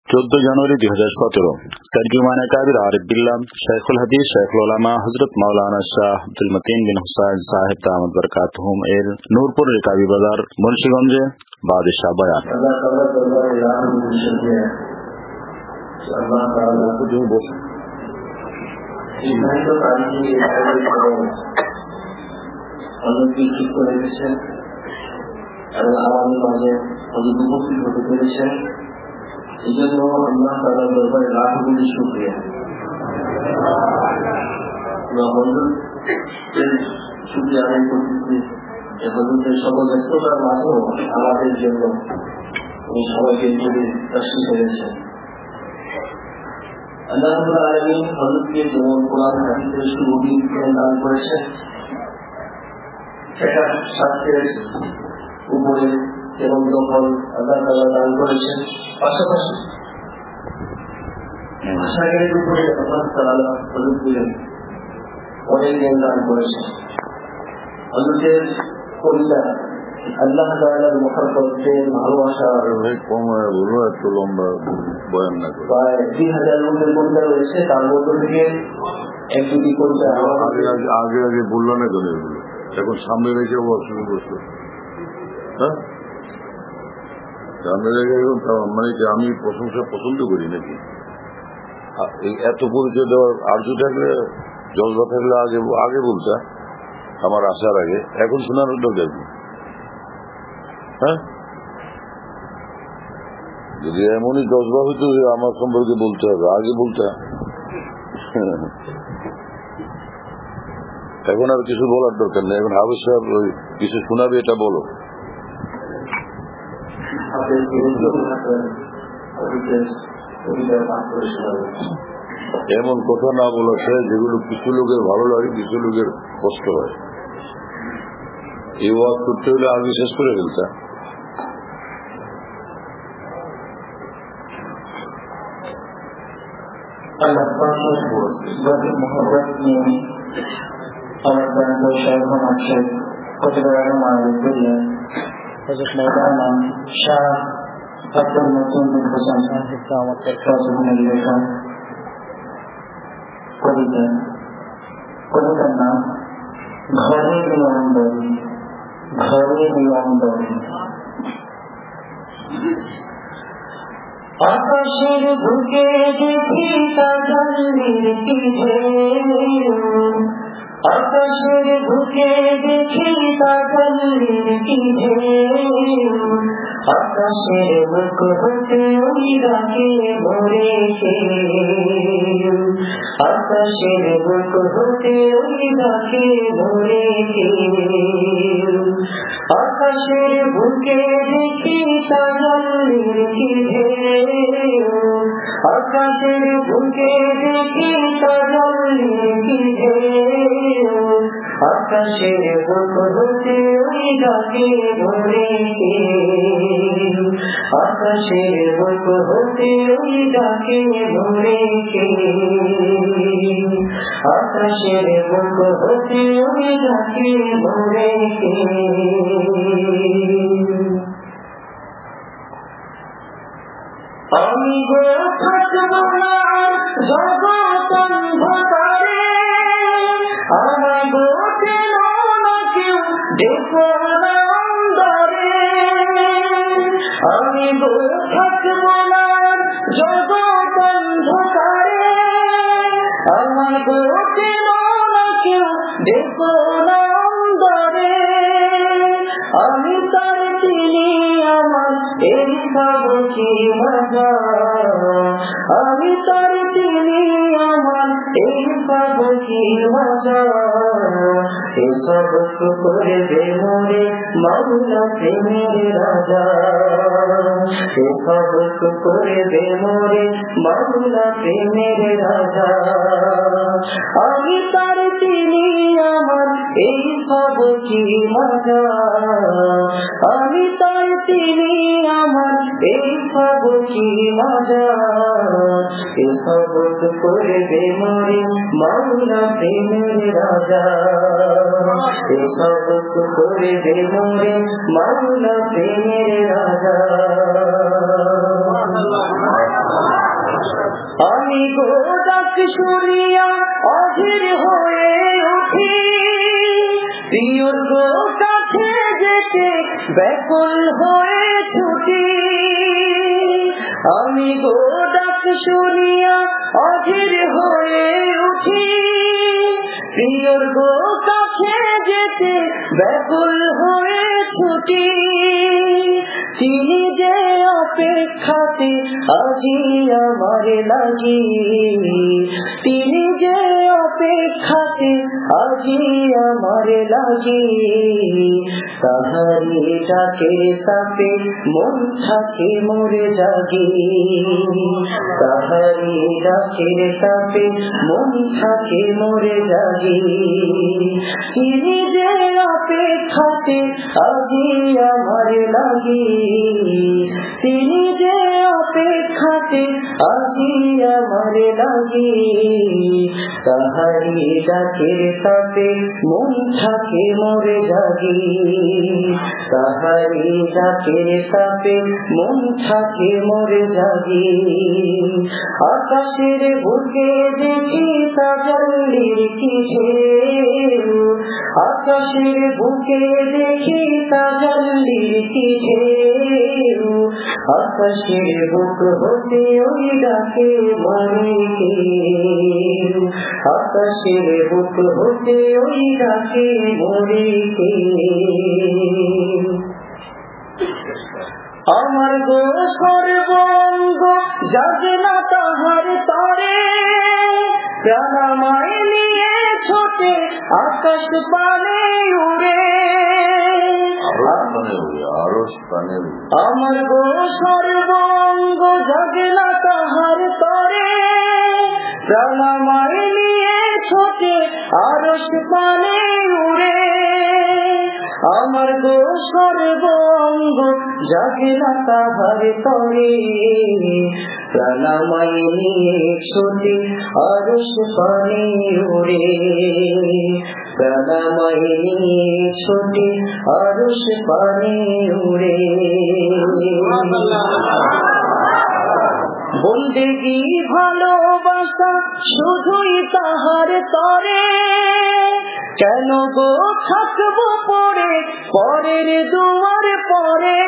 14 জানুয়ারি 2017 তর্জুমানে কাবির আরিফ বিল্লাহ শাইখুল হাদিস শাইখুল উলামা হযরত মাওলানা শাহ আব্দুল মতিন বিন হুসাইন সাহেব দামাত বরকাতুহুম এর নূরপুর রেকাবি বাজার মুন্সিগঞ্জে বাদশাহ বয়ান। এই জন্য আল্লাহ তাআলার দরবারে লাখ কোটি শুকরিয়া। শুকরিয়া আদায় করতেছি হযরতের সকল ব্যস্ততার মাঝেও আমাদের জন্য উনি সবাইকে তাশরীফ এনেছেন। আল্লাহ রাব্বুল আলামিন হযরতকে যেমন কোরআন হাদিসের সুবুদ্ধি দান করেছেন, সেটা স্বাস্থ্যের উপরে এবং যখন আল্লাহ তাআলা দান করেছেন, পাশাপাশি ভাষাজ্ঞানের উপরে আল্লাহ তাআলা হযরতকে অনেক জ্ঞান দান করেছেন। হযরতের কবিতা আল্লাহ তাআলার মহব্বতে ভালোবাসা একটু লম্বা বয়ান না করে প্রায় 2000 লোকের কবিতা রয়েছে, তার মধ্যে থেকে এক দুটি কবিতা আগে আগে বললো না কেন এগুলো এখন সামনে রেখে শুরু করছো? হ্যাঁ, সামনে রেখে মানে কি আমি প্রশংসা পছন্দ করি নাকি? এত পরিচয় দেওয়ার আর্য থাকলে জজবা থাকলে আগে বলতা আমার আসার আগে, এখন শোনার দরকার কি? হ্যাঁ, যদি এমনই জজবা হইতো আমার সম্পর্কে বলতে হবে, আগে বলতে। এখন আর কিছু বলার দরকার নেই, এখন হাফেজ সাহেব কিছু শোনাবে, এটা বলো। এমন কথা না বলা চাই যেগুলো কিছু লোকের ভালো লাগে, কিছু লোকের কষ্ট হয়। এই ওয়াজ করতে হলে আগে শেষ করে ফেলতা। আব্দুল মতিন বিন হুসাইন সাহেব দামাত বরকাতুহুমের লেখা কবিতার নাম ঘরের অন্দর। আকাশের বুকে দেখি তাজল্লির পিঠে, আকাশের বুকে দেখি তাজল্লির পিঠে, আকাশের বুক হতে ওই ডাকে ভরে কে, আকাশের বুক হতে ওই ডাকে ভরে কে, আকাশের বুকে দেখি তাজল্লির পিঠে, আকাশের বুকে দেখি তাজল্লির পিঠে, আকাশের বুক হতে ওই ডাকে ভরে কে, আকাশের বুক হতে ওই ডাকে ভরে কে, আকাশের বুক হতে ওই ডাকে ভরে কে। আমি গো থাকব না জগৎ অন্ধকারে, আমায় গো চেন না কেউ, দেখো না অন্ধরে, আমি গো থাকব না জগৎ অন্ধকারে, আমায় গো চেন না কেউ, দেখো না অন্ধরে, আমি তার চিনি আমার এই সব কি মজা, আমি তার চিনি আমার এই সব কি মজা, এসব করে দে মোরে মাওলা প্রেমের রাজা, এসব করে দে মোরে মাওলা প্রেমের রাজা, আমি তার চিনি আমার এই সব কি মজা, আমি তার চিনি আমার এই সব কি মজা, এসব করে দে মোরে মাওলা প্রেমের রাজা, এসব করে দে মোরে মাওলা প্রেমের রাজা। আমি গো ডাক শুনিয়া অধীর হয়ে উঠি, প্রিয়র গো কাছে যেতে ব্যাকুল হয়ে ছুটি। আমি গো ডাক শুনিয়া অধীর হয়ে উঠি, প্রিয়র গো কাছে যেতে ব্যাকুল হয়ে ছুটি। তিনি যে অপেক্ষাতে আজি আমার লাগি, তিনি যে অপেক্ষাতে আজি আমার লাগি। তাহারি ডাকে তাপে মন থাকে মরে জাগি, তাহারি ডাকে তাপে মন থাকে মরে জাগি। তিনি যে অপেক্ষাতে আজি আমার লাগি, তিনি যে অপেক্ষাতে আজি আমার লাগি। তাহারি ডাকের তাপে মন থাকে মরে জাগি, তাহারি ডাকের তাপে মন থাকে মরে জাগি। আকাশের বুকে দেখি তাজাল্লির কি ঢেউ, আকাশের বুকে দেখি তাজাল্লির কি ঢেউ। আকাশের বুক হতে ওই ডাকে মরে কেউ, আকাশের বুক হতে ওই ডাকে মরে কেউ। আমার গো সর্বঙ্গ জাগে না তাহার তরে, প্রাণাময় নিয়ে ছোটে আকাশ পানে উড়ে। আমার গো সর্বঙ্গ জাগে না তাহার তরে, প্রাণাময় নিয়ে ছোটে আরশ পানে উড়ে। আমার গো সর্বঙ্গ জাগে না তাহার তরে, প্রাণাময় নিয়ে ছোটে আরশ পানে উড়ে। প্রাণাময় নিয়ে ছোটে আরশ পানে উড়ে। বন্দেগী ভালোবাসা শুধুই তাহার তরে, কেন গো থাকবো পরে পরের দুয়ার পরে।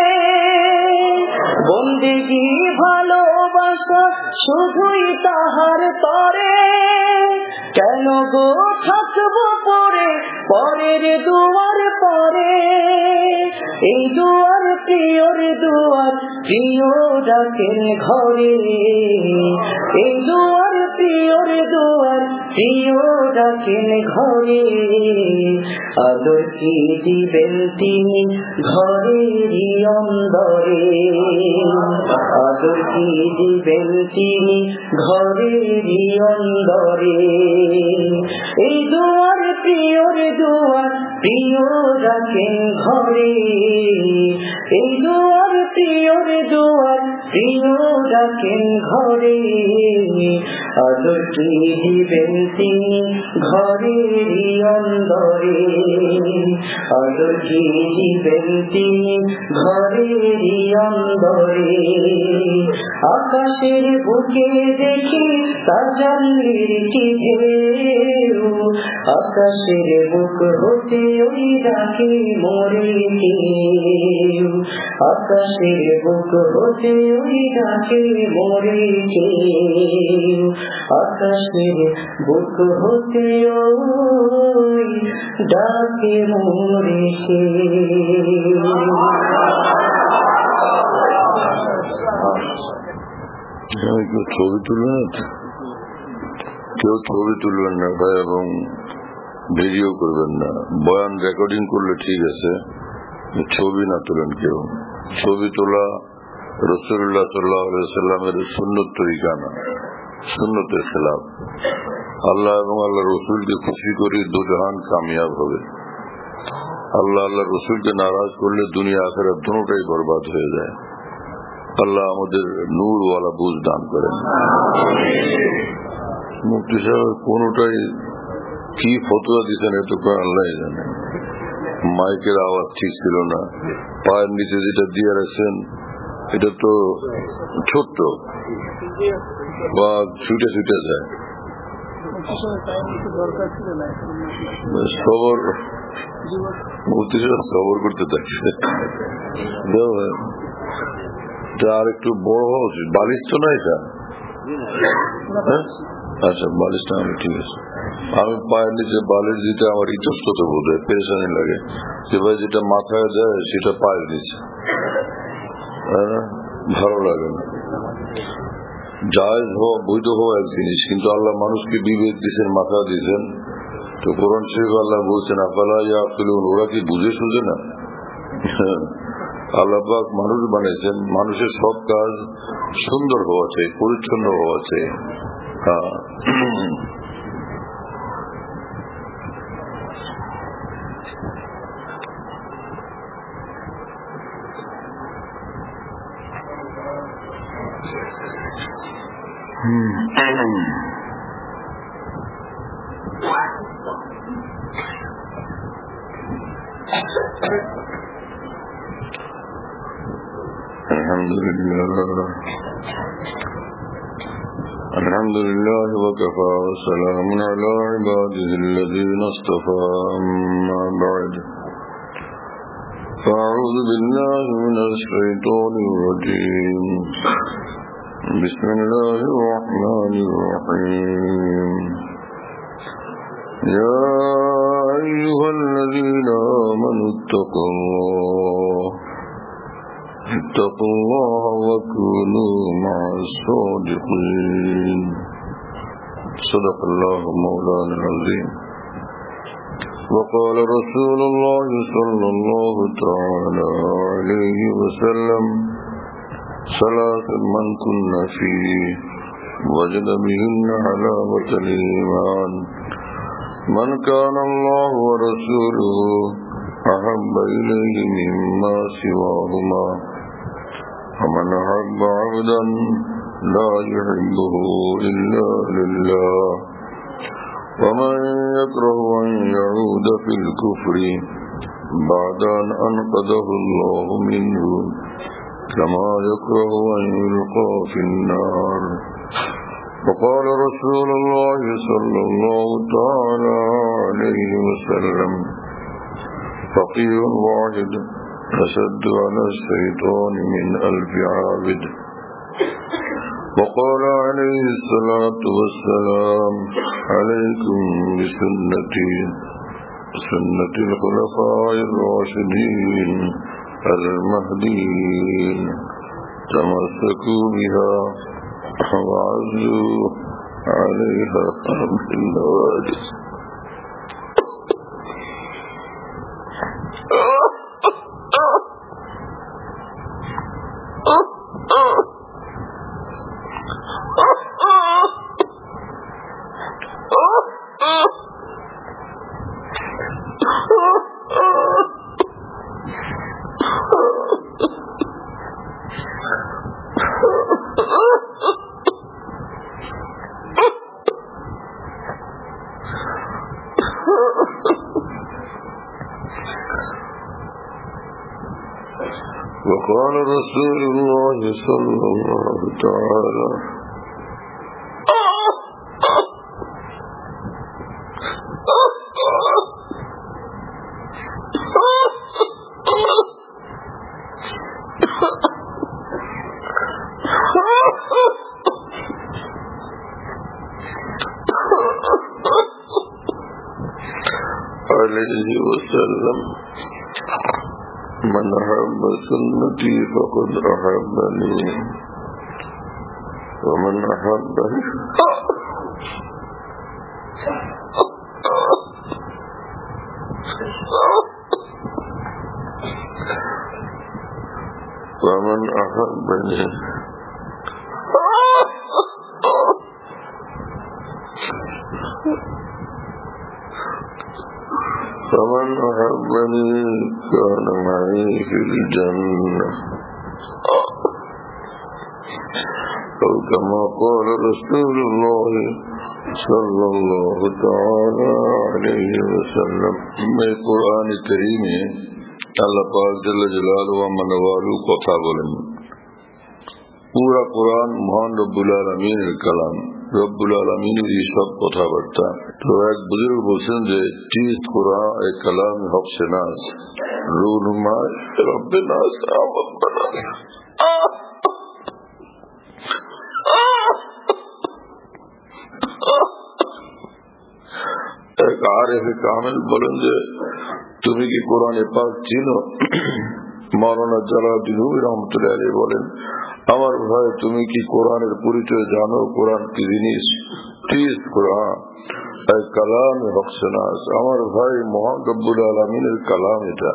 বন্দেগী ভালোবাসা শুধুই তাহার তরে, কেন গো থাকবো পরে পরের দুয়ার পরে। এই দুয়ার প্রিয়র দুয়ার, প্রিয় ডাকেন ঘরে। এই দুয়ার প্রিয়র দুয়ার, প্রিয় ডাকেন ঘরে। আদর কি দিবেন তিনি ঘরেরই অন্দরে, আদর কি দিবেন তিনি ঘরেরই অন্দরে। এই দুয়ার প্রিয়র দুয়ার, প্রিয় ডাকেন ঘরে। এই দুয়ার প্রিয়র দুয়ার, প্রিয় ডাকেন ঘরে। আদর কি দিবেন তিনি ঘরেরই অন্দরে, আদর কি দিবেন তিনি ঘরেরই অন্দরে। আকাশের বুকে দেখি তাজাল্লির কি ঢেউ, আকাশের বুক হতে ওই ডাকে মরে কেউ। আকাশের বুক হতে ওই ডাকে মরে কেউ। আকাশের বুক হতে ওই ডাকে মরে কেউ। কেউ ছবি তুলবেন না, কেউ ছবি তুলবেন না ভাই, এবং ভিডিও করবেন না। বয়ান রেকর্ডিং করলে ঠিক আছে, ছবি না তোলেন কেউ। ছবি তোলা রাসূলুল্লাহ সাল্লাল্লাহু আলাইহি সাল্লামের সুন্নত তরিকা না, সুন্নতের খেলাফ। আল্লাহ এবং আল্লাহ রসুলকে খুশি করে দুজাহান কামিয়াব হবে। আল্লাহ আল্লাহ রসুলকে নারাজ করলে দুনিয়া আখিরাত দুটোটাই বরবাদ হয়ে যায়। আল্লাহ আমাদের নূরওয়ালা বুঝ দান করেন। মুফতি সাহেব কোনটাই কি ফতোয়া দিতেন এত আল্লাহ জানে। মাইকের আওয়াজ ঠিক ছিল না, পায়ের নিচে যেটা দিয়ে রাখছেন এটা তো ছোট্ট বা ছুটে ছুটে যায়। সবর সবর করতে থাকছে। আর একটু বড় হওয়া উচিত। বালিশ তো না এটা? আচ্ছা, বালিশটা আমি ঠিক আছে। আমি পায়ের নিচে বালিশ দিতে আমার ইতস্তত বোধ হয়, পেরেশানি লাগে। এবার যেটা মাথায় দেয় সেটা পায়ের নিচে, ভালো লাগে না। জায়েজ হওয়া, বৈধ হওয়া এক জিনিস, কিন্তু আল্লাহ মানুষকে বিবেক দিচ্ছেন, মাথা দিচ্ছেন। তো কোরআন শরীফ আল্লাহ বলছেন আফালা ইয়াকিলুন, ওরা কি বুঝে সুঝে না? আল্লাহ পাক মানুষ বানিয়েছেন, মানুষের সব কাজ সুন্দর হওয়া চাই, পরিচ্ছন্ন হওয়া চাই। الحمد لله وكفى وسلام على عباده الذين اصطفى. أما بعد فأعوذ بالله من الشيطان الرجيم. بسم الله الرحمن الرحيم. يا أيها الذين آمنوا اتقوا الله وكونوا مع الصادقين. صدق الله مولانا العظيم. وقال رسول الله صلى الله تعالى عليه وسلم ثلاث من كن فيه وجد بهن حلاوة الإيمان: من كان الله ورسوله أحب إليه مما سواهما، ومن أحب عبدا لا يحبه إلا لله، ومن يكره أن يعود في الكفر بعد أن أنقذه الله منه كما يكره أن يلقى في النار. وقال رسول الله صلى الله تعالى عليه وسلم: فقير واحد أشد على الشيطان من 1000 عابد. وقال عليه الصلاة والسلام: عليكم بسنتي سنة الخلفاء الراشدين المهديين، تمسكوا بها وعزوا عليها بالنواجذ. وقال رسول الله صلى الله تعالى عليه وسلم: من أحب سنتي فقد أحبني، ومن أحبني فمن أحبني كان معي في الجنة، أو كما قال رسول الله صلى الله تعالى عليه وسلم. میں قرآن کریم ہے اللہ پاک جل جلالہ و منوالو কথা বলেন, পুরা কোরআন মহান রব্বুল আলামিনের কালাম, রব্বুল আলামিনেরই সব কথাবার্তা। তো এক বুজুর্গ বলছেন যে চিজ কোরআন এক কালাম হক সে নাস, রুনুমা রব্বে নাস আমদ বানাস। এক আরেফে কামেল বলেন যে তুমি কি কোরআনে পাক চিনো? মাওলানা জালালউদ্দিন রুমি রহমতুল্লাহ আলাইহি বলেন, আমার ভাই তুমি কি কোরআনের পরিচয় জানো? কোরআন কি জিনিস? চিজ কোরআন এক কালাম হক সে নাস, আমার ভাই মহান রব্বুল আলামিনের কালাম এটা।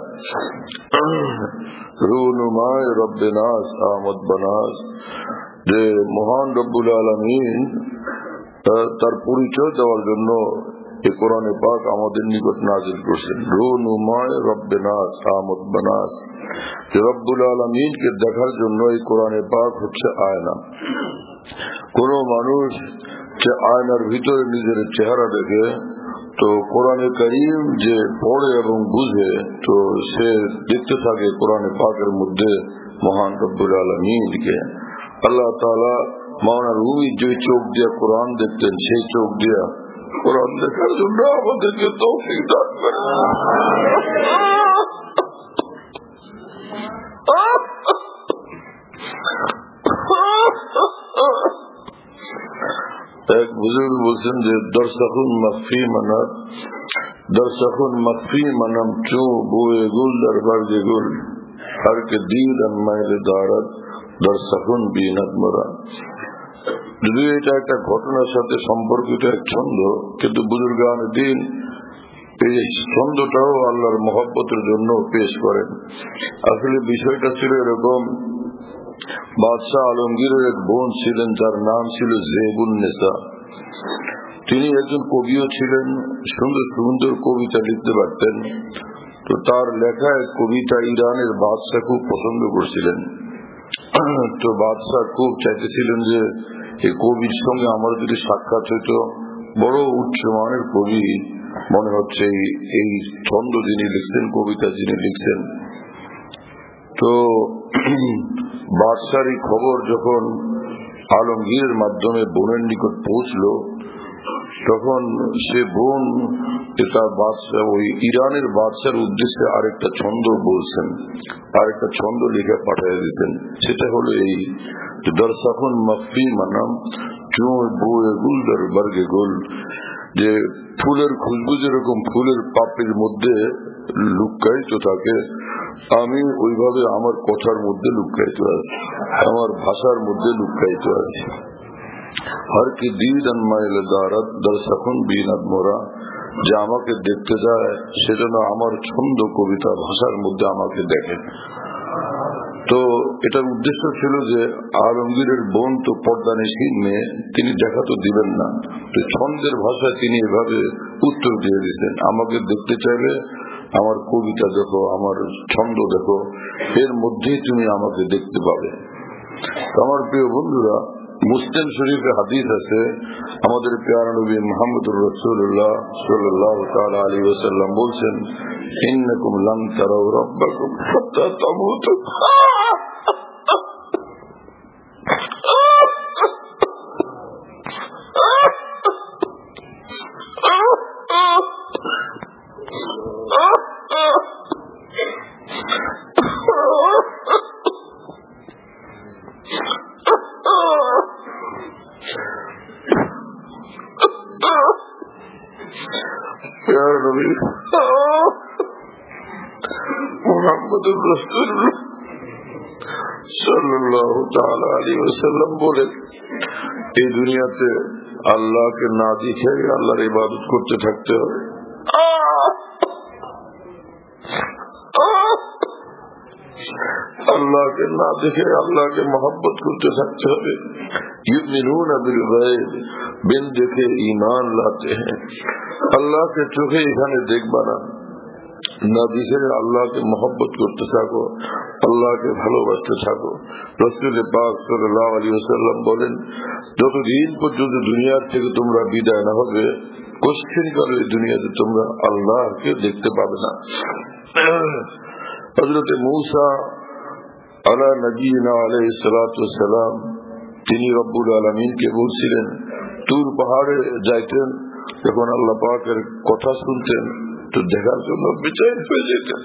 রুনুমায় রব্বে নাস আমদ বানাস, যে মহান রব্বুল আলামিন তার পরিচয় দেওয়ার জন্য এই কোরআনে পাক আমাদের নিকট নাজিল করছেন। রুনুমায় রব্বে নাস আমদ বানাস, রব্বুল আলামিনকে দেখার জন্য এই কোরআনে পাক হচ্ছে আয়না। কোন মানুষ যে আয়নার ভিতরে নিজের চেহারা দেখে, তো কোরআনে কারীম যে পড়ে এবং বুঝে, তো সে দেখতে থাকে কোরআনে পাকের মধ্যে মহান রব্বুল আলামিনকে। আল্লাহ তাআলা মাওলানা রুমি যে চোখ দিয়ে কোরআন দেখতেন, সেই চোখ দিয়ে কোরআন দেখার জন্য আমাদেরকে তৌফিক দান করেন। এক বুজুর্গ বলছেন যে দরসাখুন মকফি মানাম চো বুয়ে গুল দরবার গে গুল হর কে দিল মাইলে দারত দরসাখুন বিনাত মরা। যদিও এটা একটা ঘটনার সাথে সম্পর্কিত এক ছন্দ, কিন্তু বুজুর্গান দিন এই ছন্দটাও আল্লাহর মহব্বতের জন্য পেশ করেন। আসলে বিষয়টা ছিল এরকম, বাদশাহ আলমগীরের এক বোন ছিলেন যার নাম ছিল জেবুন্নেসা। তিনি একজন কবিও ছিলেন, সুন্দর সুন্দর কবিতা লিখতে পারতেন। তো তার লেখা এক কবিতা ইরানের বাদশাহ খুব পছন্দ করছিলেন। তো বাদশাহ খুব চাইতেছিলেন যে এই কবির সঙ্গে আমার যদি সাক্ষাৎ হইত, বড় উচ্চমানের কবি মনে হচ্ছে এই ছন্দ যিনি লিখছেন, কবিতা যিনি লিখছেন। তো বাদশার এই খবর যখন আলমগীরের মাধ্যমে বোনের নিকট পৌঁছলো, তখন সে বোন তার বাদশা ওই ইরানের বাদশার উদ্দেশ্যে আরেকটা ছন্দ বলছেন, আরেকটা ছন্দ লিখে পাঠিয়ে দিয়েছেন। সেটা হলো এই দরসাখুন মকফি মানাম চো বুয়ে গুল দরবার গে গুল, যে ফুলের খুশবু যেরকম ফুলের পাপড়ির মধ্যে লুকায়িত থাকে, আমি ওইভাবে আমার কথার মধ্যে লুকায়িত আছি, আমার ভাষার মধ্যে লুকায়িত আছি। হর কি দিদ মাইলে দারাত দরসাখুন বিনাত মোরা, যে আমাকে দেখতে যায় সেজন্য আমার ছন্দ কবিতা ভাষার মধ্যে আমাকে দেখে। তো এটার উদ্দেশ্য ছিল যে আলমগীরের বোন তো পর্দানিশীল মেয়ে, তিনি দেখা তো দিবেন না, তো ছন্দের ভাষায় তিনি এভাবে উত্তর দিয়ে দিচ্ছেন, আমাকে দেখতে চাইলে আমার কবিতা দেখো, আমার ছন্দ দেখো, এর মধ্যেই তুমি আমাকে দেখতে পাবে। আমার প্রিয় বন্ধুরা, মুসলিম শরীফে হাদিস আছে, আমাদের প্যারা নবী মুহাম্মদুর রাসূলুল্লাহ সাল্লাল্লাহু তাআলা আলাইহি ওয়াসাল্লাম বলছেন, ইন্নাকুম লাম তারাউ রাব্বাকুম হাত্তা তামুতু। মুহাম্মদুর রাসূলুল্লাহ সাল্লাল্লাহু তাআলা আলাইহি ওয়াসাল্লাম বলেন, এই দুনিয়াতে আল্লাহকে না দেখে আল্লাহর ইবাদত করতে থাকতে হবে। আল্লাহকে না দেখে আল্লাহকে মহব্বত করতে থাকতে হবে। ইউমিনুনা বিল গায়ব, বিন দেখে ঈমান লাতে হ্যাঁ। আল্লাহকে চোখে এখানে দেখবা না, না দেখে আল্লাহকে মহব্বত করতে থাকো, আল্লাহকে ভালোবাসতে থাকো। রাসূল পাক সাল্লাল্লাহু আলাইহি ওয়াসাল্লাম বলেন, যতদিন পর্যন্ত দুনিয়ার থেকে তোমরা বিদায় না হবে, কোশ্চিন কালে এই দুনিয়াতে তোমরা আল্লাহকে দেখতে পাবে না। হযরত মূসা আলা নবীনা আলাইহিস সালাতু ওয়াস সালাম, তিনি রব্বুল আলামিনকে বলছিলেন, তুর পাহাড়ে যাইতেন, যখন আল্লাহ পাকের কথা শুনতেন তো দেখার জন্য বেচেন হয়ে যেতেন।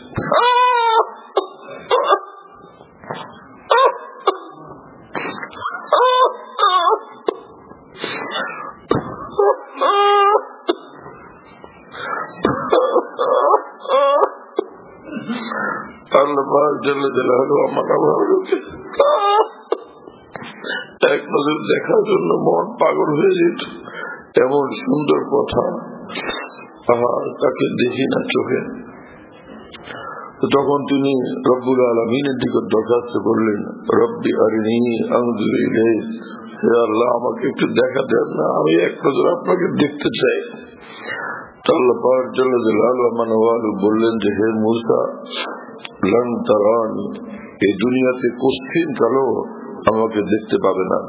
আল্লাহ পাক জাল্লা জালালুহু আমার আল্লাহকে এক নজর দেখার জন্য মন পাগল হয়ে যেত। এমন সুন্দর কথা তাকে দেখি না চোখে। তখন তিনি রব্বুল আলামিনের দিকে দরখাস্ত করলেন, রব্বি আরিনি আনজুর ইলাইক, হে আল্লাহ আমাকে একটু দেখা দেন না, আমি এক নজর আপনাকে দেখতে চাই। আল্লাহ পাক জাল্লা জালালুহু মানওয়ালু বললেন যে, হে মূসা, লান তারানি, এই দুনিয়াতে কোশ্চিন কালো আমাকে দেখতে পাবে না,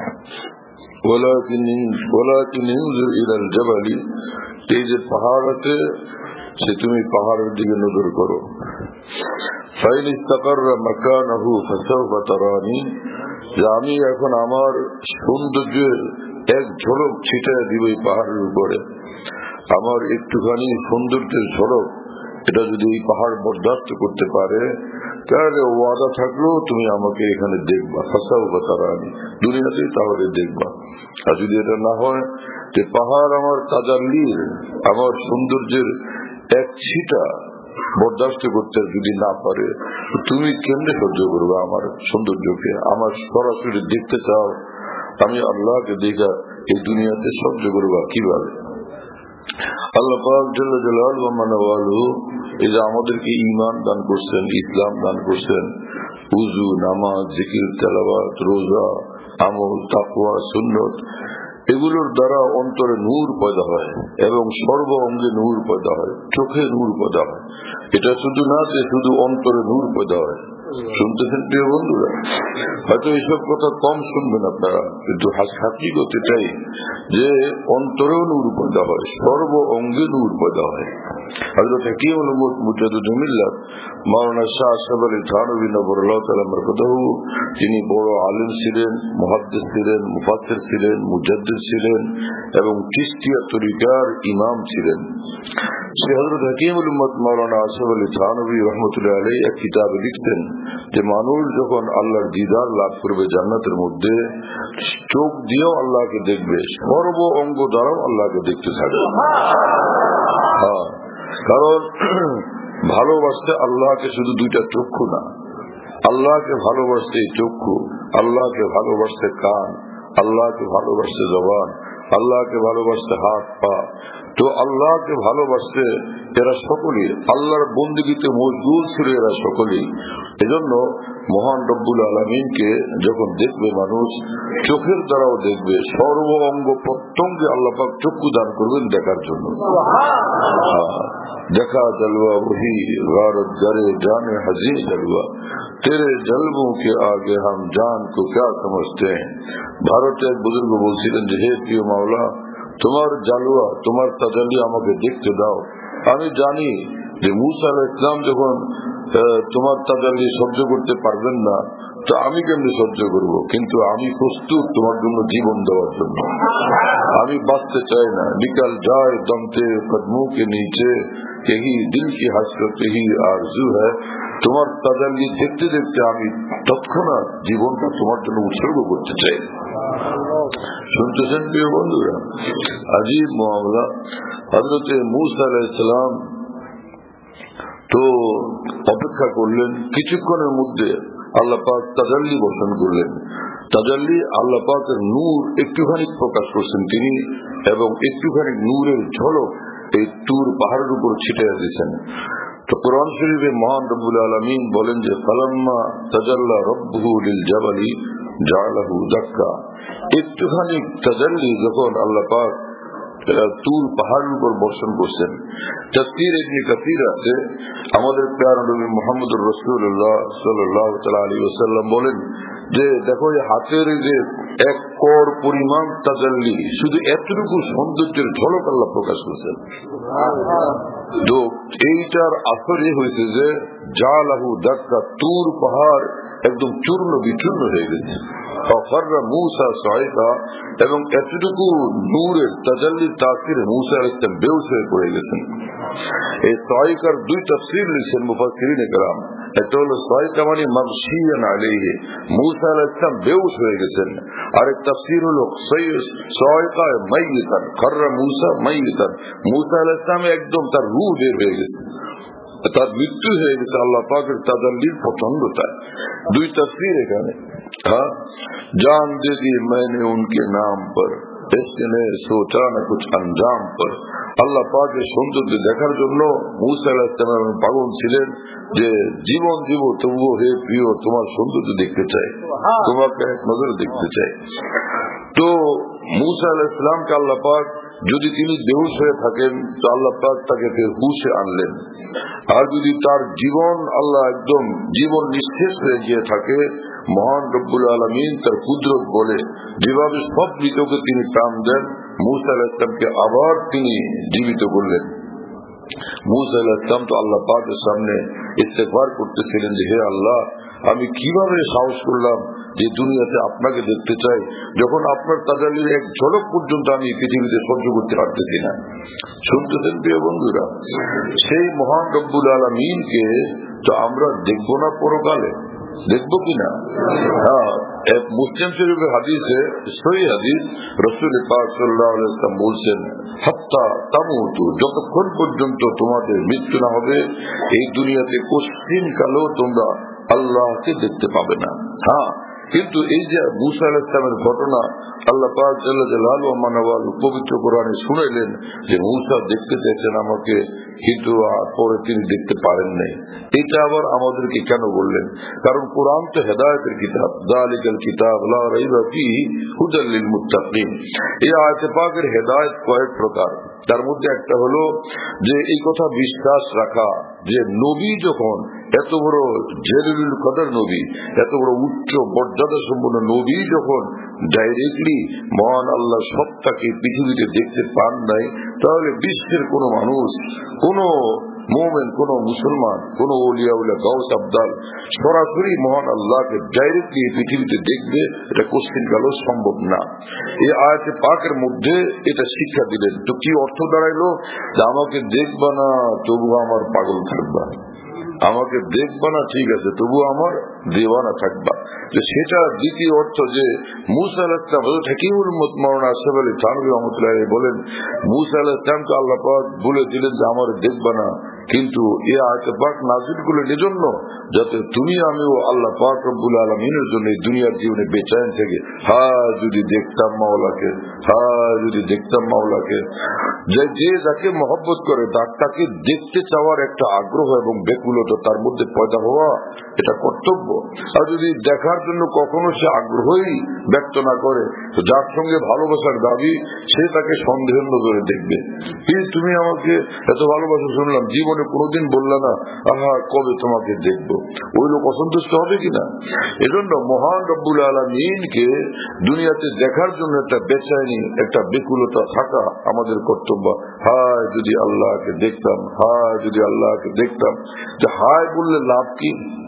ওয়ালাকিন ইনজুর ইলাল জাবালি, এই যে পাহাড় আছে সে তুমি পাহাড়ের দিকে নজর করো। ফাইন ইস্তাকাররা মাকানাহু ফাসাউফা তারানি, যে আমি এখন আমার সৌন্দর্যের এক ঝলক ছিটায় দিব এই পাহাড়ের উপরে। আমার একটুখানি সৌন্দর্যের ঝলক এটা যদি এই পাহাড় বরদাস্ত করতে পারে তাহলে ওয়াদা থাকলেও তুমি আমাকে এখানে দেখবা, ফাসাউফা তারানি, দুনিয়াতেই তাহলে দেখবা। আর যদি এটা না হয় যে পাহাড় আমার তাজাল্লির, আমার সৌন্দর্যের এক ছিটা বরদাস্ত করতে যদি না পারে, তুমি কেমনে সহ্য করবে আমার সৌন্দর্যকে? আমার সরাসরি দেখতে চাও, আমি আল্লাহকে দেখা এই দুনিয়াতে সহ্য করবা কিভাবে? আল্লাহ পাক জাল্লা জালালুহু মানওয়ালু এই যে আমাদেরকে ঈমান দান করছেন, ইসলাম দান করছেন, উযু, নামাজ, জিকির, তেলাওয়াত, রোজা, আমল, তাকওয়া, সুন্নত, এগুলোর দ্বারা অন্তরে নূর পয়দা হয় এবং সর্ব অঙ্গে নূর পয়দা হয়, চোখে নূর পয়দা হয়। এটা শুধু না যে শুধু অন্তরে নূর পয়দা হয়। শুনতেছেন প্রিয় বন্ধুরা? হয়তো এইসব কথা কম শুনবেন আপনারা, কিন্তু হাকিকত এটাই যে অন্তরেও নূর পয়দা হয়, সর্ব অঙ্গে নূর পয়দা হয়। হযরত হাকিমুল উম্মত মুজাদ্দিদুল মিল্লাত মাওলানা শাহ আশরাফ আলী থানভী নবরুল্লাহ তাআলা মারকাতুহু, তিনি বড় আলেম ছিলেন, মুহাদ্দিস ছিলেন, মুফাসসির ছিলেন, মুজাদ্দিদ ছিলেন এবং চিশতিয়া তরিকার ইমাম ছিলেন। শ্রী হযরত হাকিমুল উম্মত মাওলানা আশরাফ আলী থানভী রাহমাতুল্লাহ আলাইহি এক কিতাবে লিখছেন যে মানুষ যখন আল্লাহর দিদার লাভ করবে জান্নাতের মধ্যে, চোখ দিয়েও আল্লাহকে দেখবে, সর্ব অঙ্গ দ্বারাও আল্লাহকে দেখতে থাকবে। কারণ ভালোবাসতে আল্লাহকে শুধু দুইটা চক্ষু না, আল্লাহকে ভালোবাসতে চক্ষু, আল্লাহকে ভালোবাসতে কান, আল্লাহকে ভালোবাসতে জবান, আল্লাহকে ভালোবাসতে হাত পা। তো আল্লাহকে ভালোবাসতে এরা সকলেই, আল্লাহর বন্দেগীতে মশগুল ছিল এরা সকলেই। এজন্য মহান রব্বুল আলামিনকে যখন দেখবে মানুষ, চোখের দ্বারাও দেখবে, সর্ব অঙ্গ প্রত্যঙ্গে আল্লাহ পাক চক্ষু দান করবেন দেখার জন্য। देखा जलवा वही गारत गरे जाने हजी जलवा, तेरे जलवों के आगे हम जान को क्या समझते हैं। ভারতে এক বুজুর্গ বলছিলেন যে, হে প্রিয় মাওলা, তোমার জালওয়া, তোমার তাজাল্লি আমাকে দেখতে দাও। আমি জানি যে মূসা আলাইহিস সালাম যখন তোমার তাজাল্লি সহ্য করতে পারবেন না, তো আমি কেমনি সহ্য করব? কিন্তু আমি প্রস্তুত তোমার জন্য জীবন দেওয়ার জন্য। আমি বাঁচতে চাই না। নিকাল যায় দমতে কদমোं के नीचे, यही दिल की हसरत, यही आरजू है। তোমার তাজাল্লি দেখতে দেখতে আমি তৎক্ষণাৎ জীবনটা তোমার জন্য উৎসর্গ করতে চাই। শুনতেছেন প্রিয় বন্ধুরা? আজীব মামলা। হযরত মূসা আলাইহিস সালাম তো অপেক্ষা করলেন, কিছুক্ষণের মধ্যে আল্লাহ পাক তাজাল্লি বর্ষণ করলেন। তাজাল্লি আল্লাহ পাকের নূর একটুখানি প্রকাশ করছেন তিনি, এবং একটুখানি নূরের ঝলক এই তুর পাহাড়ের উপর ছিটিয়ে দিয়েছেন। তো কোরআন শরীফে মহান রব্বুল আলামিন বলেন যে, ফালাম্মা তাজাল্লা রব্বুহু লিল জাবালি জাআলাহু দাক্কা, একটুখানি তাজাল্লি যখন আল্লাহ পাক তুর পাহাড়ের উপর বর্ষণ করছেন। তাফসীর ইবনে কাসীর আছে, আমাদের প্রিয় নবী মুহাম্মদুর রাসূলুল্লাহ সাল্লাল্লাহু তাআলা আলাইহি ওয়াসাল্লাম বলেন যে, দেখো এই হাতের যে এক কর পরিমাণ তাজাল্লি, শুধু এতটুকু সৌন্দর্যের ঝলক আল্লাহ প্রকাশ করছেন। তো এইটার আসরে হয়েছে যে জালাহু দাক্কা, তুর পাহাড় একদম চূর্ণ বিচূর্ণ হয়ে গেছে। মূসা সাইকা, এবং এতটুকু নূরের তাজাল্লির তাসিরে মূসা আলাইহিস সালাম বেহুশ হয়ে পড়ে গেছেন। এই সাইকার দুই তাফসীর লিখেছেন মুফাসসিরিনে কেরাম। একটা হলো সাইকা মানে মাগশিয়ান আলাইহি, মূসা আলাইহিস সালাম বেহুশ হয়ে গেছেন। আর এক তাফসীর হলো সাইকা মাইয়িতান, খাররা মূসা মাইয়িতান, মূসা আলাইহিস সালাম একদম তার রূহ বের হয়ে গেছে, তার মৃত্যু হয়ে গেছে আল্লাহ পাকের তাজাল্লির প্রচন্ডতা। দুই তাফসীর এখানে। हाँ, जान दे दी मैंने उनके नाम पर, इसने सोचा न कुछ अंजाम पर। আল্লাহ পাকের সৌন্দর্য দেখার জন্য মূসা আলাইহিস সালাম পাগল ছিলেন যে জীবন জীব তবুও হে প্রিয় তোমার সৌন্দর্য দেখতে চাই, তোমাকে এক নজরে দেখতে চাই। তো মূসা আলাইহিস সালামকে আল্লাহ পাক, যদি তিনি বেহুশ হয়ে থাকেন তো আল্লাহ পাক তাকে ফের হুশে আনলেন, আর যদি তার জীবন আল্লাহ একদম জীবন নিঃশেষ হয়ে গিয়ে থাকে, মহান রব্বুল আলামিন তার কুদরত বলে যেভাবে সব মৃতকে তিনি প্রাণ দেন, মূসা আলাইহিস সালামকে আবার তিনি জীবিত করলেন। মূসা আলাইহিস সালাম তো আল্লাহ পাকের সামনে ইস্তেগফার করতেছিলেন যে হে আল্লাহ, আমি কিভাবে সাহস করলাম যে দুনিয়াতে আপনাকে দেখতে চাই, যখন আপনার তাজাল্লির এক ঝলক পর্যন্ত আমি পৃথিবীতে সহ্য করতে পারতেছি না। শুনতেছেন প্রিয় বন্ধুরা, সেই মহান রব্বুল আলামিনকে তো আমরা দেখবো না পরকালে, দেখবো কিনা? হ্যাঁ, এক মুসলিম শরীফের হাদিসে, সহিহ হাদিস, রাসূল পাক সাল্লাল্লাহু আলাইহি ওয়াসাল্লাম বলছেন, হাত্তা তামুতু, যতক্ষণ পর্যন্ত তোমাদের মৃত্যু না হবে এই দুনিয়াতে কোশ্চিন কালেও তোমরা আল্লাহকে দেখতে পাবে না। হ্যাঁ, কিন্তু এই যে মূসা আলাইহিস সালামের ঘটনা আল্লাহ পাক জাল্লা জালালুহু ওয়া মানাওয়ালু পবিত্র কোরআনে শুনাইলেন যে মূসা দেখতে চাইছেন আমাকে, কিন্তু পরে তিনি দেখতে পারেন নাই। এটা আবার আমাদেরকে কেন বললেন? কারণ কোরআন তো হেদায়েতের কিতাব, যালিকাল কিতাব লা রাইবা ফীহি হুদাল লিল মুত্তাকিন। এই আয়াতে পাকের হেদায়েত কয়েক প্রকার, তার মধ্যে একটা হলো যে এই কথা বিশ্বাস রাখা যে নবী যখন এত বড় জলিলুল কদর নবী, এত বড় উচ্চ মর্যাদা সম্পন্ন নবী যখন ডাইরেক্টলি মহান আল্লাহ সত্তাকে পৃথিবীতে দেখতে পান নাই, তাহলে বিশ্বের কোন মানুষ, কোন মুমিন, কোন মুসলমান, কোন ওলিয়া উলিয়া গাউস আবদাল সরাসরি মহান আল্লাহকে ডাইরেক্টলি পৃথিবীতে দেখবে, এটা কোশ্চিন কালও সম্ভব না। এই আয়াতে পাকের মধ্যে এটা শিক্ষা দিলেন। তো কি অর্থ দাঁড়াইলো? আমাকে দেখবা না তবুও আমার পাগল থাকবা, আমাকে দেখবা না ঠিক আছে তবুও আমার দেওয়ানা থাকবা। সেটা দ্বিতীয় অর্থ যে মূসা আলাইহিস সালাম, হাকিমুল মাওলানা আশরাফ আলী থানভী রাহমাতুল্লাহ বলেন, মূসা আলাইহিস সালামকে আল্লাহ পাক বলে দিলেন যে আমার দেখবা না, কিন্তু এই আয়াত পাক নাযিল করলেন এজন্য যাতে তুমি আমিও আল্লাহ পাক রব্বুল আলামিনের জন্য দুনিয়ার জীবনে বেচैन থেকে যদি দেখতাম মাওলাকে, যদি দেখতাম মাওলাকে। যে যাকে মহব্বত করে তাকে দেখতে চাওয়ার একটা আগ্রহ এবং ব্যাকুলতা তার মধ্যে পয়দা হওয়া, এটা কর্তব্য। আর যদি দেখার জন্য কখনো সে আগ্রহই ব্যক্ত না করে, তো যার সঙ্গে ভালোবাসার দাবি সে তাকে সন্দেহের নজরে দেখবে। তুমি আমাকে এত ভালোবাসা শুনলাম, জীবনে কোনোদিন বললা না আহা কবে তোমাকে দেখবো, ওই লোক অসন্তুষ্ট হবে কিনা? এজন্য মহান রব্বুল আলামিনকে দুনিয়াতে দেখার জন্য একটা বেচাইনি, একটা বেকুলতা থাকা আমাদের কর্তব্য। হায় যদি আল্লাহকে দেখতাম, হায় যদি আল্লাহকে দেখতাম। যে হায় বললে লাভ কি?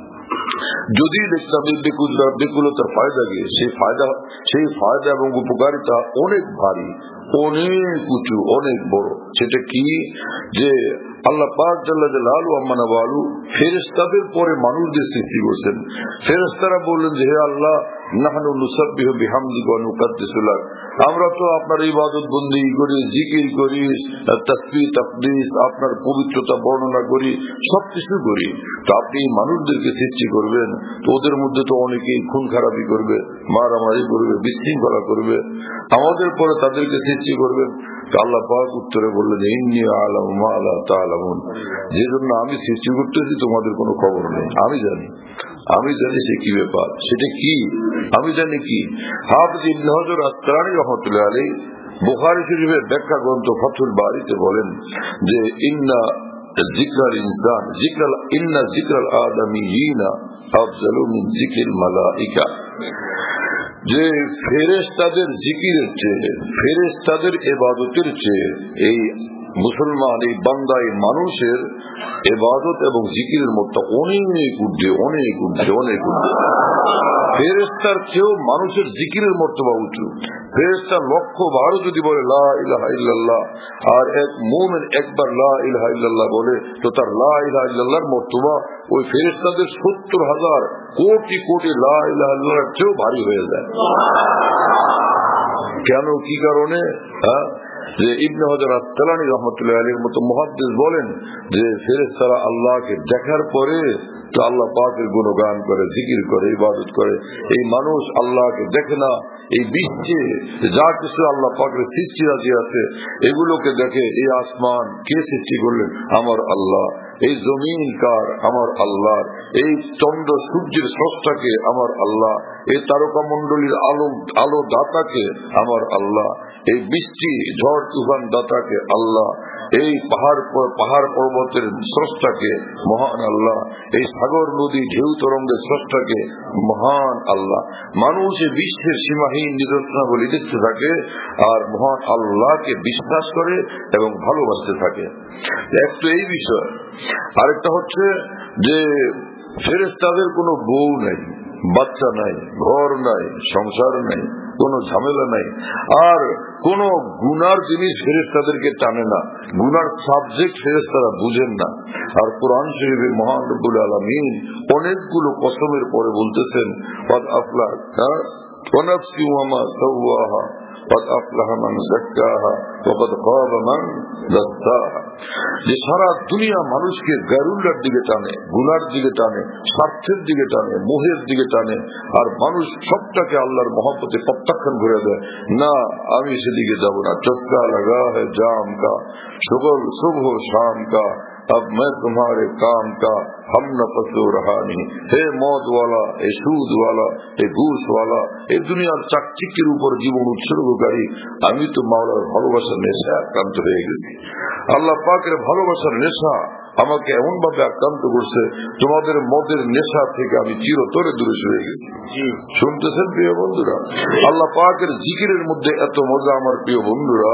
যদি দেখতাম এই বেকুলতার ফায়দা গিয়ে, সেই ফায়দা এবং উপকারিতা অনেক ভারী, অনেক উঁচু, অনেক বড়। সেটা কি? যে আল্লাহ পাক জাল্লা জালালুহু ওয়া মানাওয়ালু ফেরেশতাদের পরে মানুষদের সৃষ্টি করেছেন। ফেরেশতারা বললেন যে হে আল্লাহ, নাহনু নুসাব্বিহু বিহামদিকা ওয়া নুকাদ্দিসু লাক, আমরা তো আপনার ইবাদত বন্দেগী করি, জিকির করি, তাসবিহ তাকদীস, আপনার পবিত্রতা বর্ণনা করি, সবকিছু করি। তো আপনি মানুষদেরকে সৃষ্টি করবেন, তো ওদের মধ্যে তো অনেকেই খুন খারাপি করবে, মারামারি করবে, বিশৃঙ্খলা করবে, আমাদের পরে তাদেরকে সৃষ্টি করবেন। আল্লাহ পাক উত্তরে বললেন, ইন্নী আ'লামু মা লা তা'লামুন, যে জন্য আমি সৃষ্টি করতেছি তোমাদের কোনো খবর নেই, আমি জানি সে কি ব্যাপার। সেটা কি আমি জানি কি? হাফিজ ইবনে হাজার আসকালানী রাহমাতুল্লাহ আলাইহি বুখারী শরীফের ব্যাখ্যা গ্রন্থ ফাথুল বারীতে বলেন যে ইন্না যিকরাল আদামিয়িনা আফজালু মিন যিকরিল মালাইকা, যে ফেরেশতাদের জিকিরের চেয়ে, ফেরেশতাদের ইবাদতের চেয়ে এই মুসলমান, এই বান্দা, এই মানুষের ইবাদত এবং জিকিরের মধ্যে অনেক ঊর্ধ্বে, অনেক ঊর্ধ্বে, অনেক ঊর্ধ্বে। ফেরেশতার চেয়েও মানুষের জিকিরের মর্তবা উঁচু। ফেরেশতা 100 যদি বলে লা ইলাহা ইল্লাল্লাহ, আর এক মুমিন একবার লা ইলাহা ইল্লাল্লাহ বলে, তো তার লা ইলাহা ইল্লাল্লাহর মর্তবা ওই ফেরেশতাদের 70,000 কোটি কোটি লা ইলাহা ইল্লাল্লাহর চেয়েও ভারী হয়ে যায়। কেন, কি কারণে? যে ইবনে হাজার আসকালানী রহমতুল্লাহ আলাইহির মতো মুহাদ্দিস বলেন যে ফেরেশতারা আল্লাহকে দেখার পরে তো আল্লাহ পাকের গুণগান করে, জিকির করে, ইবাদত করে। এই মানুষ আল্লাহকে দেখে না, এই বিশ্বে যা কিছু আল্লাহ পাকের সৃষ্টি রাজি আছে এগুলোকে দেখে। এই আসমান কে সৃষ্টি করলেন? আমার আল্লাহ। এই জমিন কার? আমার আল্লাহ। এই চন্দ্র সূর্যের স্রষ্টাকে? আমার আল্লাহ। এই তারকা মন্ডলীর আলো দাতাকে? আমার আল্লাহ। এই বৃষ্টি ঝড় তুফান দাতাকে? আল্লাহ। এই পাহাড় পর্বতের স্রষ্টাকে? মহান আল্লাহ। এই সাগর নদী ঢেউ তরঙ্গের স্রষ্টাকে? মহান আল্লাহ। মানুষ এই বিশ্বের সীমাহীন নিদর্শনাবলী দেখতে থাকে আর মহান আল্লাহকে বিশ্বাস করে এবং ভালোবাসতে থাকে। একটা এই বিষয়। আরেকটা হচ্ছে যে ফেরেশতাদের কোনো বউ নাই, বাচ্চা নাই, ঘর নাই, সংসার নাই, কোনো ঝামেলা নাই, আর কোন গুনার জিনিস ফেরেশতাদেরকে টানে না। গুনার সাবজেক্ট ফেরেশতারা বুঝেন না। আর কোরআন শরীফে মহান রব্বুল আলামিন অনেকগুলো কসমের পরে বলতেছেন কদ আফলাহ ওয়া নাফসি ওয়া মা সাওয়াহা কদ আফলাহ মান যাক্কাহা ওয়া কদ খাবা মান দাস্তাহা। যে সারা দুনিয়া মানুষকে গারুল্লার দিকে টানে, গুনার দিকে টানে, স্বার্থের দিকে টানে, মোহের দিকে টানে, আর মানুষ সবটাকে আল্লাহর মহব্বতে প্রত্যাখ্যান করে দেয়। না, আমি সেদিকে যাব না। চস্কা লাগা হ্যায় জাম কা, সুগল সুবহ শাম কা, अब मैं तुम्हारे काम का हम न पसो रहा नहीं। हे मौत वाला, ए सूद वाला, ए घूस वाला, এই দুনিয়ার চাকচিক্যের উপর জীবন উৎসর্গকারী আমি তো মাওলার ভালোবাসার নেশা আক্রান্ত হয়ে গেছি। আল্লাহ পাকের ভালোবাসার নেশা আমাকে এমন ভাবে আক্রান্ত করছে, তোমাদের মদের নেশা থেকে আমি চিরতরে দূরে সরে গেছি। শুনতেছেন প্রিয় বন্ধুরা? আল্লাহ পাকের জিকিরের মধ্যে এত মজা আমার প্রিয় বন্ধুরা।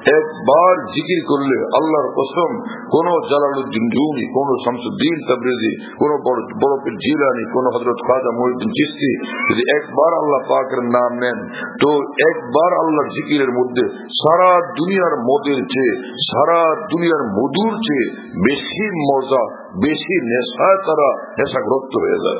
একবার জিকির করলে আল্লাহর কসম, কোন জালালউদ্দিন রুমি, কোন শামসুদ্দিন তাবরেজি, কোন বড় পীর জিলানী, কোন হযরত খাজা মঈনুদ্দিন চিশতি যদি একবার আল্লাহ পাকের নাম নেন, তো একবার আল্লাহর জিকিরের মধ্যে সারা দুনিয়ার মদের চেয়ে, সারা দুনিয়ার মধুর চেয়ে বেশি মজা, বেশি নেশায় তারা নেশাগ্রস্ত হয়ে যায়।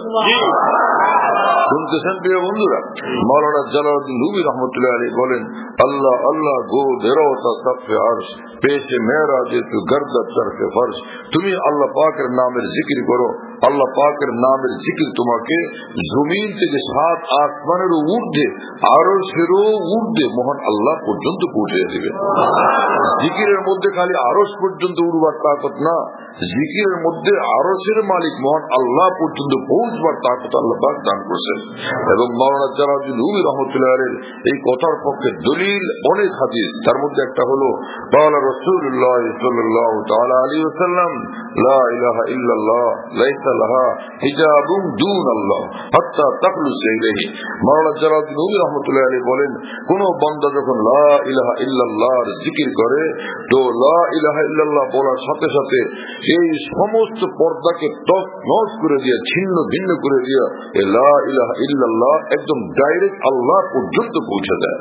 শুনতেছেন প্রিয় বন্ধুরা? মাওলানা জালালউদ্দিন রুমি রহমতুল্লাহ আলাইহি বলেন, আল্লাহ আল্লাহ গো দেরওতা সফে আরশ পেশে মেরাজে তু গর্দা তরফে ফরশ। তুমি আল্লাহ পাকের নামের জিকির করো, আল্লাহ পাকের নামের জিকির তোমাকে জমিন থেকে 7 আসমানের ঊর্ধ্বে, আরশেরও ঊর্ধ্বে মহান আল্লাহ পর্যন্ত পৌঁছে দেবে। জিকিরের মধ্যে খালি আরশ পর্যন্ত উড়বার তাকত না, জিকিরের মধ্যে আরশের মালিক মহান আল্লাহ পর্যন্ত পৌঁছবার তাকত আল্লাহ পাক দান করেছেন। এবং মাওলানা জালালউদ্দিন রুমি রাহমাতুল্লাহ আলাইহি এই কথার পক্ষে দলিল অনেক হাদিস। তার মধ্যে একটা হলো ক্বালা রাসূলুল্লাহ সাল্লাল্লাহু তাআলা আলাইহি ওয়াসাল্লাম লা ইলাহা ইল্লাল্লাহ লাইসা লাহা হিজাবুন দুনাল্লাহ হাত্তা তাখলুস ইলাইহি। মাওলানা জালালউদ্দিন রুমি রাহমাতুল্লাহ আলাইহি বলেন, কোন বান্দা যখন লা ইলাহা ইল্লাল্লাহর জিকির করে, তো লা ইলাহা ইল্লাল্লাহ বলার সাথে সাথে এই সমস্ত পর্দাকে তছনছ করে দিয়ে, ছিন্ন ভিন্ন করে দিয়ে লা ইলাহা ইল্লাল্লাহ একদম ডাইরেক্ট আল্লাহ পর্যন্ত পৌঁছে যায়।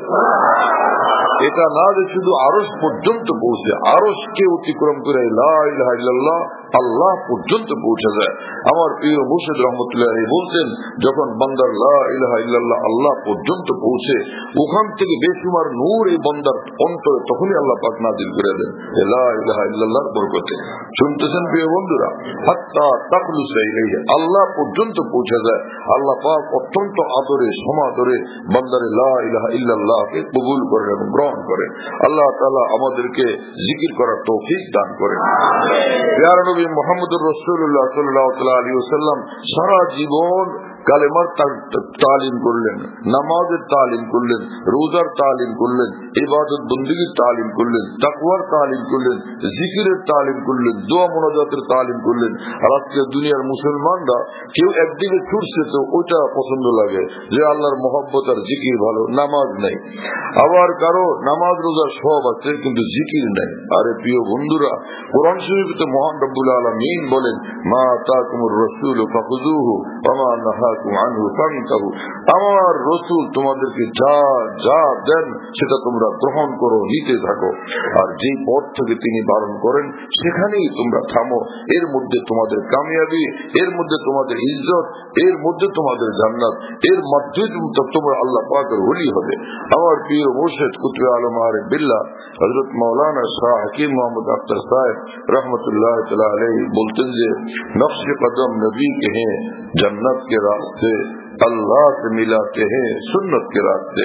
এটা না যে শুধু আরশ পর্যন্ত পৌঁছে, আরশকে অতিক্রম করে লা ইলাহা ইল্লাল্লাহ আল্লাহ পর্যন্ত পৌঁছে যায়। আমার প্রিয় মুর্শিদ রহমতুল্লাহ আলাইহি বলতেন, যখন বান্দার লা ইলাহা ইল্লাল্লাহ আল্লাহ পর্যন্ত পৌঁছে, ওখান থেকে বেশুমার নূর এই বান্দার অন্তরে তখনই আল্লাহ পাক নাযিল করে দেন লা ইলাহা ইল্লাল্লাহর বরকতে। শুনতেছেন প্রিয় বন্ধুরা? হাত্তা তাখলুস ইলাইহি, আল্লাহ পর্যন্ত পৌঁছে যায়। আল্লাহ পাক অত্যন্ত আদরে সমাদরে বান্দারে লা ইলাহা ইল্লাল্লাহকে কবুল করেন এবং গ্রহণ করেন। আল্লাহ তাআলা আমাদেরকে জিকির করার তৌফিক দান করেন। প্রিয় নবী মুহাম্মদুর রাসূলুল্লাহ সাল্লাল্লাহু আলাইহি ওয়াসাল্লাম সারা জীবন কালেমার তালিম করলেন, নামাজের তালিম করলেন, রোজার তালিম করলেন, ইবাদত বন্দেগীর তালিম করলেন, তাকওয়ার তালিম করলেন, জিকিরের তালিম করলেন, দোয়া মোনাজাতের তালিম করলেন। আর আজকে দুনিয়ার মুসলমানরা কেউ একদিকে ছুটছে তো ওইটা পছন্দ লাগে যে আল্লাহর মহব্বত আর জিকির ভালো, নামাজ নেই। আবার কারো নামাজ রোজার সব আছে কিন্তু জিকির নেই। আরে প্রিয় বন্ধুরা, কোরআন শরীফে মহান রব্বুল আলামিন বলেন, মা আতাকুমুর রাসূলু ফাখুযুহু ওয়া মা নাহাকুম আনহু ফান্তাহু। আমার রাসূল তোমাদেরকে যা যা দেন সেটা তোমরা গ্রহণ করো, নিতে থাকো, আর যে পথ থেকে তিনি বারণ করেন সেখানেই তোমরা থামো। এর মধ্যে তোমাদের কামিয়াবি, এর মধ্যে তোমাদের ইজ্জত, এর মধ্যে তোমাদের জান্নাত, এর মাধ্যমে তোমরা আল্লাহ পাকের ওলি হবে। আমার প্রিয় মুর্শিদ কুতুবে আলম আরিফ বিল্লাহ হযরত মাওলানা শাহ হাকিম মোহাম্মদ আখতার সাহেব रहमतुल्लाह तआला अलैहि बोलते हैं, नक्श कदम नबी के हैं, जन्नत के रास्ते अल्लाह से मिलाते हैं सुन्नत के रास्ते।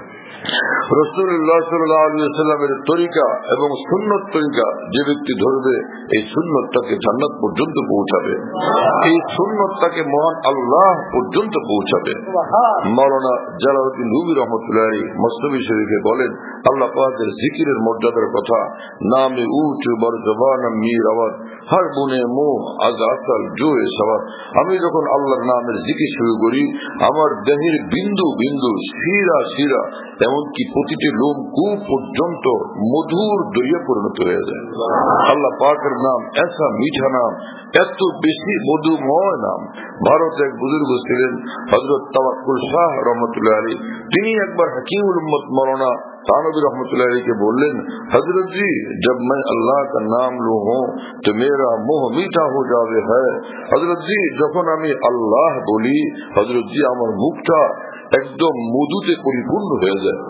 রাসূলুল্লাহ সাল্লাল্লাহু আলাইহি ওয়াসাল্লামের তরিকা এবং সুন্নত তরিকা যে ব্যক্তি ধরবে, এই সুন্নতটাকে জান্নাত পর্যন্ত পৌঁছাবে, এই সুন্নতটাকে মহান আল্লাহ পর্যন্ত পৌঁছাবে। মাওলানা জালালউদ্দিন রুমি রহমতুল্লাহ আলাইহি মসনবী শরীফে বলেন, আল্লাহ পাকের জিকিরের মর্যাদার কথা, নামে উচ বর জবান মীর আওয়াজ হর বুনে মুহ আজ আসল জোয়ে সওয়াব। আমি যখন আল্লাহর নামের জিকির শুরু করি, আমার দেহের বিন্দু বিন্দু, শিরা শিরা, এমনকি প্রতিটি লোম কূপ পর্যন্ত মধুর দরিয়া পরিণত হয়ে যায়। আল্লাহ পাকের নাম এসা মিঠা নাম, এত বেশি মধুময় নাম। ভারতে এক বুজুর্গ ছিলেন হযরত তাওয়াক্কুল শাহ রহমতুল্লাহ আলাইহি। তিনি একবার হাকিমুল উম্মত মৌলানা थानवी रहमतुल्लाह अलैहि के बोलें, हजरत जी जब मैं अल्लाह का नाम लू हूँ तो मेरा मुंह मीठा हो जावे है। हजरत जी যখন আমি আল্লাহ বলি, হযরত জি আমার মুখটা একদম মধুতে পরিপূর্ণ হয়ে যায়।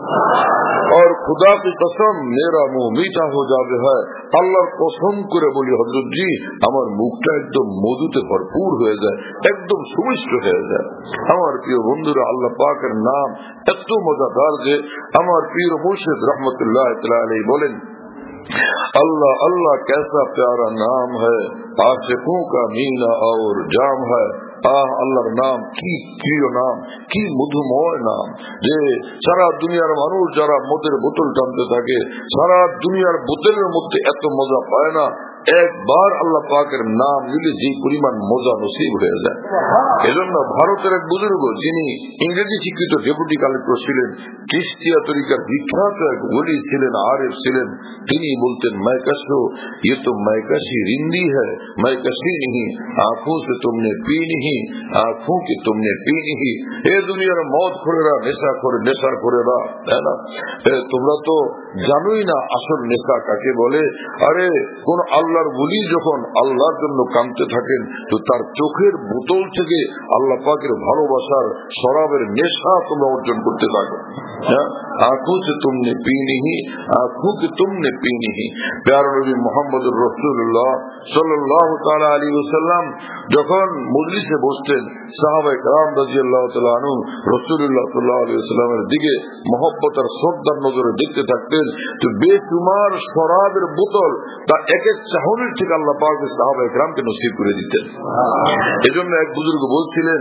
और खुदा की कसम मेरा मुंह मीठा हो जावे है। আল্লাহর কসম করে বলি হযরত জি আমার মুখটা একদম মধুতে ভরপুর হয়ে যায়, একদম সুমিষ্ট হয়ে যায়। আমার প্রিয় বন্ধুরা, আল্লাহ পাকের নাম এত মজাদার যে আমার প্রিয় মুর্শিদ रहमतुल्लाह तआला अलैहि बोलें, अल्लाह अल्लाह कैसा प्यारा नाम है, आशिकों का मीना और जाम है। আল্লাহর নাম কি প্রিয় নাম, কি মধুময় নাম, যে সারা দুনিয়ার মানুষ যারা মদের বোতল টানতে থাকে, সারা দুনিয়ার বোতলের মধ্যে এত মজা পায় না, একবার আল্লাহ পাকের নাম নিলে যে পরিমাণ মজা নসিব হয়ে যায়। এজন্য ভারতের এক বুজুর্গ, যিনি ইংরেজি শিক্ষিত ডেপুটি কালেক্টর ছিলেন, চিশতিয়া তরিকার বিখ্যাত এক ওলি ছিলেন, আরিফ ছিলেন, তিনি বলতেন, मैकशो ये तो मैकशी रिंदी है, मैकशी नहीं आंखों से तुमने पी नहीं, आंखों की तुमने पी नहीं। ए দুনিয়ার মদ খোরেরা, নেশা করে, নেশার খোরেরা, তাই না, তোমরা তো জানোই না আসল নেশা কাকে বলে। আরে কোন আল্লাহর ওলি যখন আল্লাহর জন্য কাঁদতে থাকেন, তো তার চোখের বোতল থেকে আল্লাহ পাকের ভালোবাসার শরাবের নেশা তোমরা অর্জন করতে থাকো। आंखों से तुमने पी नहीं, आंखों की तुमने पी नहीं। प्यारे नबी मोहम्मद रसूलुल्लाह सल्लल्लाहु ताला अलैहि वसल्लम যখন মজলিসে বসতেন, সাহাবায়ে কেরাম রাদিয়াল্লাহু তাআলা আনহু রাসূলুল্লাহ সাল্লাল্লাহু আলাইহি ওয়াসাল্লামের দিকে মহব্বত আর শ্রদ্ধার নজরে দেখতে থাকতেন। তো বেশুমার শরাবের বোতল তা এক এক চাহনির থেকে আল্লাহ পাক সাহাবায়ে কেরামকে নসিব করে দিতেন। এজন্য এক বুজুর্গ বলছিলেন,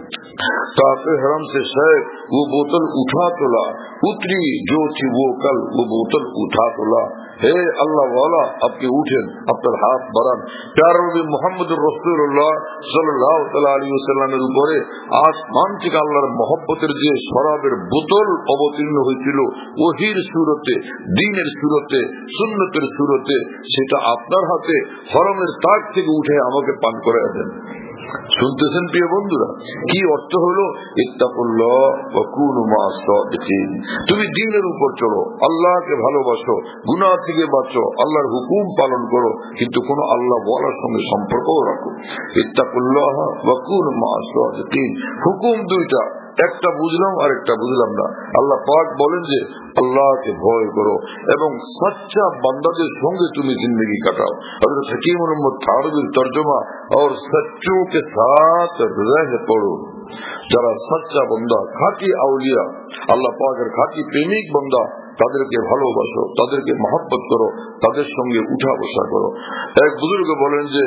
ताक़े हरम से शेख वो बोतल उठा तो ला, उतरी जो थी वो कल वो बोतल उठा तो ला। हे अल्लाह वाला आपके उठेन আপনার হাত বাড়ান। প্যারা নবী মুহাম্মদুর রাসূলুল্লাহ সাল্লাল্লাহু তাআলা আলাইহি ওয়াসাল্লামের উপরে আসমান থেকে আল্লাহর মহব্বতের যে শরাবের বোতল অবতীর্ণ হয়েছিল, ওহীর সূরতে, দ্বীনের সূরতে, সুন্নতের সূরতে, সেটা আপনার হাতে হরমের তাক থেকে উঠে আমাকে পান করায় দেন। শুনতেছেন প্রিয় বন্ধুরা, কি অর্থ হলো, ইত্তাকুল্লাহ ওয়া কুনু মা'আস সাদিকিন। তুমি দ্বীনের উপর চলো, আল্লাহকে ভালোবাসো, গুনাহ থেকে বাঁচো, আল্লাহর হুকুম পালন করো, কিন্তু কোন আল্লাহ ওয়ালার সঙ্গে সম্পর্কও রাখো। ইত্তাকুল্লাহ ওয়া কুনু মা'আস সাদিকিন, হুকুম দুইটা, একটা বুঝলাম আর একটা বুঝলাম না। আল্লাহ পাক বলেন যে আল্লাহকে ভয় করো এবং সচ্চা বান্দাদের সঙ্গে তুমি জিন্দগি কাটাও। হযরত হাকিমুল উম্মত থানবীর তরজমা, और सच्चों के साथ रह पड़ो। যারা সচ্চা বান্দা, খাঁটি আউলিয়া, আল্লাহ পাকের খাঁটি প্রেমিক বান্দা, তাদেরকে ভালোবাসো, তাদেরকে মহব্বত করো, তাদের সঙ্গে উঠা বসা করো। এক বুজুর্গ বলেন যে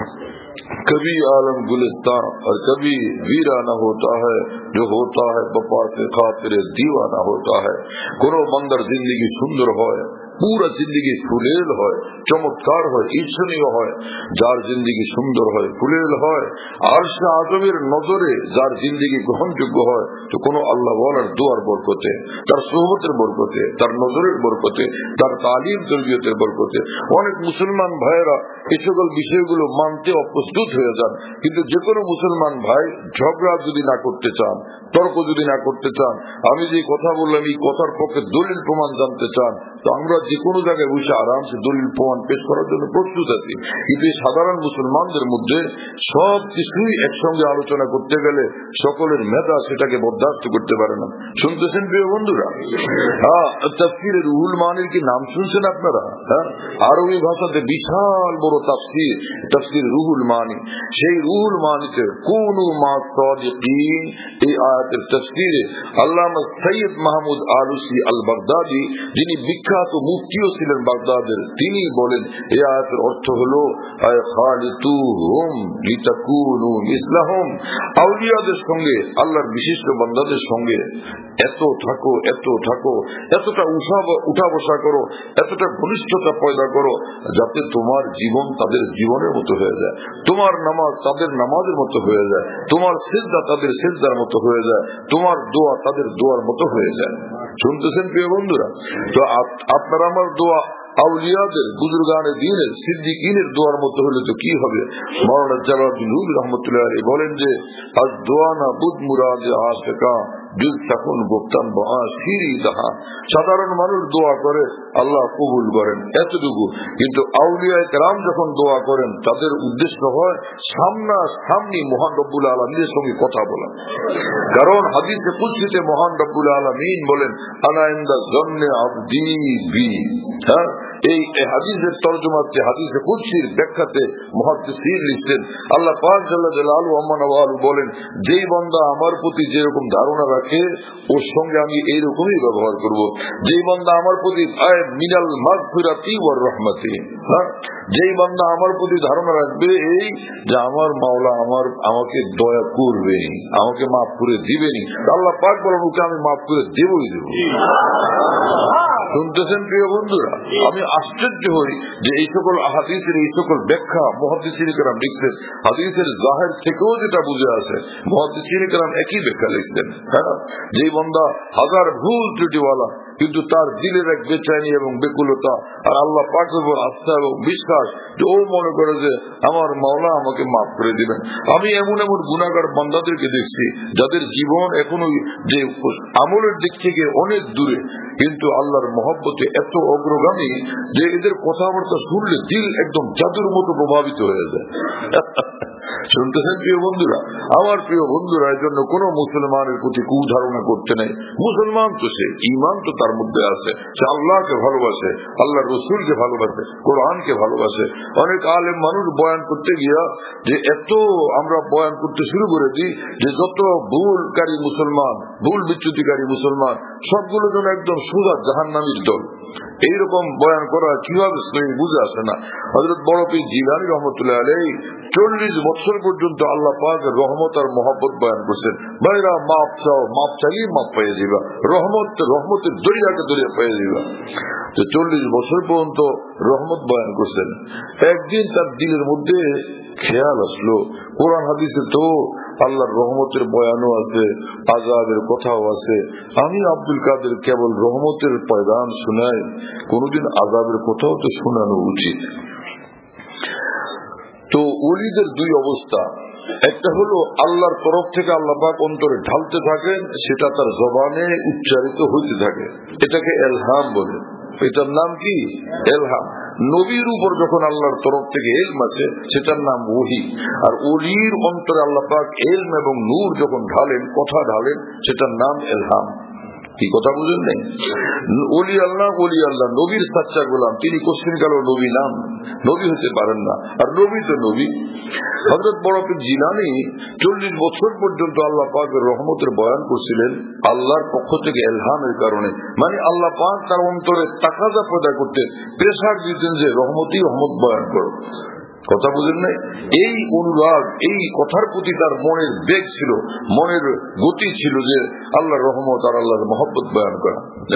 कभी आलम गुलिस्तान और कभी वीराना होता है, जो होता है बपा से खातिर दीवाना होता है। কোনো বান্দার জিন্দেগি সুন্দর হয়, পুরা জিন্দেগি ফুলেল হয়, চমৎকার হয়, ঈর্ষণীয় হয়। যার জিন্দেগি সুন্দর হয়, ফুলেল হয়, আরশে আযমের নজরে যার জিন্দেগি গ্রহণযোগ্য হয়, তো কোনো আল্লাহ ওয়ালার দোয়ার বরকতে, তার সোহবতের বরকতে, তার নজরের বরকতে, তার তালিম তরবিয়তের বরকতে অনেক মুসলমান ভাইয়েরা এই সকল বিষয়গুলো মানতে অপ্রস্তুত হয়ে যান। কিন্তু যে কোনো মুসলমান ভাই ঝগড়া যদি না করতে চান, তর্ক যদি না করতে চান, আমি যে কথা বললাম এই কথার পক্ষে দলিল প্রমাণ জানতে চান, তো আমরা যে কোনো জায়গায় বসে আরামসে দলিল প্রমাণ পেশ করার জন্য প্রস্তুত আছি। কিন্তু এই সাধারণ মুসলমানদের মধ্যে সব কিছুই একসঙ্গে আলোচনা করতে গেলে সকলের মেধা সেটাকে বরদাস্ত করতে পারে না। শুনতেছেন প্রিয় বন্ধুরা? হ্যাঁ, তাফসীরে রুহুল মানির কি নাম শুনছেন আপনারা? হ্যাঁ, আরবি ভাষাতে বিশাল বড় তাফসীর, তাফসীর রুহুল মানি। সেই রুহুল মানিতে কুনু মা সাদিকিন, এই আয়াতের তাফসীরে আল্লামা Syed Mahmud Alusi Al Baghdadi, যিনি বিখ্যাত মুফতিও ছিলেন বাগদাদের, তিনি বলেন এই আয়াতের অর্থ হলো খালিতুহুম লিতাকুনু মিসলাহুম, আউলিয়াদের সঙ্গে, আল্লাহর বিশিষ্ট বান্দাদের সঙ্গে এত থাকো, এত থাকো, এতটা উঠা বসা করো, এতটা ঘনিষ্ঠতা পয়দা করো, যাতে তোমার জীবন তাদের জীবনের মতো হয়ে যায়, তোমার নামাজ তাদের নামাজের মতো হয়ে যায়, তোমার সিজদা তাদের সিজদার মতো হয়ে যায়, তোমার দোয়া তাদের দোয়ার মতো হয়ে যায়। শুনতেছেন প্রিয় বন্ধুরা? তো আপনার আমার দোয়া আউলিয়াদের, বুজুর্গানে দ্বীনের, সিদ্দিকিনের দোয়ার মতো হলে তো কি হবে? মাওলানা জালালউদ্দিন রুমি রাহমাতুল্লাহ আলাইহি বলেন যে আজ দোয়া না বুদ মুরাদ আশিকা দিল তখন গুপ্তান বাসিরি দাহা। সাধারণ মানুষ দোয়া করে, আল্লাহ কবুল করেন এতটুকু, কিন্তু আউলিয়ায়ে কেরাম যখন দোয়া করেন তাদের উদ্দেশ্য হয় সামনাসামনি মহান রব্বুল আলামিনের সঙ্গে কথা বলা। কারণ হাদিসে কুদসিতে মহান রব্বুল আলামিন বলেন আনা ইনদা যন্নে আবদি বি। হ্যাঁ, এই হাদিসের তরজমাতে, হাদিসে কুদসির ব্যাখ্যাতে মুহাদ্দিসিন লিখছেন আল্লাহ পাক জাল্লা জালালুহু আম্মা নওয়ালু বলেন, যেই বান্দা আমার প্রতি যেরকম ধারণা রাখে ওর সঙ্গে আমি এইরকমই ব্যবহার করব। যেই বান্দা আমার প্রতি মিনাল মাগফিরাতি ওয়ার রাহমাতি, যেই বান্দা আমার প্রতি ধারণা রাখবে এই যে আমার মাওলা আমাকে দয়া করবে, আমাকে মাফ করে দিবেনি, আল্লাহ পাক বলেন ওকে আমি মাফ করে দেবই দেব। শুনতেছেন প্রিয় বন্ধুরা? আমি আশ্চর্য হই যে এই সকল হাদিসের এই সকল ব্যাখ্যা মুহাদ্দিসিন কেরাম লিখছেন, হাদিসের জাহির থেকেও যেটা বুঝে আসে মুহাদ্দিসিন কেরাম একই ব্যাখ্যা লিখছেন। হ্যাঁ, যেই বান্দা হাজার ভুল ত্রুটিওয়ালা কিন্তু তার দিলের এক বেচাইনি এবং বেকুলতা আর আল্লাহ পাকের উপর আস্থা এবং বিশ্বাস, যে ও মনে করে যে আমার মাওলা আমাকে মাফ করে দিবেন। আমি এমন এমন গুনাহগার বান্দাদেরকে দেখছি যাদের জীবন এখনো যে আমলের দিক থেকে অনেক দূরে, কিন্তু আল্লাহর মহব্বতে এত অগ্রগামী যে এদের কথাবার্তা শুনলে দিল একদম জাদুর মতো প্রভাবিত হয়ে যায়। শুনতেছেন প্রিয় বন্ধুরা? আমার প্রিয় বন্ধুরা, এর জন্য কোন মুসলমানের প্রতি কুধারণা করতে নেই। মুসলমান তো সে, ঈমান তো তার মধ্যে আছে, সে আল্লাহকে ভালোবাসে, আল্লাহর রাসূলকে ভালোবাসে, কোরআনকে ভালোবাসে। অনেক আলেম মানুষ বয়ান করতে গিয়া যে এত আমরা বয়ান করতে শুরু করে দিই যে যত ভুলকারী মুসলমান, ভুল বিচ্যুতিকারী মুসলমান সবগুলো যেন একদম সুজা জাহান্নামীর দল, এইরকম বয়ান করা কিভাবে বুঝে আসে না। হযরত বড় পীর জিলানী রাহমাতুল্লাহ আলাইহি 40 বছর পর্যন্ত আল্লাহ পাকের রহমত আর মহব্বত বয়ান করছেন। ভাইরা মাপ চাও, মাপ চাইলে মাপ পেয়ে যাবা, রহমতের দরিয়াকে দরিয়া পেয়ে যাবা। তো 40 বছর পর্যন্ত রহমত বয়ান করছেন। একদিন তার দিলের মধ্যে খেয়াল আসলো, কোরআন হাদিসে তো আল্লাহর রহমতের বয়ানও আছে, আযাবের কথাও আছে, আমি আব্দুল কাদের কেবল রহমতের পয়গাম শোনাই, কোনদিন আযাবের কথাও তো শোনানো উচিত। তো ওলিদের দুই অবস্থা, একটা হলো আল্লাহর তরফ থেকে আল্লাহ পাক অন্তরে ঢালতে থাকেন, সেটা তার জবানে উচ্চারিত হইতে থাকে, এটাকে এলহাম বলে। এটার নাম কি? এলহাম। নবীর উপর যখন আল্লাহর তরফ থেকে এলম আছে সেটার নাম ওহী। আর ওলির অন্তরে আল্লাহ পাক এলম এবং নূর যখন ঢালেন, কথা ঢালেন, সেটার নাম এলহাম। কি কথা বুঝেন নাই? ওলি আল্লাহ নবীর সাচ্চা গোলাম, তিনি কোশ্চিন কালো নবী নাম, নবী হতে পারেন না, আর নবী তো নবী। হযরত বড় পীর জিলানী 40 বছর পর্যন্ত আল্লাহ পাকের রহমতের বয়ান করছিলেন আল্লাহর পক্ষ থেকে ইলহামের কারণে। মানে আল্লাহ পাক তার অন্তরে তাকাজা পয়দা করতেন, প্রেসার দিতেন যে রহমতই রহমত বয়ান করো। কথা বুঝেন নাই? এই অনুরাগ, এই কথার প্রতি তার মনের বেগ ছিল, মনের গতি ছিল যে আল্লাহর রহমত আর আল্লাহর মহব্বত বয়ান করা।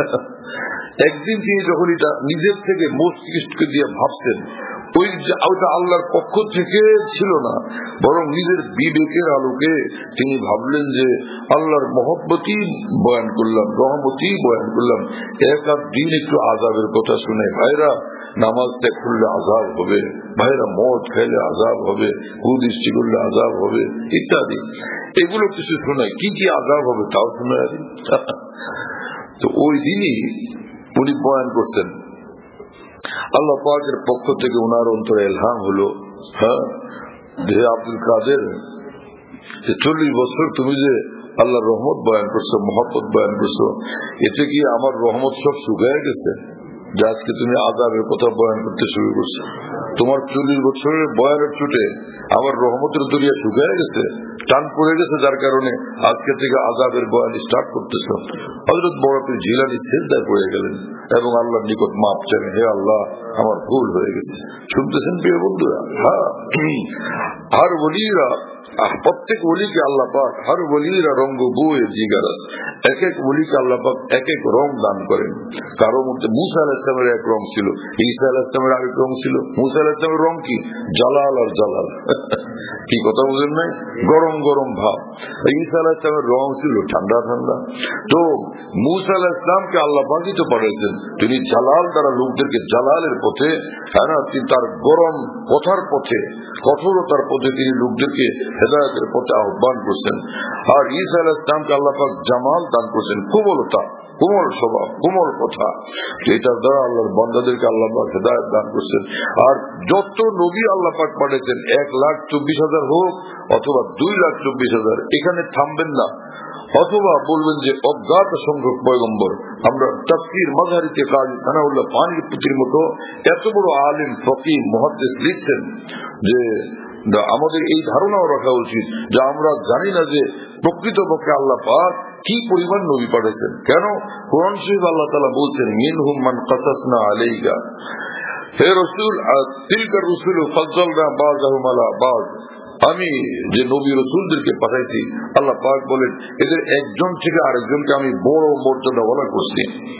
একদিন তিনি যখন এটা নিজের থেকে মস্তিষ্ক দিয়ে ভাবছেন, ওইটা আল্লাহর পক্ষ থেকে ছিল না, বরং নিজের বিবেকের আলোকে তিনি ভাবলেন যে আল্লাহর মহব্বতই বয়ান করলাম, রহমতই বয়ান করলাম। এক দিন একটু আযাবের কথা শুনে, ভাইরা নামাজ ত্যাগ করলে আযাব হবে, ভাইরা মদ খাইলে আযাব হবে, কুদৃষ্টি করলে আযাব হবে ইত্যাদি, এগুলো কিছু শোনায়। কি কি আযাব হবে তাও শোনায়। তো ওই দিনই উনি বয়ান করছেন, আল্লাহ পাকের পক্ষ থেকে উনার অন্তরে ইলহাম হলো, হ্যাঁ যে আব্দুল কাদের 40 বছর তুমি যে আল্লাহর রহমত বয়ান করছো, মহব্বত বয়ান করছো, এতে কি আমার রহমত সব শুকায় গেছে যে আজকে তুমি আযাবের কথা বয়ান করতে শুরু করছো? তোমার 40 বছরের বয়ানের চুটে আমার রহমতের দরিয়া শুকায় গেছে, টান পড়ে গেছে, যার কারণে আজকে থেকে আযাবের বয়ান স্টার্ট করতেছ। হযরত বড় পীর জিলানী সিজদায় পড়ে গেলেন এবং আল্লাহর নিকট মাপ চাইলেন, হে আল্লাহ আমার ভুল হয়ে গেছে। শুনতেছেন প্রিয় বন্ধুরা? হ্যাঁ, আর ওলিরা, প্রত্যেক ওলিকে আল্লাহ পাক, হর ওলিরা রঙ্গ বয়ে জিগারাস, এক এক ওলিকে আল্লাহ পাক এক এক রং দান করেন। কারো মধ্যে মুসা আলাইহিস সালামের এক রং ছিল, ঈসা আলাইহিস সালামের আরেক রং ছিল। মুসা আলাইহিস সালামের রং কি? জালাল আর জালাল। কি কথা বুঝেন নাই? গরম গরম ভাব। ঈসা আলাইহিস সালামের রং ছিল ঠান্ডা ঠান্ডা। তো মুসা আলাইহিস সালামকে আল্লাহ পাকই তো পাঠাইছেন, তিনি জালাল দ্বারা লোকদেরকে জালালের পথে, হ্যাঁ না, তিনি তার গরম কথার পথে, কঠোরতার পথে তিনি লোকদেরকে হেদায়েতের পথে আহ্বান করছেন। আর ঈসা আলাইহিস সালামকে আল্লাহ পাক জামাল দান করছেন, কোমলতা, কোমল স্বভাব, কোমল কথা, এটার দ্বারা আল্লাহর বান্দাদেরকে আল্লাহ পাক হেদায়েত দান করছেন। আর যত নবী আল্লাহ পাক পাঠিয়েছেন, 1,24,000 হোক অথবা 2,24,000, এখানে থামবেন না, অথবা বলবেন যে অজ্ঞাত সংখ্যক পয়গম্বর। আমরা তাফসীর মাযহারিতে কাজী সানাউল্লাহ পানির পুতির মতো এত বড় আলিম, ফকিহ, মুহাদ্দিস লিখছেন যে আমাদের এই ধারণাও রাখা উচিত যে আমরা জানি না যে প্রকৃতপক্ষে আল্লাহ পাক কি পরিমাণ নবী পাঠিয়েছেন। কেন? কোরআন শরীফ আল্লাহ তাআলা বলছেন, মিনহুম মান কাসাসনা আলাইকা, হে রাসূল তিলকা রুসুল ফাজ্জালনা বাযহুম আলা বায, আমি যে নবী রাসূলদেরকে পাঠাইছি, আল্লাহ পাক বলেন এদের একজন থেকে আরেকজনকে আমি বড় মর্যাদা ওয়ালা করছি।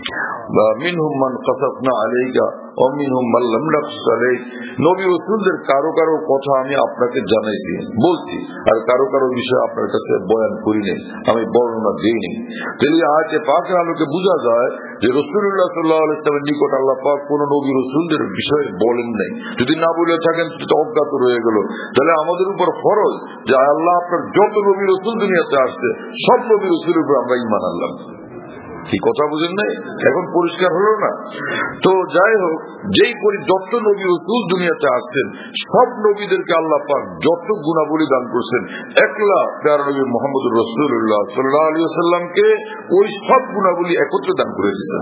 মিনহুম মান কাসাসনা আলাইকা ওয়া মিনহুম মান লাম নাকসুস আলাইক, নবী রাসূলদের কারো কারো কথা আমি আপনাকে জানাইছি, বলছি, আর কারো কারো বিষয় আপনার কাছে বয়ান করিনি, আমি বর্ণনা দিইনি। তাহলে আয়াতে পাকের আলোকে বোঝা যায় যে রাসূলুল্লাহ সাল্লাল্লাহু আলাইহি ওয়াসাল্লামের নিকট আল্লাহ পাক কোন নবী রাসূলদের বিষয়ে বলেন নাই। যদি না বলে থাকেন তো অজ্ঞাত রয়ে গেল। তাহলে আমাদের উপর ফরজ যে আল্লাহ আপনার যত নবী রাসূল দুনিয়াতে আসছে সব নবী রাসূলের উপর আমরা ঈমান আনলাম। কি কথা বুঝেন নাই? এখন পরিষ্কার হলো না? তো যাই হোক, যেই যত নবী রাসূল দুনিয়াতে আসছেন সব নবীদেরকে আল্লাহ পাক যত গুণাবলী দান করছেন, একলা প্যারা নবী মুহাম্মদুর রাসূলুল্লাহ সাল্লাল্লাহু আলাইহি ওয়াসাল্লামকে ওই সব গুণাবলী একত্রে দান করে দিয়েছেন।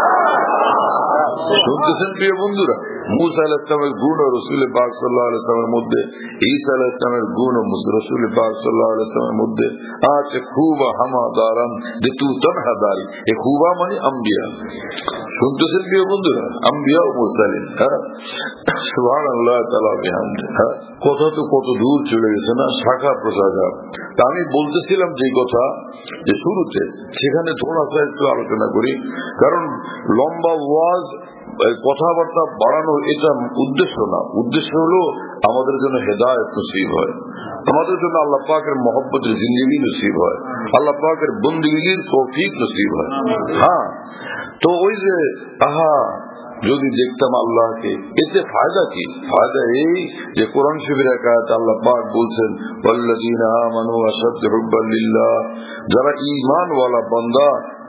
শুনতেছেন প্রিয় বন্ধুরা? মুসা আলাইহিস সালামের গুণ ও রাসূল পাক সাল্লাল্লাহু আলাইহি ওয়াসাল্লামের মধ্যে, ঈসা আলাইহিস সালামের গুণ ও রাসূল পাক সাল্লাল্লাহু আলাইহি ওয়াসাল্লামের মধ্যে আছে খুবা হামাদারান যে তু তনহাদারি, এই খুবা মানে আম্বিয়া। শুনতেছেন প্রিয় বন্ধুরা? আম্বিয়া ও মুরসালিন। সুবহানাল্লাহ তাআলা বিহামদি। কথা তো কত দূর চলে গেছে না, শাখা প্রশাখা। তা আমি বলতেছিলাম যে কথা, যে শুরুতে, সেখানে থোড়া সা একটু আলোচনা করি, কারণ লম্বা ওয়াজ কথাবার্তা বাড়ানো এটা উদ্দেশ্য না। উদ্দেশ্য হলো আমাদের জন্য হেদায়েত নসিব হয়, আমাদের জন্য আল্লাহ পাকের মহব্বতের জিন্দেগি নসিব হয়, আল্লাহ পাকের বন্দেগীর তৌফিক নসিব হয়। হ্যাঁ, তো ওই যে যদি দেখতাম আল্লাহকে, এতে ফায়দা কি? ফায়দা এই যে কোরআন শরীফের এক আয়াত আল্লাহ পাক বলছেন, ওয়াল্লাযীনা আমানু আশাদ্দু হুব্বান লিল্লাহ, যারা ঈমানওয়ালা বান্দা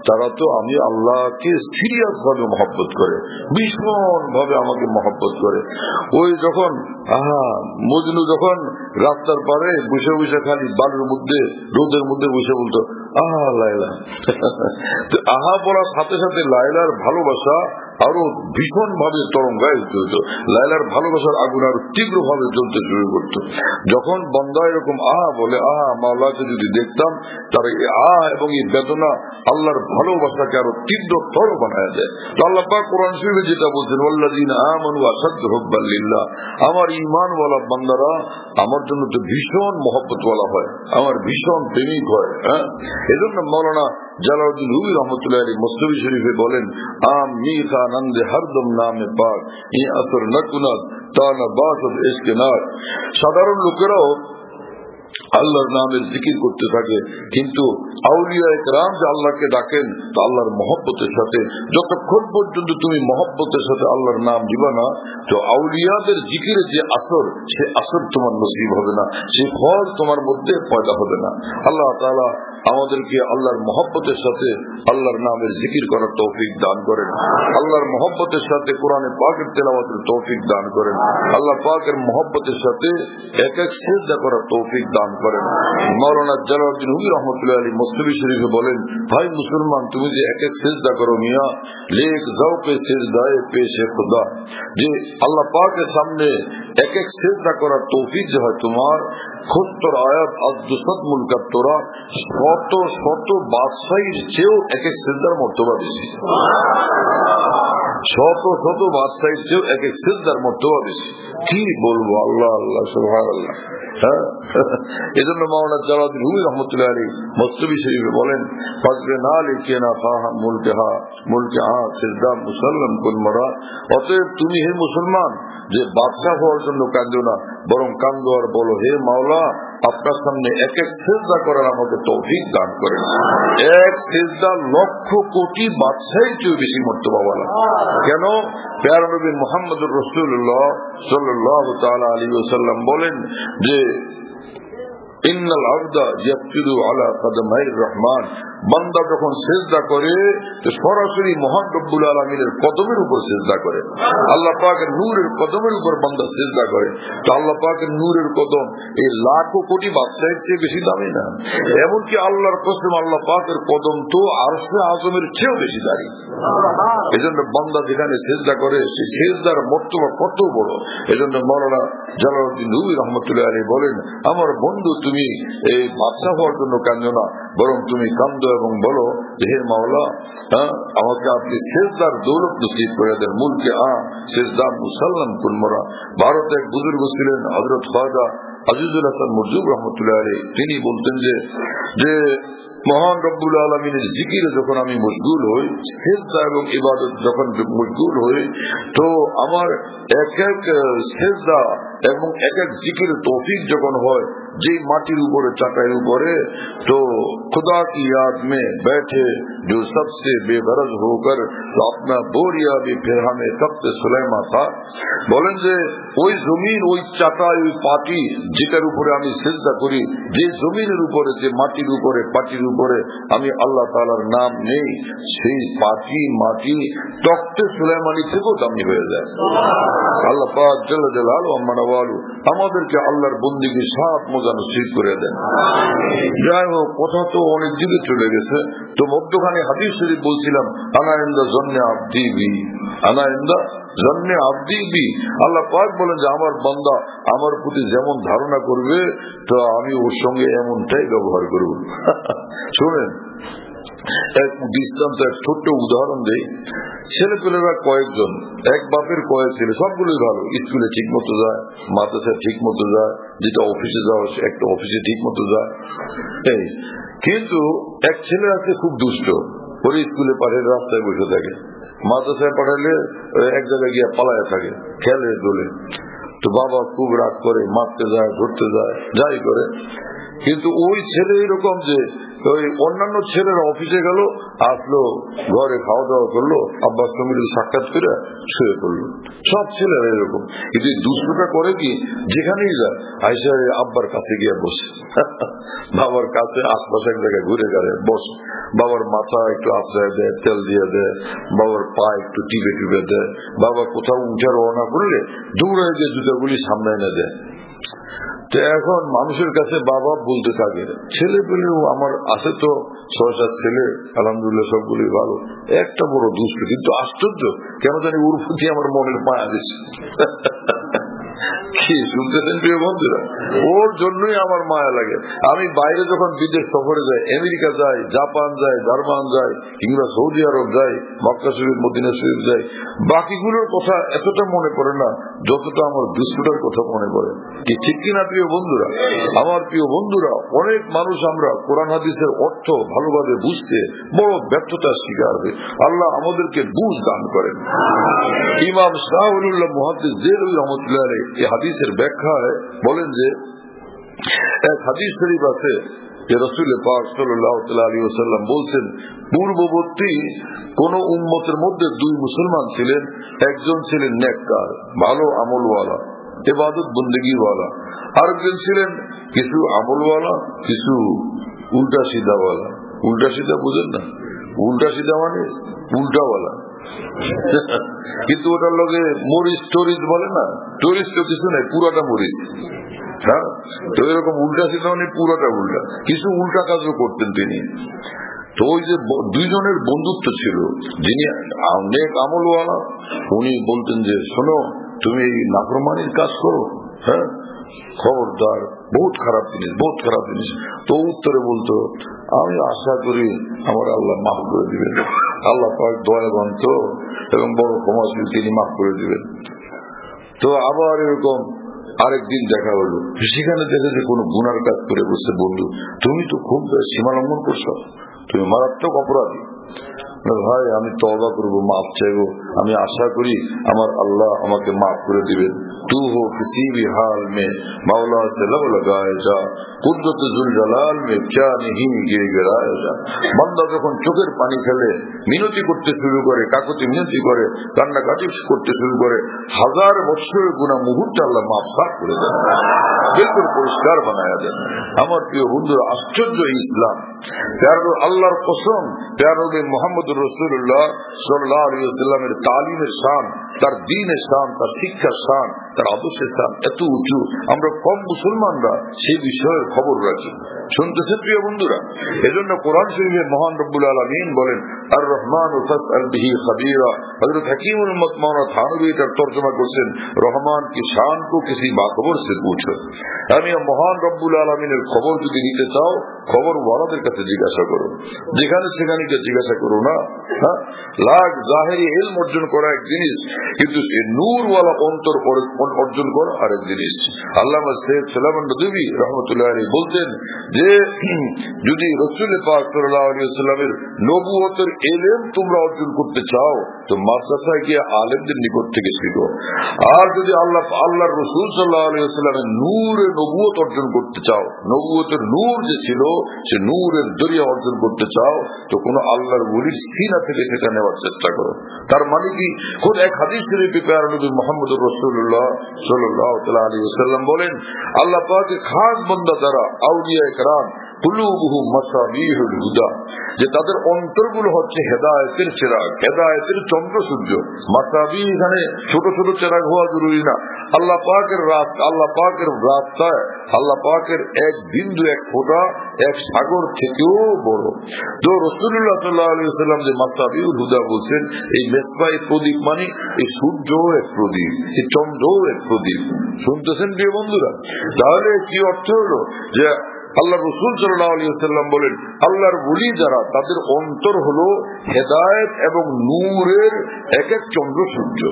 তারা তো আমি আল্লাহকে সিরিয়াস ভাবে মহব্বত করে, ভীষণ ভাবে আমাকে মহব্বত করে। ওই যখন মজনু যখন রাস্তার পারে বসে বসে খালি বালুর মধ্যে রোদের মধ্যে বসে বলতো আহা লাইলা, আহা বলার সাথে সাথে লাইলার ভালোবাসা আরো ভীষণ ভাবে তরঙ্গায়িত হতো, লাইলার ভালোবাসার আগুন আরো তীব্র ভাবে জ্বলতে শুরু করতো। যখন বন্দা এরকম আহা বলে, আহা মাওলাকে যদি দেখতাম, তার এই আহা এবং এই বেদনা আল্লাহর ভালোবাসাকে আরো তীব্রতর বানায় দেয়। তো আল্লাহ পাক কোরআন শরীফে যেটা বলছেন, ওয়াল্লাযীনা আমানু আশাদ্দু হুব্বান লিল্লাহ, আমার ঈমানওয়ালা বান্দারা আমার জন্য তো ভীষণ মহব্বতওয়ালা হয়, আমার ভীষণ প্রেমিক হয়। এজন্য মাওলানা জালালউদ্দিন রুমি রহমতুল্লাহ আলাইহি মসনবী শরীফে বলেন, আম মিঠা নন্দে হরদম নামে পাক ই আসর নকুনাদ তানা বাসদ ইশকে নার। সাধারণ লোকেরাও আল্লাহর নামের জিকির করতে থাকে, কিন্তু আউলিয়া ইকরাম যে আল্লাহকে ডাকেন তা আল্লাহর মহব্বতের সাথে। যতক্ষণ পর্যন্ত তুমি মহব্বতের সাথে আল্লাহর নাম দিবা না, তো আউলিয়াদের জিকিরে যে আসর, সে আসর তোমার নসিব হবে না, সে ফল তোমার মধ্যে পয়দা হবে না। আল্লাহ তাআলা আমাদেরকে আল্লাহর মহব্বতের সাথে আল্লাহর নামের জিকির করার তৌফিক দান করেন, আল্লাহর মহব্বতের সাথে কোরআনে পাকের তেলাওয়াতের তৌফিক দান করেন, আল্লাহ পাকের মহব্বতের সাথে এক এক সিজদা করার তৌফিক দান করেন। মাওলানা জালালউদ্দিন রুমি রহমতুল্লাহ আলাইহি মসনবী শরীফে বলেন, ভাই মুসলমান, তুমি যে এক এক সিজদা করো মিয়া, লেক যাওকে সিজদায়ে পেশে খুদা, যে আল্লাহ পাকের সামনে এক এক সিজদা করার তৌফিক যে হয় তোমার, খুত্তর আয়াত আদ-দুসাদ মুলকাত তোরা, শত শত বাদশাহীর চেয়েও এক এক সিজদার মর্তবা বেশি, শত শত বাদশাহীর চেয়েও এক এক সিজদার মর্তবা বেশি। কি বলবো, আল্লাহ আল্লাহ সুবহানাল্লাহ। এজন্য মাওলানা জালালউদ্দিন রুমি রহমতুল্লাহ আলাইহি মসনবী শরীফে বলেন, ফাজরে না লিখে না ফাহা মুলকে সিজদা মুসাল্লাম কুল মারা। অতএব তুমি হে মুসলমান যে বাদশাহ হওয়ার জন্য কাঁদো না, বরং কান্দো আর বলো, হে মাওলা, আপনার সামনে এক এক সিজদা করার আমাকে তৌফিক দান করেন। এক সিজদা লক্ষ কোটি বাদশাহীর চেয়ে বেশি মর্তবাওয়ালা। কেন? প্যারা নবী মুহাম্মদুর রাসূলুল্লাহ সাল্লাল্লাহু তাআলা আলাইহি ওয়াসাল্লাম বলেন যে ইন্নাল আবদা ইয়াসজুদু আলা কদমাইর রহমান, বান্দা যখন সিজদা করে তো সরাসরি মহান রব্বুল আলামিনের কদমের উপর সিজদা করে। আল্লাহ পাকের নূরের কদমের উপর বান্দা সিজদা করে। তো আল্লাহ পাকের নূরের কদম এই লাখো কোটি বাদশাহের চেয়ে বেশি দামি না। এমনকি আল্লাহর কসম, আল্লাহ পাকের কদম তো আরশে আযমের চেয়েও বেশি দামি। এজন্য বান্দা যেখানে সিজদা করে সেই সিজদার মর্তবা কত বড়। এজন্য মাওলানা জালালউদ্দিন রুমি রহমতুল্লাহ আলাইহি বলেন, আমার বন্ধু, তুমি এই বাদশাহ হওয়ার জন্য কাঁদো না, বরং তুমি কান্দো এবং বলো, হে মাওলা, আমাকে আপনি সিজদার দৌলত নসিব করে দেন। মুলকে সিজদা মুসাল্লাম কুল মারা। ভারতে এক বুজুর্গ ছিলেন হযরত খাজা আজিজুল হাসান মরজুব রহমতুল্লাহ আলাইহি, তিনি বলতেন যে মহান রব্বুল আলামিনের জিকিরে যখন আমি মশগুল হই, সিজদা এবং ইবাদত যখন মশগুল হই, তো আমার এক এক সিজদা এবং এক এক জিকির তৌফিক যখন হয়, যে মাটির উপরে চাটাইয়ের উপরে, তো खुदा की याद में बैठे जो सबसे बेगरज होकर तो अपना बोरिया भी फिर हमें तख्त सुलेमा था। বলেন যে ওই জমিন, ওই চাটাই, ওই পাটি যেটার উপরে আমি সিজদা করি, যে জমিনের উপরে, যে মাটির উপরে, পাটির উপরে আমি আল্লাহ তাআলার নাম নেই, সেই পাটি মাটি তখ্তে সুলাইমানি থেকেও দামি হয়ে যায়। আল্লাহ পাক জাল্লা জালালুহু আম্মা নওয়ালু আমাদেরকে আল্লাহর বন্দেগীর সাত মজা নসিব করে দেন। যাই হোক, কথা তো অনেক দিকে চলে গেছে। তো মধ্যখানে হাদিস শরীফ বলছিলাম, আনা ইনদা জন্নে আবদি বি, আনা ইনদা জন্নে আবদি বি। আল্লাহ পাক বলেন যে আমার বান্দা আমার প্রতি যেমন ধারণা করবে, তো আমি ওর সঙ্গে এমনটাই ব্যবহার করব। শুনেন, এক দৃষ্টান্ত, এক ছোট্ট উদাহরণ দেই। ছেলেপেলেরা কয়েকজন, এক বাপের কয়েক ছেলে, সবগুলোই ভালো, স্কুলে ঠিক মতো যায়, মাদ্রাসায় ঠিক মতো যায়, যেটা অফিসে যাওয়া একটা অফিসে ঠিক মতো যায়। এই কিন্তু এক ছেলে আছে খুব দুষ্ট, ওর স্কুলে পাঠালে রাস্তায় বসে থাকে, মাদ্রাসায় পাঠালে এক জায়গায় গিয়ে পালায় থাকে, খেলে দোলে। তো বাবা খুব রাগ করে, মারতে যায়, ধরতে যায়, যাই করে। কিন্তু ওই ছেলে এরকম যে ওই অন্যান্য ছেলেরা অফিসে গেল, আসলো, ঘরে খাওয়া দাওয়া করলো, আব্বার সঙ্গে সাক্ষাৎ করে শুয়ে পড়লো। সব ছেলেরা এরকম। কিন্তু দুষ্টটা করে কি, যেখানেই যায় আইসা আব্বার কাছে গিয়ে বসে, বাবার কাছে আশপাশে এক জায়গায় ঘুরে গেলে বসে। বাবার মাথা একটু আশ্রয় দেয়, তেল দিয়ে দেয়, বাবার পা একটু টিপে টিপে দেয়, বাবা কোথাও উঠে রওনা করলে দৌড়ে যে জুতাগুলি সামনে এনে দেয়। তো এখন মানুষের কাছে বাবা বলতে থাকে, ছেলে পেলেও আমার আছে তো 6-7 ছেলে, আলহামদুলিল্লাহ সবগুলি ভালো, একটা বড় দুষ্ট, কিন্তু আশ্চর্য কেন জানি ওর প্রতি আমার মনের মায়া দিচ্ছে। কি শুনতেছেন প্রিয় বন্ধুরা? ওর জন্যই আমার মায়া লাগে। আমি বাইরে যখন বিদেশ সফরে যাই, আমেরিকা যাই, জাপান যাই, জার্মান যাই, কিংবা সৌদি আরব যাই, মক্কা শরীফ, মদিনা শরীফ যাই, বাকিগুলোর কথা এতটা মনে পড়ে না যতটা আমার দুষ্টটার কথা মনে পড়ে। কি ঠিক কিনা প্রিয় বন্ধুরা? আমার প্রিয় বন্ধুরা, অনেক মানুষ আমরা কোরআন হাদিসের অর্থ ভালোভাবে বুঝতে বড় ব্যর্থতার শিকার হই। আল্লাহ আমাদেরকে বুঝ দান করেন। ইমাম শাহুল্লাহ মুহাদ্দিস দেরবি রহমতুল্লাহ আলাইহি এই হাদিসের ব্যাখ্যায় বলেন যে এক হাদিস শরীফ আছে যে রাসূল পাক সাল্লাল্লাহু আলাইহি ওয়াসাল্লাম বলছেন, পূর্ববর্তী কোন উম্মতের মধ্যে 2 মুসলমান ছিলেন, একজন ছিলেন নেককার, ভালো আমলওয়ালা, ইবাদত বন্দেগীওয়ালা, আরেকজন ছিলেন কিছু আমলওয়ালা, কিছু উল্টা সিধাওয়ালা। উল্টা সিধা বুঝেন না? উল্টা সিধা মানে উল্টাওয়ালা, কিন্তু ওটার লগে মরিচ টরিচ বলে না, টরিচ তো কিছু নাই, পুরাটা মরিচ। হ্যাঁ, তো এরকম উল্টা সিধা মানে পুরাটা উল্টা, কিছু উল্টা কাজও করতেন তিনি। তো ওই যে 2 জনের বন্ধুত্ব ছিল, যিনি অনেক আমলওয়ালা, উনি বলতেন যে শোনো, তুমি নাফরমানির কাজ করো, হ্যাঁ খবরদার, বহুত খারাপ জিনিস, বহুত খারাপ জিনিস। তো উত্তরে বলতো, আমি আশা করি আমার আল্লাহ মাফ করে দিবেন, আল্লাহ পাক দয়াবান তো এবং বড় ক্ষমাশীল, তিনি মাফ করে দিবেন। তো আবার এরকম আরেকদিন দেখা হলো, সেখানে দেখে যে কোনো গুনার কাজ করে বসছে। বন্ধু, তুমি তো খুব সীমা লঙ্ঘন করছো, তুমি মারাত্মক অপরাধী। ভাই, আমি তওবা করবো, মাফ চাইবো, আমি আশা করি আমার আল্লাহ আমাকে মাফ করে দিবেন। তু হো কিসি ভি হাল মে মাওলা সে लब लगाए जा, কুদরত জুল জালাল মে ক্যা नहीं गिर गिराया जा। বান্দা যখন চোখের পানি ফেলে, মিনতি করতে শুরু করে, কাকুতি মিনতি করে, কান্নাকাটি করতে শুরু করে, 1000 বছরের গুনাহ মুহূর্তে আল্লাহ মাফ সাফ করে দেন, বিলকুল পরিষ্কার বানায়া দেন। আমার প্রিয় বন্ধুরা, আশ্চর্য ইসলাম। আল্লাহর কসম, প্যারবে মুহাম্মদুর রাসূলুল্লাহ সাল্লাল্লাহু আলাইহি ওয়াসাল্লামের তালিমের শান, তার দ্বীনের শান, তার শিক্ষার শান, তার আদর্শের শান এত উঁচু, আমরা কম মুসলমানরা সেই বিষয়ের খবর রাখি। শুনতেছেন প্রিয় বন্ধুরা? এজন্য কোরআন শরীফে মহান রব্বুল আলামিন বলেন, আর রহমান ফাসআল বিহি খাবীরা। হযরত হাকিমুল উম্মত মাওলানা থানভী তার তরজমা করছেন, রহমান কি শান কো কিসি বাখবর সে পুছো। আমি মহান রব্বুল আলামিনের খবর যদি নিতে চাও, খবর ওয়ালাদের কাছে জিজ্ঞাসা করো, যেখানে সেখানে জিজ্ঞাসা করো না। হ্যাঁ, লাখ জাহেরি ইলম অর্জন করা এক জিনিস, কিন্তু সে নূরওয়ালা অন্তর অর্জন করা আরেক জিনিস। আল্লামা সৈয়দ সুলাইমান নদভী রাহমাতুল্লাহ আলাইহি বলতেন যে যদি রাসূল পাক সাল্লাল্লাহু আলাইহি ওয়াসাল্লামের নবুয়তের ইলম তোমরা অর্জন করতে চাও, তো মাদ্রাসায় গিয়ে আলেমদের নিকট থেকে শিখো। আর যদি আল্লাহর রাসূল সাল্লাল্লাহু আলাইহি ওয়াসাল্লামের নূরে নবুয়ত অর্জন করতে চাও, নবুয়তের নূর যে ছিল সে নূরের দরিয়া অর্জন করতে চাও, তো কোন আল্লাহর ওলির সিনা থেকে সেটা নেওয়ার চেষ্টা করো। তার মানে কি, খুব এক হাদিস শরীফে প্যারা নবী মুহাম্মদুর রাসূলুল্লাহ সাল্লাল্লাহু আলাইহি ওয়াসাল্লাম বলেন, আল্লাহ পাকের খাস বান্দা যারা, আউলিয়া ইকরাম, কুলুবুহুম মাসাবিহুল হুদা, যে তাদের অন্তরগুলো হচ্ছে হেদায়েতের চিরাগ, হেদায়েতের চন্দ্র সূর্য। মাসাবি এখানে ছোট ছোট চিরাগ হওয়া জরুরি না, আল্লাহ পাকের রাস্তা, আল্লাহ পাকের রাস্তায়, আল্লাহ পাকের এক বিন্দু, এক ফোঁটা, এক সাগর থেকেও বড়। তো রাসূলুল্লাহ সাল্লাল্লাহু আলাইহি ওয়াসাল্লাম যে মাসাবিহুল হুদা বলছেন, এই মেসবাহ প্রদীপ মানে এই সূর্যও এক প্রদীপ, এই চন্দ্রও এক প্রদীপ। শুনতেছেন প্রিয় বন্ধুরা? তাহলে কি অর্থ হলো যে আল্লাহ রাসূল সাল্লাল্লাহু আলাইহি ওয়াসাল্লাম বলেন, আল্লাহর ওলি যারা, তাদের অন্তর হলো হেদায়েত এবং নূরের এক এক চন্দ্র সূর্য।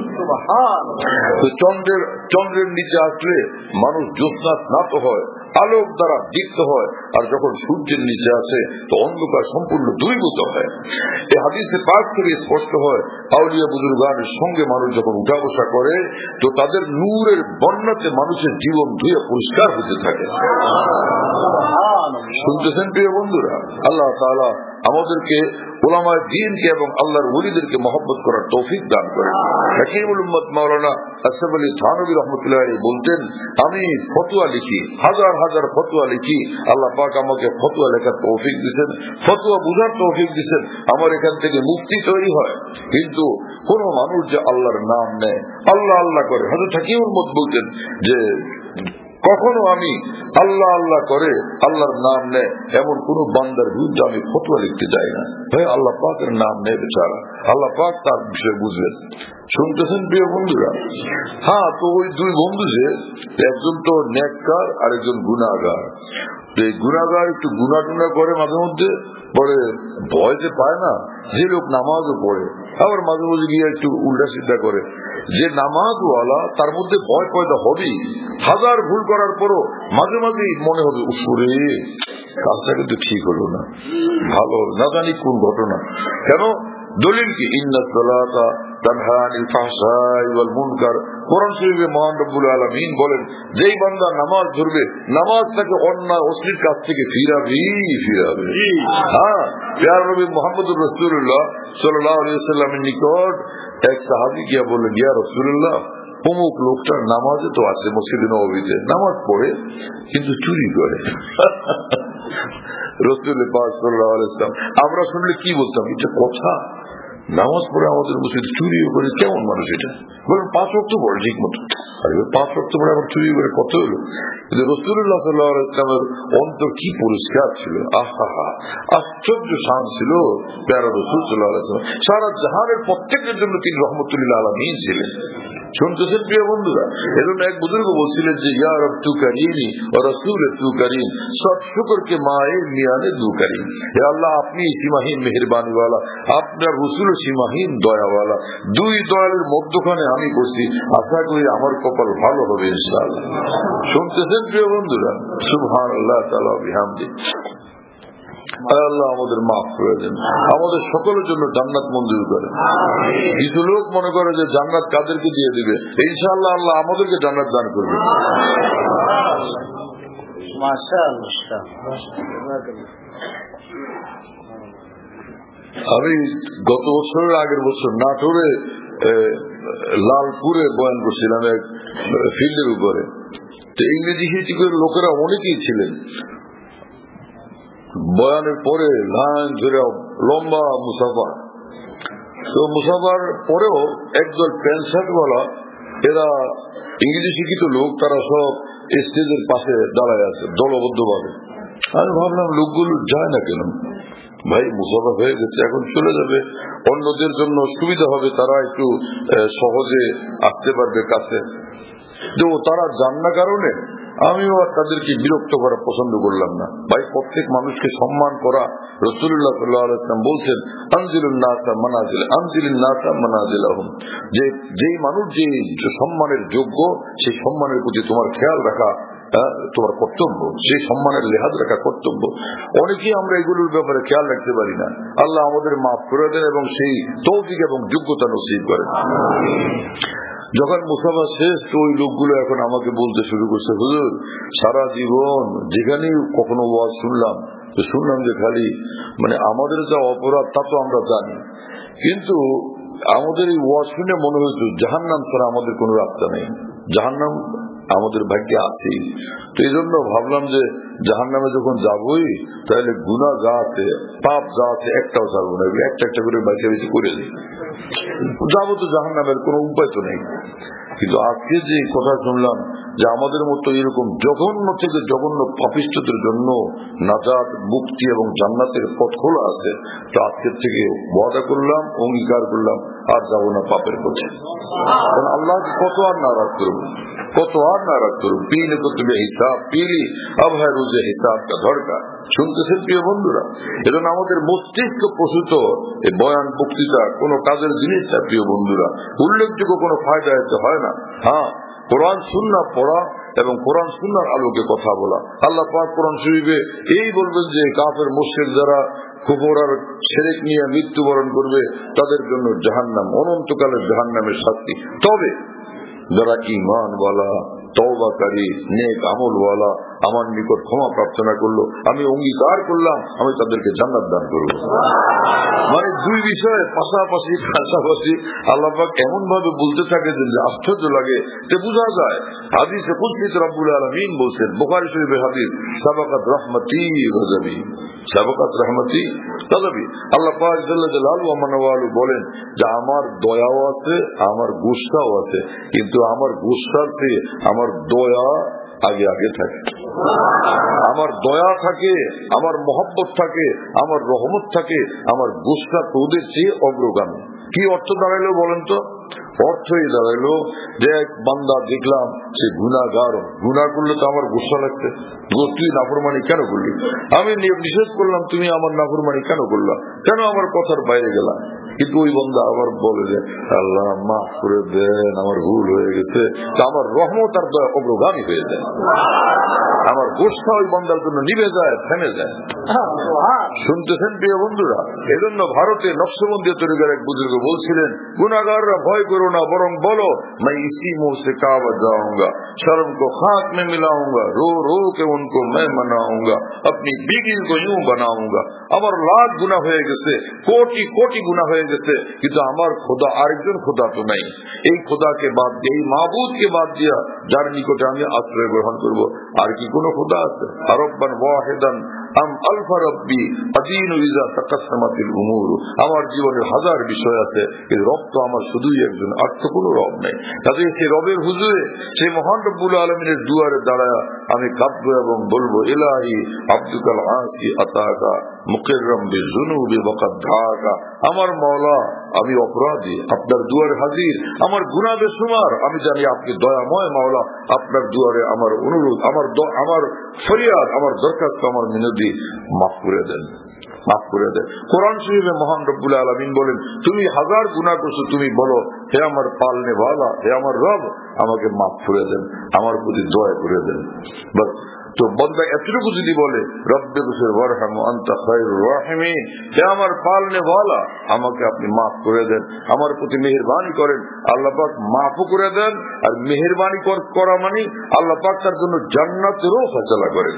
তো চন্দ্রের নিচে আসলে মানুষ জ্যোৎস্না স্নাত হয়, আলোক দ্বারা দীপ্ত হয়, আর যখন সূর্যের নিচে আসে তো অন্ধকার সম্পূর্ণ দূরীভূত হয়। এই হাদিসে পাক থেকে স্পষ্ট হয়, আউলিয়া বুজুর্গানের সঙ্গে মানুষ যখন উঠা বসা করে, তো তাদের নূরের বন্যাতে মানুষের জীবন ধুয়ে পরিষ্কার হতে থাকে। শুনতেছেন প্রিয় বন্ধুরা? আল্লাহ তাআলা আমাদেরকে উলামায়ে দ্বীনকে এবং আল্লাহর ওলিদেরকে মহব্বত করার তৌফিক দান করেন। হাকিমুল উম্মত মাওলানা আসফ আলী থানভী রাহমাতুল্লাহ আলাইহি বলতেন, আমি ফতোয়া লিখি, হাজার হাজার ফতোয়া লিখি, আল্লাহ পাক আমাকে ফতোয়া লেখার তৌফিক দিয়েছেন, ফতোয়া বুঝার তৌফিক দিয়েছেন, আমার এখান থেকে মুফতি তৈরি হয়। কিন্তু কোন মানুষ যে আল্লাহর নাম নেয়, আল্লাহ আল্লাহ করে, হযরত হাকিমুল উম্মত বলতেন যে কখনো আমি আল্লাহ আল্লাহ করে আল্লাহর নাম নেয় এমন কোন বান্দার বিরুদ্ধে আমি ফতোয়া লিখতে যাই না। ভাই আল্লাহ পাকের নাম নেই বেচারা, আল্লাহ পাক তার বিষয়ে বুঝলেন। শুনতেছেন প্রিয় বন্ধুরা? হ্যাঁ, তো ওই দুই বন্ধু যে, একজন তো নেককার আর একজন গুনাহগার। এই গুনাহগার একটু গুনাহ টুনা করে মাঝে মধ্যে, পরে ভয় যে পায় না, যে লোক নামাজও পড়ে আবার মাঝে মাঝে গিয়ে একটু উল্টা সিদ্ধা করে, যে নামাজওয়ালা তার মধ্যে ভয় পয়দা হবেই। হাজার ভুল করার পরও মাঝে মাঝেই মনে হবে উসুরে কাজটা কিন্তু ঠিক হলো না, ভালো না জানি কোন ঘটনা। কেন? দলিল কি? ইন্নাস সালাতা তানহা আনিল ফাহশাই ওয়াল মুনকার। কোরআন শরীফে মহান রব্বুল আলামিন বলেন, যেই বান্দা নামাজ ধরবে, নামাজ তাকে অন্যায় অশ্লীল কাজ থেকে ফিরাবে। হ্যাঁ, প্রিয় নবী মুহাম্মদুর রাসূলুল্লাহ সাল্লাল্লাহু আলাইহি ওয়াসাল্লামের নিকট এক সাহাবী গিয়া বললেন, ইয়া রাসূলুল্লাহ, অমুক লোকটার নামাজে তো আছে, মসজিদে নববীতে নামাজ পড়ে কিন্তু চুরি করে। রাসূল পাক সাল্লাল্লাহু আলাইহি ওয়াসাল্লাম আমরা শুনলে কি বলতাম? এটা কথা? নামাজ পড়ে আমাদের মসজিদে চুরিও করে, কেমন মানুষ এটা? বলেন 5 ওয়াক্ত পড়ে ঠিক মতো। আর 5 ওয়াক্ত পড়ে আবার চুরি করে কত হলো? কিন্তু রাসূলুল্লাহ সাল্লাল্লাহু আলাইহি ওয়াসাল্লামের অন্তর কি পরিষ্কার ছিল! আহা, আশ্চর্য শান ছিল প্যারা রাসূল সাল্লাল্লাহু আলাইহি ওয়াসাল্লাম। সারা জাহানের প্রত্যেকের জন্য তিনি রহমতুল লিল আলামিন ছিলেন। শুনতেছেন প্রিয় বন্ধুরা? এজন্য এক বুজুর্গ বলছিলেন যে, ইয়া রব তু করিমি ওয়া রাসূল তু করিম, সব শুকর কে মায়ে মিয়ানে দু করিম। হে আল্লাহ, আপনি সীমাহীন মেহেরবানি ওয়ালা, আপনার রাসূল সীমাহীন দয়াওয়ালা। দুই দয়ালের মধ্যখানে আমি বসি, আশা করি আমার কপাল ভালো হবে ইনশাআল্লাহ। শুনতেছেন প্রিয় বন্ধুরা? সুবহানাল্লাহ তাআলা বিহামদি। আল্লাহ আমাদের মাফ করে দেন, আমাদের সকলের জন্য জান্নাত মঞ্জুর করেন। কিছু লোক মনে করে যে জান্নাত কাদেরকে দিয়ে দিবে, ইনশাআল্লাহ আল্লাহ আমাদেরকে জান্নাত দান করবে। আমি গত বছরের আগের বছর নাটোরে লালপুরে বয়ান করছিলাম এক ফিল্ডের উপরে। তো ইংরেজি শিক্ষকের লোকেরা অনেকেই ছিলেন। বয়ানের পরে লাইন ধরে লম্বা মুসাফা, তো মুসাফার পরেও একদল প্যান্ট শার্টওয়ালা, এরা ইংরেজি শিক্ষিত লোক, তারা সব স্টেজের পাশে দাঁড়ায় আছে দলবদ্ধ ভাবে। আমি ভাবলাম লোকগুলো যায় না কেন? ভাই মুসাফা হয়ে গেছে, এখন চলে যাবে, অন্যদের জন্য সুবিধা হবে, তারা একটু সহজে আসতে পারবে কাছে। তো তারা যান না কারণে আমিও আর তাদেরকে বিরক্ত করা পছন্দ করলাম না। ভাই প্রত্যেক মানুষকে সম্মান করা, রাসূলুল্লাহ সাল্লাল্লাহু আলাইহি ওয়াসাল্লাম বলছেন, আনজিলুন নাসা মানাজিলাহুম, যে যেই মানুষ যে সম্মানের যোগ্য, সেই সম্মানের প্রতি তোমার খেয়াল রাখা তোমার কর্তব্য, সেই সম্মানের লেহাজ রাখা কর্তব্য। অনেকেই আমরা এগুলোর ব্যাপারে খেয়াল রাখতে পারি না। আল্লাহ আমাদের মাফ করে দেন এবং সেই তৌফিক এবং যোগ্যতা নসিব করেন। যখন মুসাফা শেষ, তো ওই লোকগুলো এখন আমাকে বলতে শুরু করছে, হুজুর সারা জীবন যেখানেই কখনো ওয়াজ শুনলাম যে খালি আমাদের যা অপরাধ তা তো আমরা জানি, কিন্তু আমাদের এই ওয়াজ শুনে মনে হয়েছে জাহান্নাম ছাড়া আমাদের কোনো রাস্তা নেই, জাহান্নাম আমাদের ভাগ্যে আছে। তো এই জন্য ভাবলাম যে জাহান্নামে যখন যাবই, তাহলে গুনাহ যা আছে, পাপ যা আছে, একটাও ছাড়বো না, একটা একটা করে বেশি বেশি করে দিই, যাবো তো জাহান্নামের কোনো উপায় তো নেই। কিন্তু আজকে যে কথা শুনলাম যে আমাদের মতো এরকম জঘন্য থেকে জঘন্য পাপিষ্ঠদের জন্য নাজাত, মুক্তি এবং জান্নাতের পথ খোলা আছে, তো আজকের থেকে ওয়াদা করলাম, অঙ্গীকার করলাম, আর যাবো না পাপের পথে। কারণ আল্লাহকে কত আর নারাজ করবো, পীলে তো তুমি হিসাব পীলি, আব হ্যাঁ রোজে হিসাব কা ধরকা। শুনতেছেন প্রিয় বন্ধুরা? এজন্য আমাদের মস্তিষ্ক প্রসূত এই বয়ান বক্তৃতা কোন কাজের জিনিস না প্রিয় বন্ধুরা, উল্লেখযোগ্য কোনো ফায়দা এতে হয় না। হ্যাঁ, কোরআন সুন্নাহ পড়া এবং কোরআন সুন্নাহর আলোকে কথা বলা। আল্লাহ পাক কোরআন শরীফে এই বলবেন যে কাফের মুশরিক যারা কুফর আর শিরক নিয়ে মৃত্যুবরণ করবে, তাদের জন্য জাহান্নাম, অনন্তকালের জাহান্নামের শাস্তি। তবে যারা ঈমানওয়ালা তওবাকারী নেক আমলওয়ালা আমার নিকট ক্ষমা প্রার্থনা করলো, আমি অঙ্গীকার করলাম আমি তাদেরকে জান্নাত দান করবো। মানে দুই বিষয়ে পাশাপাশি আল্লাহ পাক এমন ভাবে বলতে থাকে যে আশ্চর্য লাগে, যে বোঝা যায় হাদিসে কুদসিতে রব্বুল আলামিন বলছেন, বুখারী শরীফের হাদিস, সাবাকাত রাহমাতি গজবি, সাবাকাত রাহমাতি গজবি। আল্লাহ পাক জাল্লা জালালু ওয়া মানওয়ালু বলেন যে আমার দয়াও আছে, আমার গুসাও আছে, কিন্তু আমার গুসার চেয়ে আমার দয়া আগে আগে থাকে। আমার দয়া থাকে, আমার মহব্বত থাকে, আমার রহমত থাকে, আমার গুসা তোদের চেয়ে অগ্রগামী। কি অর্থ দাঁড়াইলো বলেন তো? অর্থই দাঁড়াইলো যে এক বান্দা দেখলাম সে গুনাহগার, গুনাহ করলে তো আমার গুসা লাগছে, তুই নাফরমানি কেন করলি? আমি নিষেধ করলাম, তুমি আমার নাফরমানি কেন করলা, কেন আমার কথার বাইরে গেলাম? কিন্তু ওই বান্দা আবার বলে যে আল্লাহ মাফ করে দেন, আমার ভুল হয়ে গেছে, তা আমার রহমত আর দয়া অগ্রগামী হয়ে যায়, আমার গোষ্ঠা ওই বান্দার জন্য নিভে যায়, থেমে যায়। শুনতেছেন প্রিয় বন্ধুরা? এজন্য ভারতে নকশবন্দি তরিকার এক বুজুর্গ বলছিলেন, গুনাহগাররা ভয় করো না, বরং বলো मैं इसी मुंह से काबत जाऊंगा, शर्म को खाक में मिलाऊंगा, रो रो के उनको मैं मनाऊंगा, अपनी बीवी को यूं बनाऊंगा। আমার লাখ গুনাহ হয়ে গেছে, কোটি কোটি গুনাহ হয়ে গেছে, কিন্তু আমার খোদা আরেকজন খোদা তো নাই। এই খোদাকে বাদ দিয়ে, এই মাবুদকে বাদ দিয়া যার নিকটে আমি আশ্রয় গ্রহণ করব, আর কি কোনো খোদা আছে? রব্বান ওয়াহিদান আম আলফা রব্বি আদিনু ইযা তাকাসসামাতিল উমুর। আমার জীবনের হাজার বিষয় আছে, এই রব তো আমার শুধুই একজন, আর তো কোনো রব নেই। কাজে সেই রবের হুজুরে, সেই মহান রব্বুল আলামিনের দুয়ারে দাঁড়ায় আমি কাঁদবো এবং বলবো, ইলাহি আব্দুকাল আসি আতাকা মুকিররাম বিযুনুবি ওয়াকাদ ধাকা। আমার মাওলা, আমি অপরাধী, আপনার দুয়ারে হাজির, আমার গুনাহ বেশুমার, আমি জানি আপনি দয়াময় মাওলা। আপনার দুয়ারে আমার অনুরোধ, আমার ফরিয়াদ, আমার দরখাস্ত, আমার মিনতি মাফ করে দেন, মাফ করে দেন। কোরআন শরীফে মহান রব্বুল আলামিন বলেন, তুমি হাজার গুনাহ করছো, তুমি বলো হে আমার পালনে ওয়ালা, হে আমার রব, আমাকে মাফ করে দেন, আমার প্রতি দয়া করে দেন। বাস। তো বন্দা এতটুকু যদি বলে রব্বে কুসির ওয়ারহামু আনতা খায়রুর রাহিমিন, হে আমার পালনে ওয়ালা, আমাকে আপনি মাফ করে দেন, আমার প্রতি মেহেরবানি করেন, আল্লাহ পাক মাফও করে দেন। আর মেহেরবানি করা মানে আল্লাহ পাক তার জন্য জান্নাতেরও ফয়সালা করেন।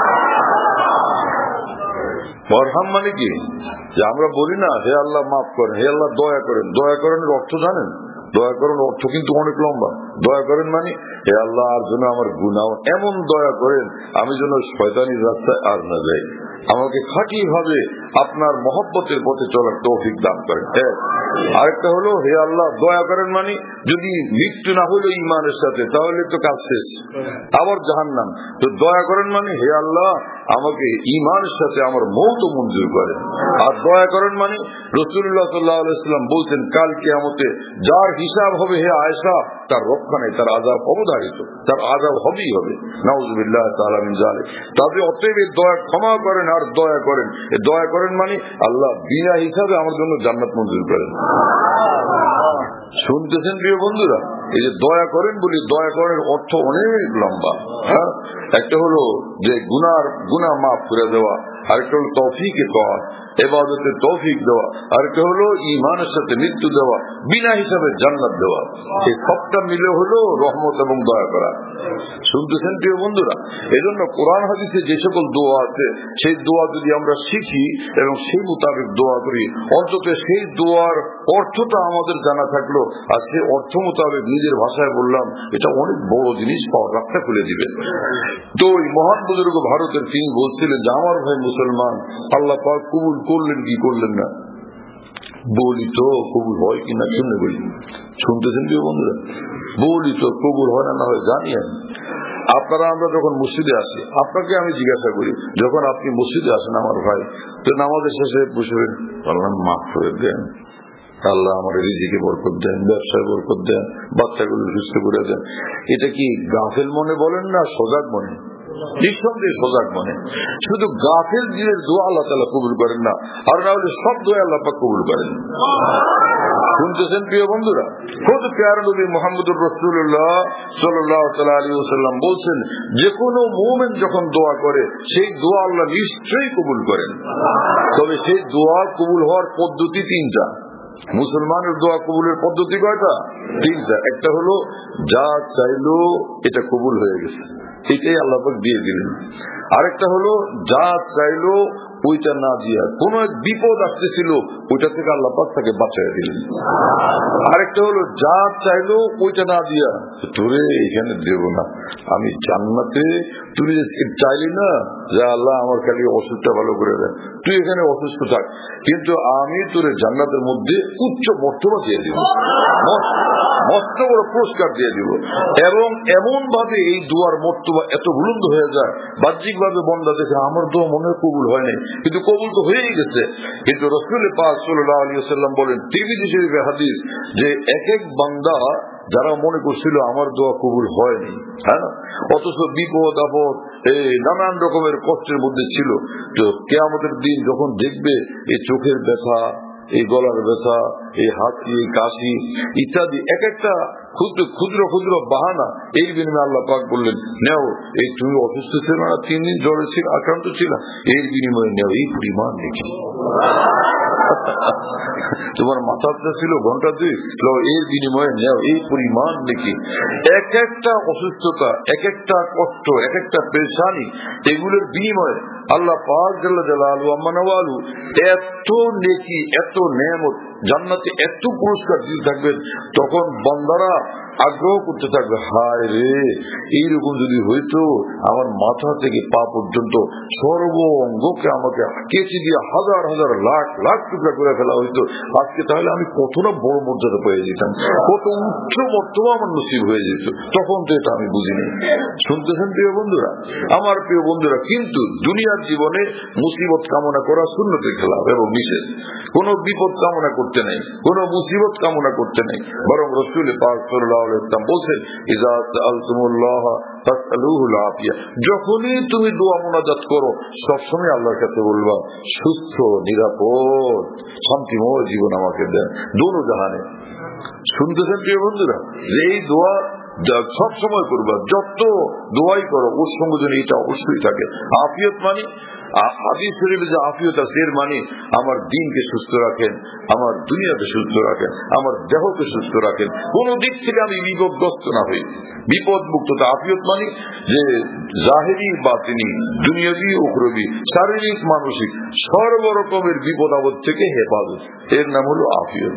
ওয়ারহাম মানে কি? যে আমরা বলি না হে আল্লাহ মাফ করেন, হে আল্লাহ দয়া করেন। দয়া করেনের অর্থ জানেন? দয়া করেন অর্থ কিন্তু অনেক লম্বা। দয়া করেন মানে হে আল্লাহ আর জন্য আমার গুনাহ এমন দয়া করেন, আমি যেন শয়তানির রাস্তায় আর না যাই, আমাকে খাঁটি ভাবে আপনার মহব্বতের পথে চলার তৌফিক দান করেন। আরেকটা হলো হে আল্লাহ দয়া করেন মানে যদি মৃত্যু না হলো ঈমানের সাথে, তাহলে তো কাজ শেষ, আবার জাহান্নাম। তো দয়া করেন মানে হে আল্লাহ আমাকে ঈমানের সাথে আমার মওত মঞ্জুর করেন। আর দয়া করেন মানে রাসূলুল্লাহ সাল্লাল্লাহু আলাইহি ওয়াসাল্লাম বলতেন, কাল কিয়ামতে যার হিসাব হবে হে আয়েশা, তার রক্ষা নেই, তার আযাব অবধারিত, তার আযাব হবেই হবে। নাউযুবিল্লাহ তাআলা মিন যালিক। তবে অতএব দয়া ক্ষমা করেন আর দয়া করেন। এই দয়া করেন মানে আল্লাহ বিনা হিসাবে আমার জন্য জান্নাত মঞ্জুর করেন। শুনতেছেন প্রিয় বন্ধুরা? এই যে দয়া করেন বলি, দয়া করার অর্থ অনেক লম্বা। একটা হলো যে গুনাহ মাফ করে দেওয়া, আরেকটা হলো তৌফিকে দেওয়া, ইবাদতের তৌফিক দেওয়া, আরেকটা হলো ঈমানের সাথে মৃত্যু দেওয়া, বিনা হিসাবে জান্নাত দেওয়া। এই সবটা মিলে হলো রহমত এবং দয়া করা। শুনতেছেন প্রিয় বন্ধুরা? এই জন্য কোরআন হাদিসে যে সকল দোয়া আছে, সেই দোয়া যদি আমরা শিখি এবং সেই মোতাবেক দোয়া করি, অন্তত সেই দোয়ার অর্থটা আমাদের জানা থাকলো, আর সেই অর্থ মোতাবেক নিজের ভাষায় বললাম, এটা অনেক বড় জিনিস পাওয়ার রাস্তা খুলে দিবে। তো ওই মহান বুজুর্গ ভারতের কিং বলছিলেন যে আমার ভাই মুসলমান, আল্লাহ পাক কবুল করলেন কি করলেন না? বলি তো কবুল হয় কিনা কেমনে বলি? শুনতেছেন কি বন্ধুরা? বলি তো কবুল হয় না হয় জানি আমি। আপনারা আমরা যখন মসজিদে আসি, আপনাকে আমি জিজ্ঞাসা করি, যখন আপনি মসজিদে আসেন আমার ভাই, তো নামাজের শেষে বসবেন, আল্লাহ মাফ করে দেন, আল্লাহ আমার রিজিকে বরকত দেন, ব্যবসায় বরকত দেন, বাচ্চাগুলো সুস্থ করে দেন। এটা কি গাফেল মনে বলেন না সজাগ মনে? নিঃসন্দেহে সজাগ মনে। শুধু গাফেল দিনের দোয়া আল্লাহ তাআলা কবুল করেন না, আর না হলে সব দোয়া আল্লাহ পাক কবুল করেন। শুনতেছেন প্রিয় বন্ধুরা? খুদ প্যারা নবী মুহাম্মদুর রাসূলুল্লাহ সাল্লাল্লাহু তাআলা আলাইহি ওয়াসাল্লাম বলছেন, যে কোনো মুমিন যখন দোয়া করে সেই দোয়া আল্লাহ নিশ্চয়ই কবুল করেন। তবে সেই দোয়া কবুল হওয়ার পদ্ধতি তিনটা। মুসলমানের দোয়া কবুলের পদ্ধতি কয়টা? তিনটা। একটা হলো যা চাইলো এটা কবুল হয়ে গেছে, এটাই আল্লাহ পাক দিয়ে দিলেন। আরেকটা হলো যা চাইলো ওইটা না দিয়া কোন এক বিপদ আসতেছিল ওইটা থেকে আল্লাহ পাক তাকে বাঁচাই দিলেন। আরেকটা হলো যা চাইলো ওইটা না দিয়া তোরে এখানে দেব না, আমি জান্নাতে তুই চাইলি না যে আল্লাহ আমার খালি অসুখটা ভালো করে দেন, তুই এখানে অসুস্থ থাক, কিন্তু আমি তোরে জান্নাতের মধ্যে উচ্চ মর্তবা দিয়ে দিব, মস্ত বড় পুরস্কার দিয়ে দিব। এবং এমন ভাবে এই দোয়ার মর্তবা এত বুলন্দ হয়ে যায়, বাহ্যিক ভাবে বন্দা দেখে আমার দোয়া মনে হয় কবুল হয় নাই, কিন্তু কবুল তো হয়েই গেছে। কিন্তু রাসূল পাক সাল্লাল্লাহু আলাইহি ওয়াসাল্লাম বলেন তিরমিজি শরীফে হাদিস যে এক এক বান্দা যারা মনে করছিল আমার দোয়া কবুল হয়নি, হ্যাঁ, অথচ বিপদ আপদ এই নানান রকমের কষ্টের মধ্যে ছিল, তো কিয়ামতের দিন যখন দেখবে এই চোখের ব্যথা, এই গলার ব্যথা, এই হাসি, এই কাশি ইত্যাদি এক একটা ক্ষুদ্র ক্ষুদ্র ক্ষুদ্র বাহানা, এই বিনিময়ে আল্লাহ পাক বললেন নেও, এই তুমি অসুস্থ ছিল না, 3 দিন জ্বরে ছিল, আক্রান্ত ছিল, এর বিনিময়ে নেও এই পরিমাণ নাকি তোমার মাথাটা ছিল ঘন্টা 2, এর বিনিময়ে নেও এই পরিমাণ নাকি। এক একটা অসুস্থতা, এক একটা কষ্ট, এক একটা পেরেশানি, এগুলোর বিনিময়ে আল্লাহ পাক জাল্লা জালালু আম্মা নওয়ালু এত নেকি, এত নেয়ামত, জান্নাতে এত পুরস্কার দিতে থাকবেন, তখন বান্দারা আগ্রহ করতে থাকবে, হায় রে এইরকম যদি হইতো আমার মাথা থেকে পা পর্যন্ত সর্ব অঙ্গকে আমাকে কেচি দিয়ে হাজার হাজার লাখ লাখ টুকরা করে ফেলা হইতো, আজকে তাহলে আমি কত না বড় মর্যাদা পেয়ে যেতাম, কত উচ্চ মর্তবা আমার নসিব হয়ে যেত। তখন তো এটা আমি বুঝিনি। শুনতেছেন প্রিয় বন্ধুরা, আমার প্রিয় বন্ধুরা, কিন্তু দুনিয়ার জীবনে মুসিবত কামনা করা সুন্নতের খেলাফ এবং নিষেধ। কোন বিপদ কামনা করতে নেই, কোন মুসিবত কামনা করতে নেই, বরং রাসূল পাক সাল্লাল্লাহু আলাইহি ওয়াসাল্লাম বলেন ইযা সাআলতুমুল্লাহ ফাসআলুহুল আফিয়া, যখনই তুমি দোয়া মুনাজাত করো সবসময় আল্লাহর কাছে বলবা সুস্থ নিরাপদ শান্তিময় জীবন আমাকে দেন দোনো জাহানে। শুনতেছেন প্রিয় বন্ধুরা, এই দোয়া সব সময় করবা, যত দোয়াই করো ওর সঙ্গে যেন এটা অবশ্যই থাকে। আফিয়ত মানে হাদিস শরীফে যে আফিয়ত আছে এর মানে আমার দিনকে সুস্থ রাখেন, আমার দুনিয়াকে সুস্থ রাখেন, আমার দেহকে সুস্থ রাখেন, কোন দিক থেকে আমি বিপদগ্রস্ত না হই, বিপদ মুক্ততা। আফিয়ত মানে যে জাহেরি বাতিনি, দুনিয়াবি উখরবি, শারীরিক মানসিক সর্বরকমের বিপদ আপদ থেকে হেফাজত, এর নাম হলো আফিয়ত।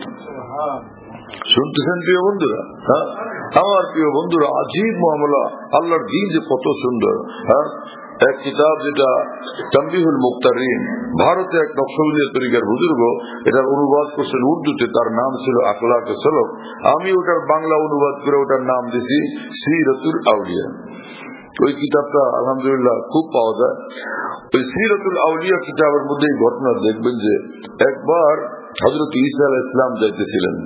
শুনতেছেন প্রিয় বন্ধুরা? হ্যাঁ, আমার প্রিয় বন্ধুরা, আজীব মামলা, আল্লাহর দিন যে কত সুন্দর। হ্যাঁ, এক কিতাব যেটা তানবিহুল মুক্তারিন, ভারতে এক নকশবন্দিয়া তরিকার বুজুর্গ এটার অনুবাদ করছেন উর্দুতে, তার নাম ছিল আখলাকে সলক। আমি ওটার বাংলা অনুবাদ করে ওটার নাম দিছি সিরাতুল আউলিয়া। ওই কিতাবটা আলহামদুলিল্লাহ খুব পাওয়া যায়। ওই সিরাতুল আউলিয়া কিতাবের মধ্যে এই ঘটনা দেখবেন যে একবার হযরত ঈসা আলাইহিস সালাম যাইতেছিলেন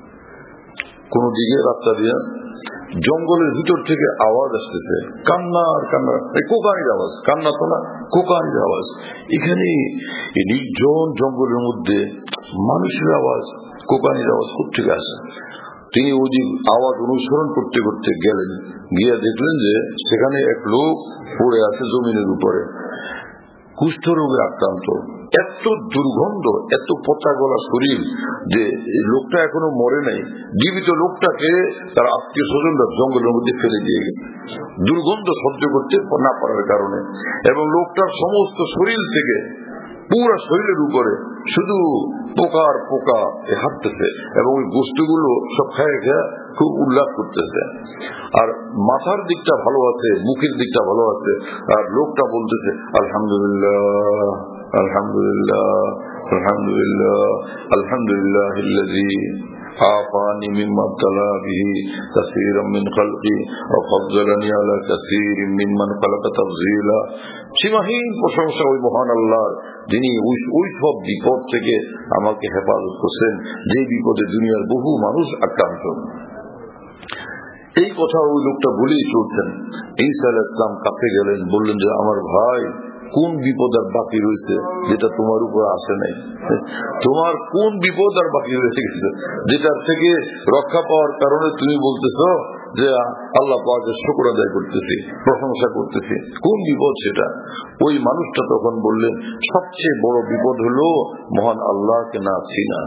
কোন দিকে রাস্তা দিয়ে, জঙ্গলের ভিতর থেকে আওয়াজ আসতেছে, কান্নার কান্না, কোকানির আওয়াজ, কান্না তো না, কোকানির আওয়াজ। এখানে এই নির্জন জঙ্গলের মধ্যে মানুষের আওয়াজ, কোকানির আওয়াজ কোথেকে আসে? তিনি ওই আওয়াজ অনুসরণ করতে করতে গেলেন, গিয়ে দেখলেন যে সেখানে এক লোক পড়ে আছে জমিনের উপরে, কুষ্ঠ রোগে আক্রান্ত, এত দুর্গন্ধ, এত পচা গলা শরীর যে লোকটা এখনো মরে নাই। জীবিত লোকটাকে তার আত্মীয় স্বজনরা জঙ্গলের মধ্যে ফেলে দিয়ে গেছে দুর্গন্ধ সহ্য করতে না পারার কারণে, এবং লোকটার সমস্ত শরীর থেকে পুরো শরীরের উপরে শুধু পোকার পোকা হাঁটতেছে, এবং ওই বস্তুগুলো সব খেয়ে খেয়ে খুব উল্লাস করতেছে। আর মাথার দিকটা ভালো আছে, মুখের দিকটা ভালো আছে, আর লোকটা বলতেছে আলহামদুলিল্লাহ আলহামদুলিল্লাহ আলহামদুলিল্লাহ আলহামদুলিল্লাহিল্লাযী আফানি মিম্মা ইবতালা বিহি কাসীরাম মিন খালকি ওয়া ফাদ্দালানি আলা কাসীরিন মিম্মান খালাকা তাফযীলা। সীমাহীন প্রশংসা ওই মহান আল্লাহর, যিনি ওই সব বিপদ থেকে আমাকে হেফাজত করছেন যে বিপদে দুনিয়ার বহু মানুষ আক্রান্ত। এই কথা ওই লোকটা বলেই চলছেন। ঈসা আলাইহিস সালাম কাছে গেলেন, বললেন যে আমার ভাই, কোন বিপদ আর বাকি রয়েছে যেটা তোমার উপর আসে নাই? তোমার কোন বিপদ আর বাকি রয়ে গেছে যেটার থেকে রক্ষা পাওয়ার কারণে তুমি বলতেছ যে আল্লাহ পাকের শুকর আদায় করতেছি, প্রশংসা করতেছি? কোন বিপদ সেটা? ওই মানুষটা তখন বললেন সবচেয়ে বড় বিপদ হলো মহান আল্লাহকে না চিনা।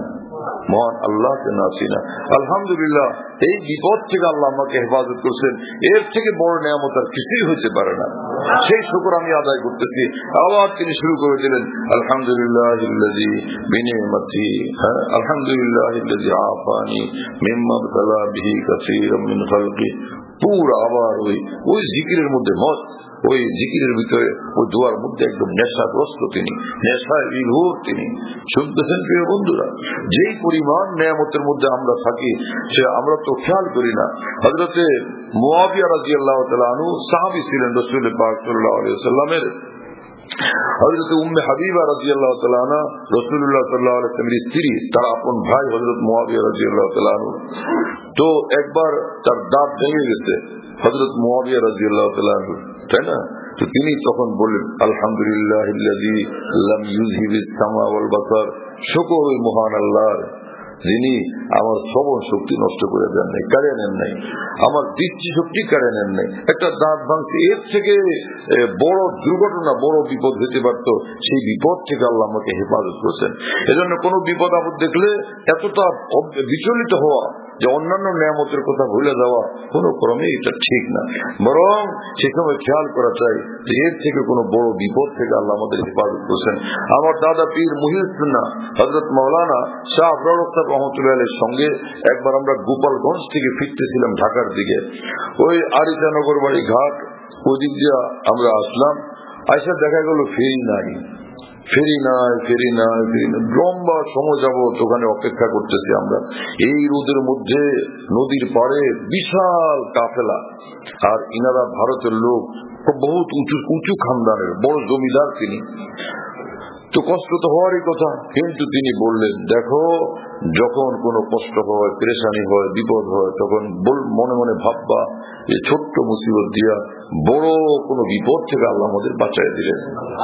মহান আল্লাহকে না চিনা। আলহামদুলিল্লাহ, এই বিপদ থেকে আল্লাহ আমাকে হেফাজত করছেন, এর থেকে বড় নিয়ামত আর কিছুই হতে পারে না। সেই শুকর আমি আদায় করতেছি। আবার তিনি শুরু করে দিলেন, আলহামদুলিল্লাহিল্লাযী বিনি'মাতিহি, আলহামদুলিল্লাহিল্লাযী আফানি মিম্মা ইবতালা বিহি কাসীরাম মিন খালকি। পুরো আবার ওই জিকিরের মধ্যে মত, ওই জিকিরের ভিতরে, ওই দোয়ার মধ্যে একদম নেশাগ্রস্ত তিনি, নেশায় বিভোর তিনি। শুনতেছেন প্রিয় বন্ধুরা, যেই পরিমাণ নিয়ামতের মধ্যে আমরা থাকি সে আমরা তো খেয়াল করি না। হযরতে মুআবিয়া রাদিয়াল্লাহু তাআলা আনহু সাহাবী ছিলেন রাসূল পাক সাল্লাল্লাহু আলাইহি ওয়াসাল্লামের। হযরত উম্মে হাবিবা রাদিয়াল্লাহু তাআলা আনহা রাসূলুল্লাহ সাল্লাল্লাহু আলাইহি ওয়াসাল্লামের স্ত্রী, তার আপন ভাই হযরত মুআবিয়া রাদিয়াল্লাহু তাআলা আনহু। তো একবার তার দাঁত ভেঙে গেছে হযরত মুআবিয়া রাদিয়াল্লাহু তাআলা আনহু, তাই না? তো তিনি তখন বললেন, আলহামদুলিল্লাহিল্লাযী লাম ইউযহিবিস সামা ওয়াল বাসার। শুকর ওই মহান আল্লাহর, যিনি আমার শ্রবণ শক্তি নষ্ট করে দেন নাই, কাড়ে নেন নাই, আমার দৃষ্টি শক্তি কাড়ে নেন নাই। একটা দাঁত ভাঙছে, এর থেকে বড় দুর্ঘটনা, বড় বিপদ হতে পারত, সেই বিপদ থেকে আল্লাহ আমাকে হেফাজত করেছেন। এজন্য কোন বিপদ আপদ দেখলে এতটা বিচলিত হওয়া যে অন্যান্য নিয়ামতের কথা ভুলে যাওয়া কোনো ক্রমে এটা ঠিক না। বরং সে সময় খেয়াল করা চাই যে এর থেকে কোনো বড় বিপদ থেকে আল্লাহ আমাদের হেফাজত করছেন। আমার দাদা পীর মুহিউদ্দিন হযরত মাওলানা শাহ আবরার সাহেব রহমতুল্লাহ আলাইহির সঙ্গে একবার আমরা গোপালগঞ্জ থেকে ফিরতেছিলাম ঢাকার দিকে। ওই আরিচানগর বাড়ি ঘাট ওই দিক দিয়ে আমরা আসলাম। আইসা দেখা গেল ফেরি নাই, লম্বা সময় যাবত ওখানে অপেক্ষা করতেছি আমরা। এই রোদের মধ্যে নদীর পাড়ে বিশাল কাফেলা, আর ইনারা ভারতের লোক, বহুত উঁচু খানদানের বড় জমিদার তিনি। তো কষ্ট তো হওয়ারই কথা, কিন্তু তিনি বললেন, দেখো যখন কোনো কষ্ট হয়, পেরেশানি হয়, বিপদ হয়, তখন মনে মনে ভাববা যে ছোট্ট মুসিবত দিয়া বড় কোনো বিপদ থেকে আল্লাহ আমাদের বাঁচাই দিলেন,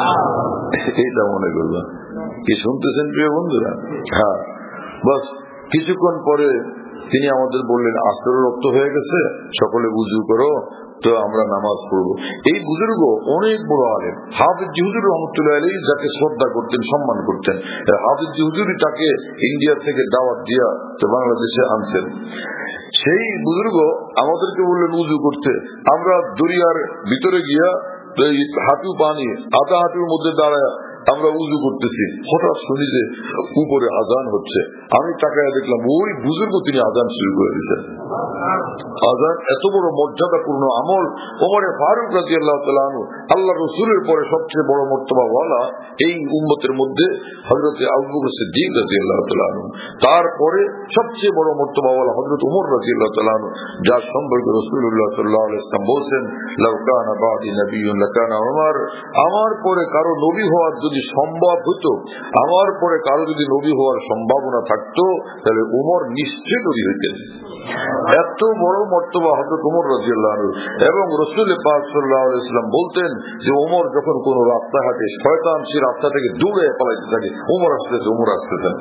এইটা মনে করবা। কি শুনতেছেন প্রিয় বন্ধুরা? হ্যাঁ, বাস কিছুক্ষণ পরে তিনি আমাদের বললেন, আসর রক্ত হয়ে গেছে, সকলে উযু করো, তো আমরা নামাজ পড়বো। এই বুজুর্গ অনেক বড় আলেম, হাফিজ হুজুর রহমতুল্লাহ আলাইহি, যাকে শ্রদ্ধা করতেন, সম্মান করতেন। হাফিজ হুজুরই তাকে ইন্ডিয়া থেকে দাওয়াত দিয়া তো বাংলাদেশে আনছেন। সেই বুজুর্গ আমাদেরকে বললেন উযু করতে। আমরা দরিয়ার ভিতরে গিয়া হাঁটু পানি, আধা হাঁটুর মধ্যে দাঁড়ায় আমরা উযু করতেছি। হঠাৎ শুনি যে উপরে আজান হচ্ছে। আমি তাকায় দেখলাম ওই বুজুর্গ তিনি আজান শুরু করে দিয়েছেন। আজান এত বড় মর্যাদাপূর্ণ আমল। ওমরে ফারুক রাদিয়াল্লাহু তাআলা আনহু, আল্লাহ রাসূলের পরে সবচেয়ে বড় মর্তবাওয়ালা এই উম্মতের মধ্যে হযরত আবু বকর সিদ্দিক রাদিয়াল্লাহু তাআলা আনহু, তারপরে সবচেয়ে বড় মর্তবাওয়ালা হযরত ওমর রাদিয়াল্লাহু তাআলা আনহু, যার সম্পর্কে রাসূলুল্লাহ সাল্লাল্লাহু আলাইহি ওয়াসাল্লাম বলেছেন, লাউ কানা বাদি নবিয়্যুন লাকানা ওমর। আমার পরে কারো নবী হওয়ার যদি সম্ভব হতো, আমার পরে কারো যদি নবী হওয়ার সম্ভাবনা থাকতো, তাহলে ওমর নিশ্চয়ই নবী হইতেন। এত বড় মর্তবা হযরত ওমর রাদিয়াল্লাহু আনহু। এবং রাসূল পাক সাল্লাল্লাহু আলাইহি ওয়াসাল্লাম বলতেন যে ওমর যখন কোন রাস্তা হাঁটে, শয়তান সেই রাস্তা থেকে দৌড়ে পালাইতে থাকে, ওমর আসতেছে, ওমর আসতেছেন।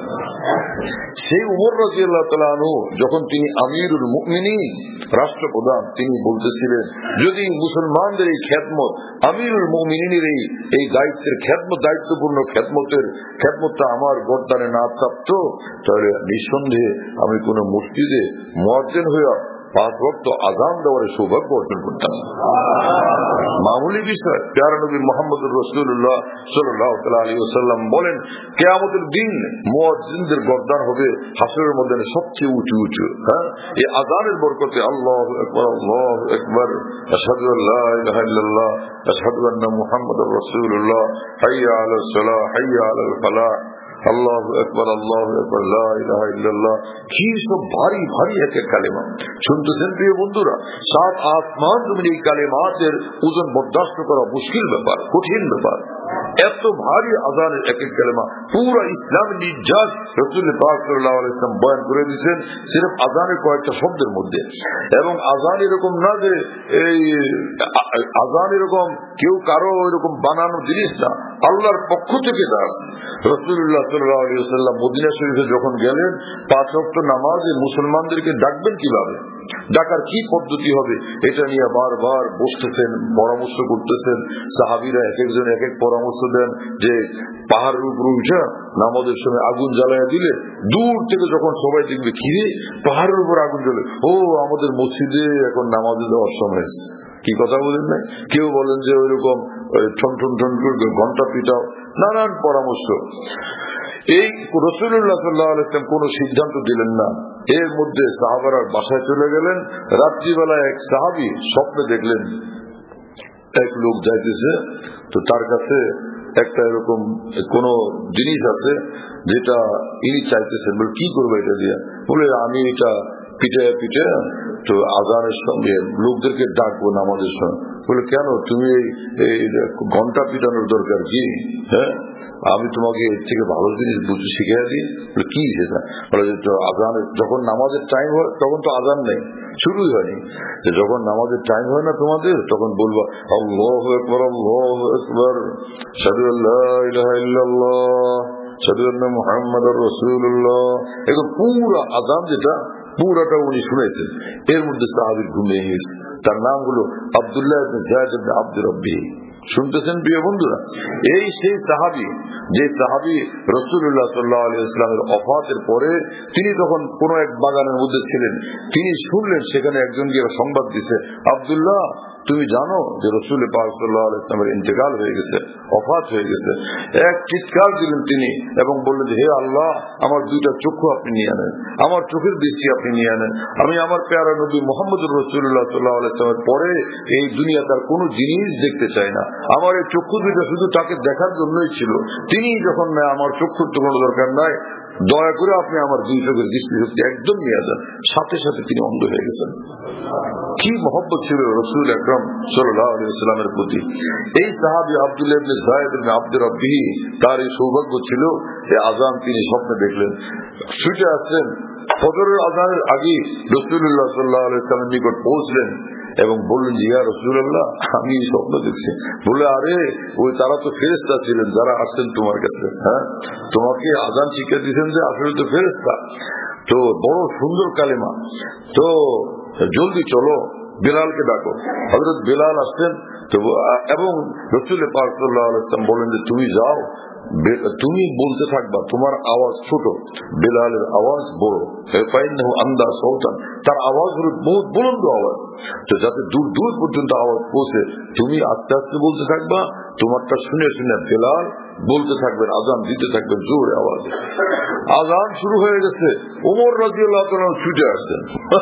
সেই ওমর রাদিয়াল্লাহু তাআলা আনহু যখন তিনি আমিরুল মুমিনিন, রাষ্ট্রপ্রধান, তিনি বলতেছিলেন, যদি মুসলমানদের এই খেদমত, আমিরুল মুমিনিনের এই দায়িত্বের খেদমত, দায়িত্বপূর্ণ খেদমতটা আমার গর্দানে না থাকতো, তাহলে নিঃসন্দেহে আমি কোন মসজিদে মুয়াজ্জিন হইয়া 5 ওয়াক্ত আযান দেওয়ার সৌভাগ্য অর্জন করতাম। মামুলি বিষয়। প্যারা নবী মুহাম্মদুর রাসূলুল্লাহ সাল্লাল্লাহু আলাইহি ওয়াসাল্লাম বলেন, কিয়ামতের দিন মুয়াজ্জিনদের গর্দান হবে হাসরের ময়দানে সবচেয়ে উঁচু। হ্যাঁ, এই আযানের বরকতে আল্লাহু আকবার, আল্লাহু আকবার, আশহাদু আল্লা ইলাহা ইল্লাল্লাহ, আশহাদু আন্না মুহাম্মাদুর রাসূলুল্লাহ, হাইয়া আলাস সালাহ, হাইয়া আলাল ফালাহ, আল্লাহু আকবার, আল্লাহু আকবার, লা ইলাহা ইল্লাল্লাহ। কি সব ভারী ভারী এক এক কালেমা। শুনতেছেন প্রিয় বন্ধুরা? 7 আসমান জমিন এই কালেমাতের ওজন বরদাস্ত করা মুশকিল ব্যাপার, কঠিন ব্যাপার। এত ভারী আযানের এক এক কালেমা, পুরো ইসলামের নির্যাত রাসূল পাক সাল্লাল্লাহু আলাইহি ওয়াসাল্লাম বয়ান করে দিয়েছেন সির্ফ আযানের কয়েকটা শব্দের মধ্যে। এবং আযান এরকম না যে এই আযান এরকম কেউ কারো এরকম বানানো জিনিস না, আল্লাহর পক্ষ থেকে দাস। রাসূলুল্লাহ সাল্লাল্লাহু আলাইহি ওয়াসাল্লাম মদিনা শরীফে যখন গেলেন, 5 ওয়াক্ত নামাজে মুসলমানদেরকে ডাকবেন কিভাবে? ডাকার কি পদ্ধতি হবে এটা নিয়ে বারবার বসতেছেন, পরামর্শ করতেছেন। সাহাবীরা এক একজন এক এক পরামর্শ দেন যে পাহাড়ের উপর উঠে নামাজের সময় আগুন জ্বালাইয়া দিলে দূর থেকে যখন সবাই দেখবে কিরে পাহাড়ের উপর আগুন জ্বলে, ও আমাদের মসজিদে এখন নামাজে দেওয়ার সময়। কি কথা বলেন না? কেউ বলেন যে ওইরকম ঠন ঠন ঠন করে ঘন্টা পিটাও, নানান পরামর্শ। এই রাসূলুল্লাহ সাল্লাল্লাহু আলাইহি ওয়াসাল্লাম কোন সিদ্ধান্ত দিলেন না। এর মধ্যে সাহাবারা বাসায় চলে গেলেন। রাত্রিবেলায় এক সাহাবী স্বপ্নে দেখলেন এক লোক যাইতেছে, তো তার কাছে একটা এরকম কোন জিনিস আছে যেটা ইনি চাইতেছেন। বলে কি করবো এটা দিয়ে? বলে আমি এটা পিঠে পিঠে তো আজানের সঙ্গে লোকদেরকে ডাকবো নামাজের সময়। বলে কেন, তুমি এই ঘন্টা পিটানোর দরকার কি? হ্যাঁ, আমি তোমাকে এর থেকে ভালো জিনিস বুঝে শিখিয়ে দিই। বলে কি সেটা? বলে আজান যখন নামাজের টাইম হয় তখন তো আজান নেই, শুরুই হয়নি। যখন নামাজের টাইম হয় না তোমাদের, তখন বলবা আল্লাহু আকবার আল্লাহু আকবার আশহাদু আল্লা ইলাহা ইল্লাল্লাহ আশহাদু আন্না মুহাম্মাদুর রাসূলুল্লাহ। এগুলো পুরো আজান যেটা পুরাটা উনি শুনেছেন। এর মধ্যে সাহাবীর ঘুমিয়ে গেছে। তার নাম হলো আব্দুল্লাহ ইবনে যায়েদ ইবনে আব্দ রাব্বি। শুনতেছেন প্রিয় বন্ধুরা? এই সেই সাহাবী যে সাহাবী রাসূলুল্লাহ সাল্লাল্লাহু আলাইহি ওয়াসাল্লামের ওফাতের পরে তিনি তখন কোন এক বাগানের মধ্যে ছিলেন, তিনি শুনলেন সেখানে একজন গিয়ে সংবাদ দিছে, আব্দুল্লাহ তুমি জানো যে রাসূল পাক সাল্লাল্লাহু আলাইহি ওয়াসাল্লামের ইন্তেকাল হয়ে গেছে, ওফাত হয়ে গেছে। এক চিৎকার দিলেন তিনি এবং বললেন যে হে আল্লাহ, আমার দুইটা চক্ষু আপনি নিয়ে নেন, আমার চোখের দৃষ্টি আপনি নিয়ে নেন। আমি আমার প্যারা নবী মুহাম্মদুর রাসূলুল্লাহ সাল্লাল্লাহু আলাইহি ওয়াসাল্লামের পরে এই দুনিয়াতে আর কোনো জিনিস দেখতে চাই না। আমার এই চক্ষু দুইটা শুধু তাকে দেখার জন্যই ছিল, তিনি যখন না আমার চক্ষুর তো কোনো দরকার নাই, দয়া করে আপনি আমার দুই চোখের দৃষ্টিশক্তি একদম নিয়ে যান। সাথে সাথে তিনি অন্ধ হয়ে গেছেন। কি মহব্বত ছিল রাসূল আকরাম সাল্লাল্লাহু আলাইহি ওয়াসাল্লামের প্রতি। এই সাহাবী আব্দুল্লাহ ইবনে যায়েদ ইবনে আব্দ রাব্বি, তার এই সৌভাগ্য ছিল এই আযান তিনি স্বপ্নে দেখলেন। ছুটে আসলেন, ফজরের আযানের আগে রাসূলুল্লাহ সাল্লাল্লাহু আলাইহি ওয়াসাল্লামের নিকট পৌঁছলেন এবং বললেন যে ইয়া রাসূলুল্লাহ, আমি স্বপ্ন দেখছি। বলে আরে ওই তারা তো ফেরেশতা ছিলেন যারা আসছেন তোমার কাছে, হ্যাঁ তোমাকে আযান শিখিয়ে দিয়েছেন যে আসলে তো ফেরেশতা, তো বড় সুন্দর কালেমা, তো জলদি চলো বেলালকে ডাকো। হযরত বেলাল আসছেন তো, এবং রাসূল পাক সাল্লাল্লাহু আলাইহি ওয়াসাল্লাম বলেন যে তুমি যাও, তুমি বলতে থাকবা, তোমার আওয়াজ ছোট, বেলালের আওয়াজ বড়, আন্দা সৌতান, তার আওয়াজ হল বহুত বুলন্দ আওয়াজ, তো যাতে দূর দূর পর্যন্ত আওয়াজ পৌঁছে, তুমি আস্তে আস্তে বলতে থাকবা, তোমারটা শুনে শুনে বেলাল বলতে থাকবেন, আজান দিতে থাকবেন জোরে আওয়াজে। আজান শুরু হয়ে গেছে, ওমর রাদিয়াল্লাহু তাআলা ছুটে আসছেন।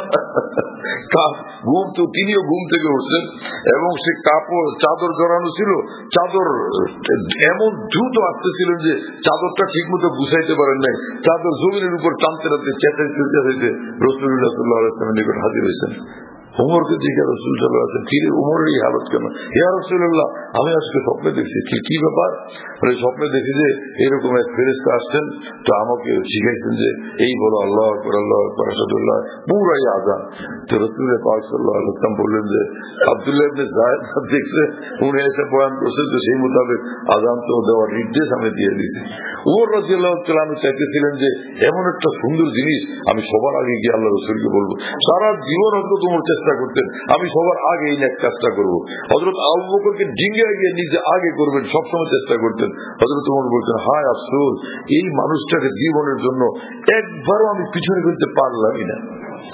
ঘুম তো তিনিও ঘুম থেকে উঠছেন এবং সে কাপড় চাদর জড়ানো ছিল, চাদর এমন দ্রুত আসতেছিলেন যে চাদরটা ঠিক মতো গুছাইতে পারেন নাই, চাদর জমিনের উপর টানতে টানতে চেঁচাইতে চেঁচাইতে রাসূলুল্লাহ সাল্লাল্লাহু আলাইহি ওয়াসাল্লামের নিকট হাজির হয়েছেন। ওমরকে জিজ্ঞাসা রাসূল সাল্লাল্লাহু আলাইহি ওয়াসাল্লাম, কি রে ওমরের এই হালত কেন? ইয়া রাসূলুল্লাহ, আমি আজকে স্বপ্নে দেখছি। কি ব্যাপার? স্বপ্নে দেখি যে এরকম এক ফেরেশতা আসছেন, তো আমাকে শিখাইছেন যে এই বলো আল্লাহু আকবার আল্লাহু আকবার আশহাদুল্লাহ, পুরাই আযান। তো রাসূল পাক সাল্লাল্লাহু আলাইহি ওয়াসাল্লাম বললেন যে আব্দুল্লাহ ইবনে যায়েদ দেখছে উনি এসে বয়ান করছেন, তো সেই মোতাবেক আযান তো দেওয়ার নির্দেশ আমি দিয়ে দিয়েছি। ওমর রাদিয়াল্লাহু তাআলা চাইতেছিলেন যে এমন একটা সুন্দর জিনিস আমি সবার আগে গিয়ে আল্লাহ রাসূলকে বলবো। সারা জীবন হযরত ওমর চেষ্টা করতেন আমি সবার আগে এই এক কাজটা করবো। হযরত আবু বকরকে ডিঙ্গে গিয়ে নিজে আগে করবেন সবসময় চেষ্টা করতেন। হযরত ওমর বলতেন, হায় আফসোস, এই মানুষটাকে জীবনের জন্য একবারও আমি পিছনে ফেলতে পারলামই না।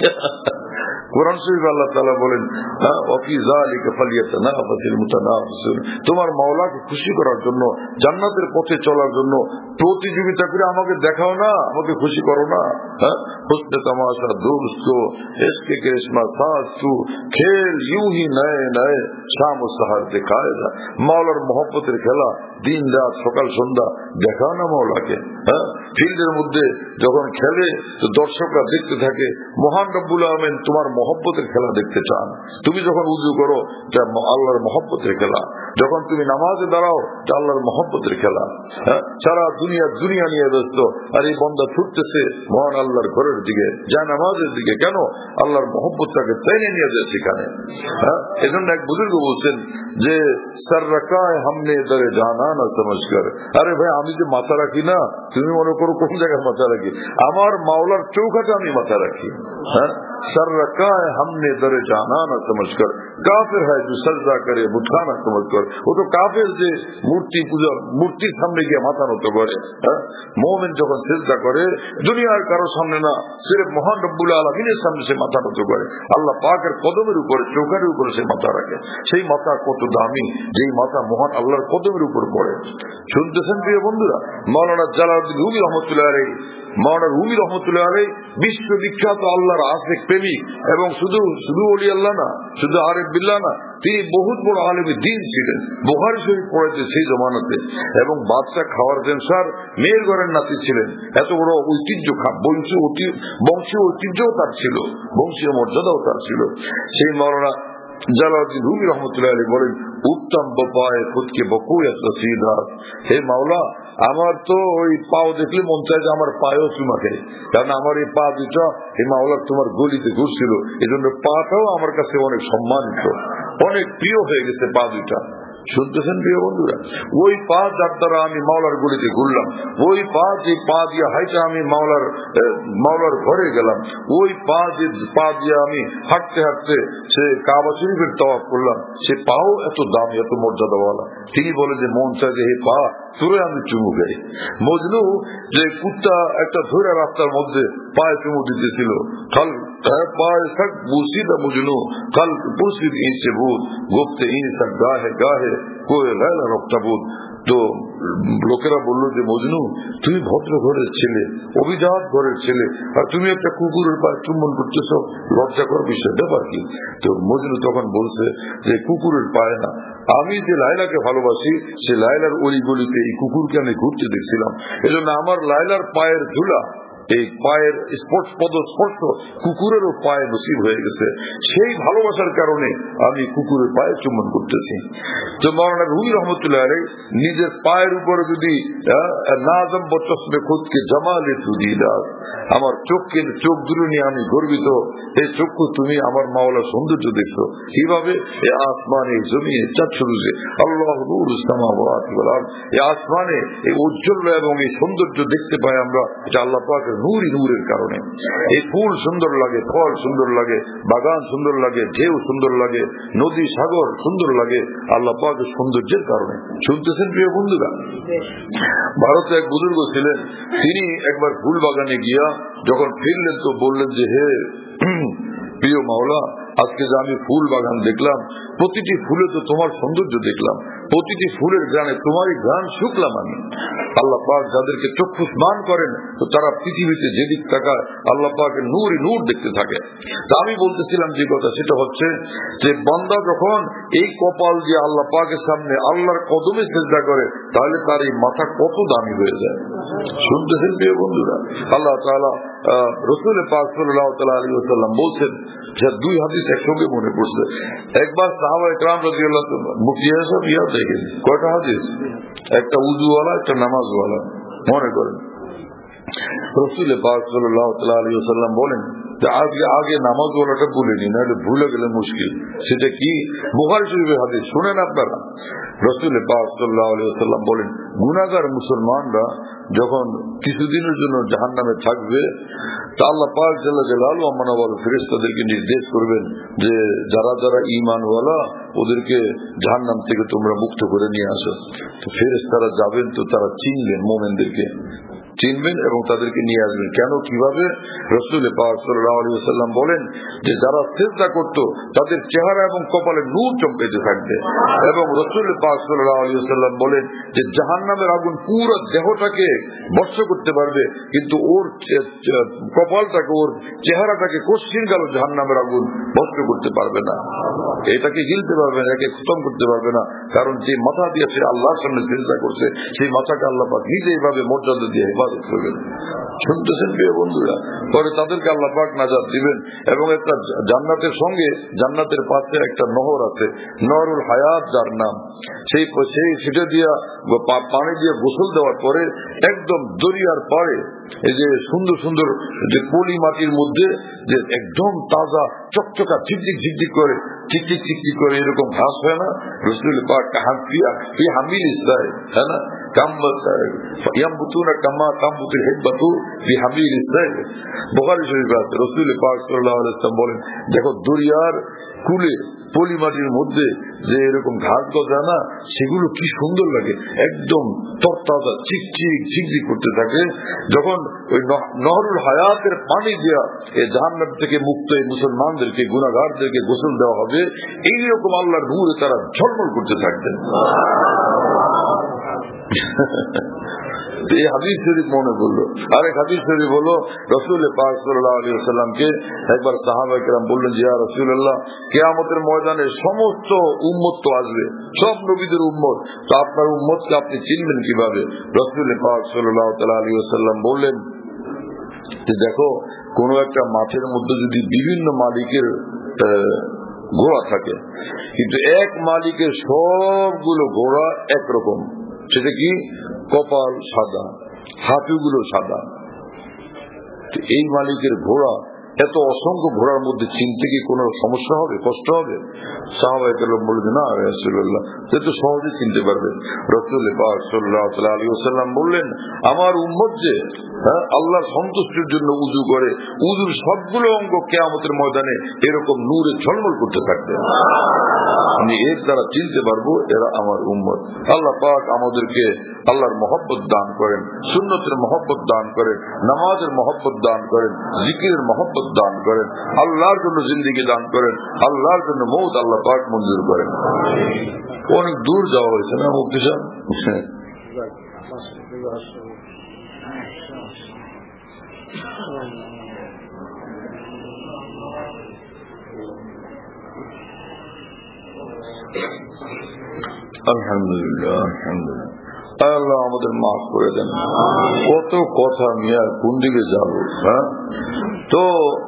কোরআন শরীফে আল্লাহ তাআলা বলেন, ওয়াফি যালিকা ফালইয়াতানাফাসিল মুতানাফিসুন, তোমার মাওলাকে খুশি করার জন্য, জান্নাতের পথে চলার জন্য প্রতিযোগিতা করে আমাকে দেখাও না, আমাকে খুশি করো না। হুসনে তামাশা দোস্তো ইসকে কেশমা সাস্তু খেল ইউঁ হি নয়ে নয়ে শাম ও সাহার দেখায়েগা, মাওলার মহব্বতের খেলা দিন রাত সকাল সন্ধ্যা দেখাও না মাওলাকে। ফিল্ডের মধ্যে যখন খেলে তো দর্শকরা দেখতে থাকে, মহান রব্বুল আলামিন তোমার মহব্বতের খেলা দেখতে চান। তুমি যখন উযু করো তা আল্লাহর মহব্বতের খেলা, যখন তুমি নামাজে দাঁড়াও তা আল্লাহর মহব্বতের খেলা। সারা দুনিয়া নিয়ে ব্যস্ত, আর এই বান্দা ছুটতেছে মহান আল্লাহর ঘরের দিকে, যায় নামাজের দিকে, কেন? আল্লাহর মহব্বতটাকে টেনে নিয়ে যায় সেখানে। এজন্য এক বুজুর্গ বলছেন যে সর রাখায় হামনে দরে জানা না সমঝকর, আরে ভাই আমি যে মাথা রাখি না, তুমি মনে করো কোন জায়গায় মাথা রাখি, আমার মাওলার চৌকাঠে আমি মাথা রাখি। सर रखा है हमने दर जाना न समझकर, काफिर है जो सजदा करे बुतखा ना समझकर। वो तो काफिर যে মূর্তি পূজা, মূর্তির সামনে গিয়ে মাথা নত করে। মুমিন যখন সিজদা করে দুনিয়ার কারো সামনে না, সির্ফ মহান রব্বুল আলামিনের সামনে সে মাথা নত করে, আল্লাহ পাকের কদমের উপরে, চোখের উপরে সে মাথা রাখে। সেই মাথা কত দামি, যেই মাথা মহান আল্লাহর কদমের উপর পড়ে। শুনতেছেন প্রিয় বন্ধুরা, মাওলানা জালালউদ্দিন রুমি রহমতুল্লাহ আলাইহি, মাওলানা রুমি রহমতুল্লাহ আলাইহি বিশ্ববিখ্যাত আল্লাহর আশিক প্রেমিক, এবং শুধু ওলি আল্লাহ না, শুধু আরিফ বিল্লাহ না, তিনি বহুত বড় আলেম দ্বীন ছিলেন। বুখারী শরীফ পড়েছে সেই জমানাতে, এবং বাদশাহ খাওয়ারজেনসার মেয়ের ঘরের নাতি ছিলেন। এত বড় ঐতিহ্য, বংশীয় ঐতিহ্যও তার ছিল, বংশীয় মর্যাদাও তার ছিল। সেই মাওলানা জালালউদ্দিন রুমি রহমতুল্লাহ আলাইহি বলেন, উত্তম বপায়ে খুদকে বকুয়াত রসিদাস, হে মাওলা আমার তো ওই পাও দেখলে মন চায় যে আমার পায়েও চুমা খাই, কারণ আমার এই পা দুটো এই মাওলার তোমার গলিতে ঘুরছিল, এই জন্য পাটাও আমার কাছে অনেক সম্মানিত, অনেক প্রিয় হয়ে গেছে পা দুটা। শুনতেছেন প্রিয় বন্ধুরা, ওই পা যার দ্বারা আমি মাওলার গলিতে ঘুরলাম, ওই পা যে পা দিয়ে হাইটা আমি মাওলার ঘরে গেলাম, ওই পা দিয়ে আমি হাঁটতে হাঁটতে সে কাবা শরীফের তওয়াফ করলাম, সে পাও এত দামি, এত মর্যাদাওয়ালা। তিনি বলেন যে মন চায় যে হে পা তোরে আমি চুমু খাই। মজনু যে কুত্তা একটা ধরে রাস্তার মধ্যে পায়ে চুমু দিতেছিল, কাল পায়ে থাক বুসিদা মজনু, কাল বুসিদ ইনসে ভূত গুপ্তে ইনসান গাহে গাহে কোয়ে লাইলা রক্তাবুদ। তো লোকেরা বললো যে মজনু তুমি ভদ্র ঘরের ছেলে, অভিজাত ঘরের ছেলে, আর তুমি একটা কুকুরের পায়ে চুম্বন করতেছ, লজ্জা কর বিষয়, ব্যাপার কি? তো মজনু তখন বলছে যে কুকুরের পায়ে না, আমি যে লাইলাকে ভালোবাসি সে লাইলার ওই গলিতে এই কুকুরকে আমি ঘুরতে দেখছিলাম, এজন্য আমার লাইলার পায়ের ধুলা, এই পায়ের পদস্পর্শ কুকুরেরও পায়ে নসিব হয়ে গেছে, সেই ভালোবাসার কারণে আমি কুকুরের পায়ে চুম্বন করতেছি। তো মাওলানা রুমি রহমতুল্লাহ আলাইহি নিজের পায়ের উপরে যদি নাজম বচসমে খুদকে জামালে তুজিদাস, আমার চোখ দুটো নিয়ে আমি গর্বিত, এই চক্ষু তুমি আমার মাওলার সৌন্দর্য দেখছো কিভাবে, এই আসমানে জমিনে চাঁদ সূর্যে, আল্লাহ নূর সামাওয়াতি ওয়াল আরদ, এই আসমানে এই উজ্জ্বল এবং এই সৌন্দর্য দেখতে পাই আমরা, এটা আল্লাহ পাকের নূরের কারণে। এই ফুল সুন্দর লাগে, ফল সুন্দর লাগে, বাগান সুন্দর লাগে, ঢেউ সুন্দর লাগে, নদী সাগর সুন্দর লাগে, আল্লাহ পাকের সৌন্দর্যের কারণে। শুনতেছেন প্রিয় বন্ধুরা, ভারতে এক বুজুর্গ ছিলেন, তিনি একবার ফুল বাগানে গিয়া যখন ফিরলেন তো বললেন যে হে প্রিয় মাওলা, আজকে যে আমি ফুল বাগান দেখলাম, প্রতিটি ফুলে তো তোমার সৌন্দর্য দেখলাম, প্রতিটি ফুলের গানে তোমারই গান শুকলাম আমি। আল্লাহ পাক যাদেরকে চক্ষুষ্মান করেন তো তারা পৃথিবীতে যেদিক তাকায় আল্লাহ পাকের নূর দেখতে থাকে। তা আমি বলতেছিলাম যে কথা, সেটা হচ্ছে যে বান্দা যখন এই কপাল দিয়ে আল্লাহ পাকের সামনে আল্লাহর কদমে সিজদা করে, তাহলে তার এই মাথা কত দামি হয়ে যায়। শুনতেছেন প্রিয় বন্ধুরা, আল্লাহ তাআলা রাসূল পাক সাল্লাল্লাহু আলাইহি ওয়াসাল্লাম বলছেন, যে দুই হাদিস একসঙ্গে মনে পড়ছে। একবার সাহাবায়ে কেরাম রাদিয়াল্লাহু তাআলা মুফতি সাহেব ইয়াদ দেখেন কয়টা হাদিস, একটা উযুওয়ালা একটা নামাজওয়ালা, মনে করেন রাসূল পাক সাল্লাল্লাহু আলাইহি ওয়াসাল্লাম বলেন যে আগে নামাজওয়ালাটা বলেনি, নাহলে ভুলে গেলে মুশকিল। সেটা কি? বুখারী শরীফের হাদিস, শুনেন আপনারা। রাসূল পাক সাল্লাল্লাহু আলাইহি ওয়াসাল্লাম বলেন, গুনাহগার মুসলমানরা যখন কিছুদিনের জন্য জাহান্নামে থাকবে, তা আল্লাহ পাক জাল্লা জালালহু আমানওয়াল ফেরেশতাদেরকে নির্দেশ করবেন যে যারা যারা ঈমানওয়ালা ওদেরকে জাহান্নাম থেকে তোমরা মুক্ত করে নিয়ে আসো। তো ফেরেশতারা যাবেন, তো তারা চিনবেন, মুমিনদেরকে চিনবেন এবং তাদেরকে নিয়ে আসবেন। কেন, কিভাবে? রাসূল পাক সাল্লাল্লাহু আলাইহি ওয়াসাল্লাম বলেন যে যারা সিজদা করত তাদের চেহারা এবং কপালে নূর চমকাতে থাকবে, এবং রাসূল পাক সাল্লাল্লাহু আলাইহি ওয়াসাল্লাম বলেন যে জাহান্নামের আগুন পুরো দেহটাকে ভস্ম করতে পারবে, কিন্তু ওর কপালটাকে, ওর চেহারাটাকে কোশ্চিন গেল জাহান্নামের আগুন ভস্ম করতে পারবে না, এটাকে গিলতে পারবে না, একে খতম করতে পারবে না। কারণ যে মাথা দিয়ে সে আল্লাহর সামনে সিজদা করছে, সেই মাথাকে আল্লাহ পাক নিজে এইভাবে মর্যাদা দিয়ে ইবাদত করবেন। শুনতেছেন প্রিয় বন্ধুরা, পরে তাদেরকে আল্লাহ পাক নাজাত দিবেন, এবং একটা জান্নাতের সঙ্গে জান্নাতের পাশে একটা নহর আছে, নহরুল হায়াত যার নাম, সেটা দিয়া পানি দিয়ে গোসল দেওয়ার পরে একদম দরিয়ার পাড়ে এই যে সুন্দর সুন্দর যে পলি মাটির মধ্যে যে একদম তাজা চকচকা ঝিকঝিক করে চিকচিক করে এরকম ঘাস হয় না, রাসূল পাক হামিল ইসরাইল, হ্যাঁ না, ইয়ামবুতুনা কামা তামবুতুল হিব্বাতু বিহামিলিস সাইল। বুখারী শরীফে আছে, রাসূল পাক সাল্লাল্লাহু আলাইহি ওয়াসাল্লাম বলেন, দেখো দরিয়ার কুলে পলিমাটির মধ্যে যে এরকম ঘাস গজা না, সেগুলো কি সুন্দর লাগে, একদম তরতাজা চিকচিক ঝিকঝিক করতে থাকে। যখন ওই নহরুল হায়াতের পানি দেওয়া এই জাহান্নাম থেকে মুক্ত এই মুসলমানদেরকে, গুনাহগারদেরকে গোসল দেওয়া হবে, এইরকম আল্লাহর নূরে তারা ঝলমল করতে থাকতেন। এই হাদিস শরীফ মনে করলো। আরেক হাদিস শরীফ হলো, রাসূল পাক সাল্লাল্লাহু আলাইহি ওয়াসাল্লামকে একবার সাহাবায়ে কেরাম বললেন যে, ইয়া রাসূলুল্লাহ, কিয়ামতের ময়দানে সমস্ত উম্মত তো আসবে, সব নবীদের উম্মত, তো আপনার উম্মতকে আপনি চিনবেন কিভাবে? রাসূল পাক সাল্লাল্লাহু আলাইহি ওয়াসাল্লাম বললেন যে, দেখো কোন একটা মাঠের মধ্যে যদি বিভিন্ন মালিকের ঘোড়া থাকে, কিন্তু এক মালিকের সবগুলো ঘোড়া একরকম, সেটা কি কপাল সাদা, হাঁটুগুলো সাদা, এই মালিকের ঘোড়া এত অসংখ্য ঘোড়ার মধ্যে চিনতে কি কোনো সমস্যা হবে, কষ্ট হবে? সাহাবায়ে কেরাম বললেন, না রাসূলুল্লাহ, সে তো সহজে চিনতে পারবে। রাসূল পাক সাল্লাল্লাহু আলাইহি ওয়াসাল্লাম বললেন, আমার উম্মত যে আল্লাহর সন্তুষ্টির জন্য উযু করে, উযুর সবগুলো অঙ্গ কিয়ামতের ময়দানে এরকম নূরে ঝলমল করতে থাকবে, আমি এর দ্বারা চিনতে পারবো এরা আমার উম্মত। আল্লাহ পাক আমাদেরকে আল্লাহর মহব্বত দান করেন, সুন্নতের মহব্বত দান করেন, নামাজের মহব্বত দান করেন, জিকিরের মহব্বত দান করেন, আল্লাহর জন্য জিন্দেগি দান করেন, আল্লাহর জন্য মৌত আল্লাহ পাক মঞ্জুর করেন। অনেক দূর যাওয়া হয়েছে না মুফতি সাহেব? আলহামদুলিল্লাহ, আলহামদুলিল্লাহ। আল্লাহ আমাদের মাফ করে দেন। কত কথা নিয়ে কোন দিকে যাব? তো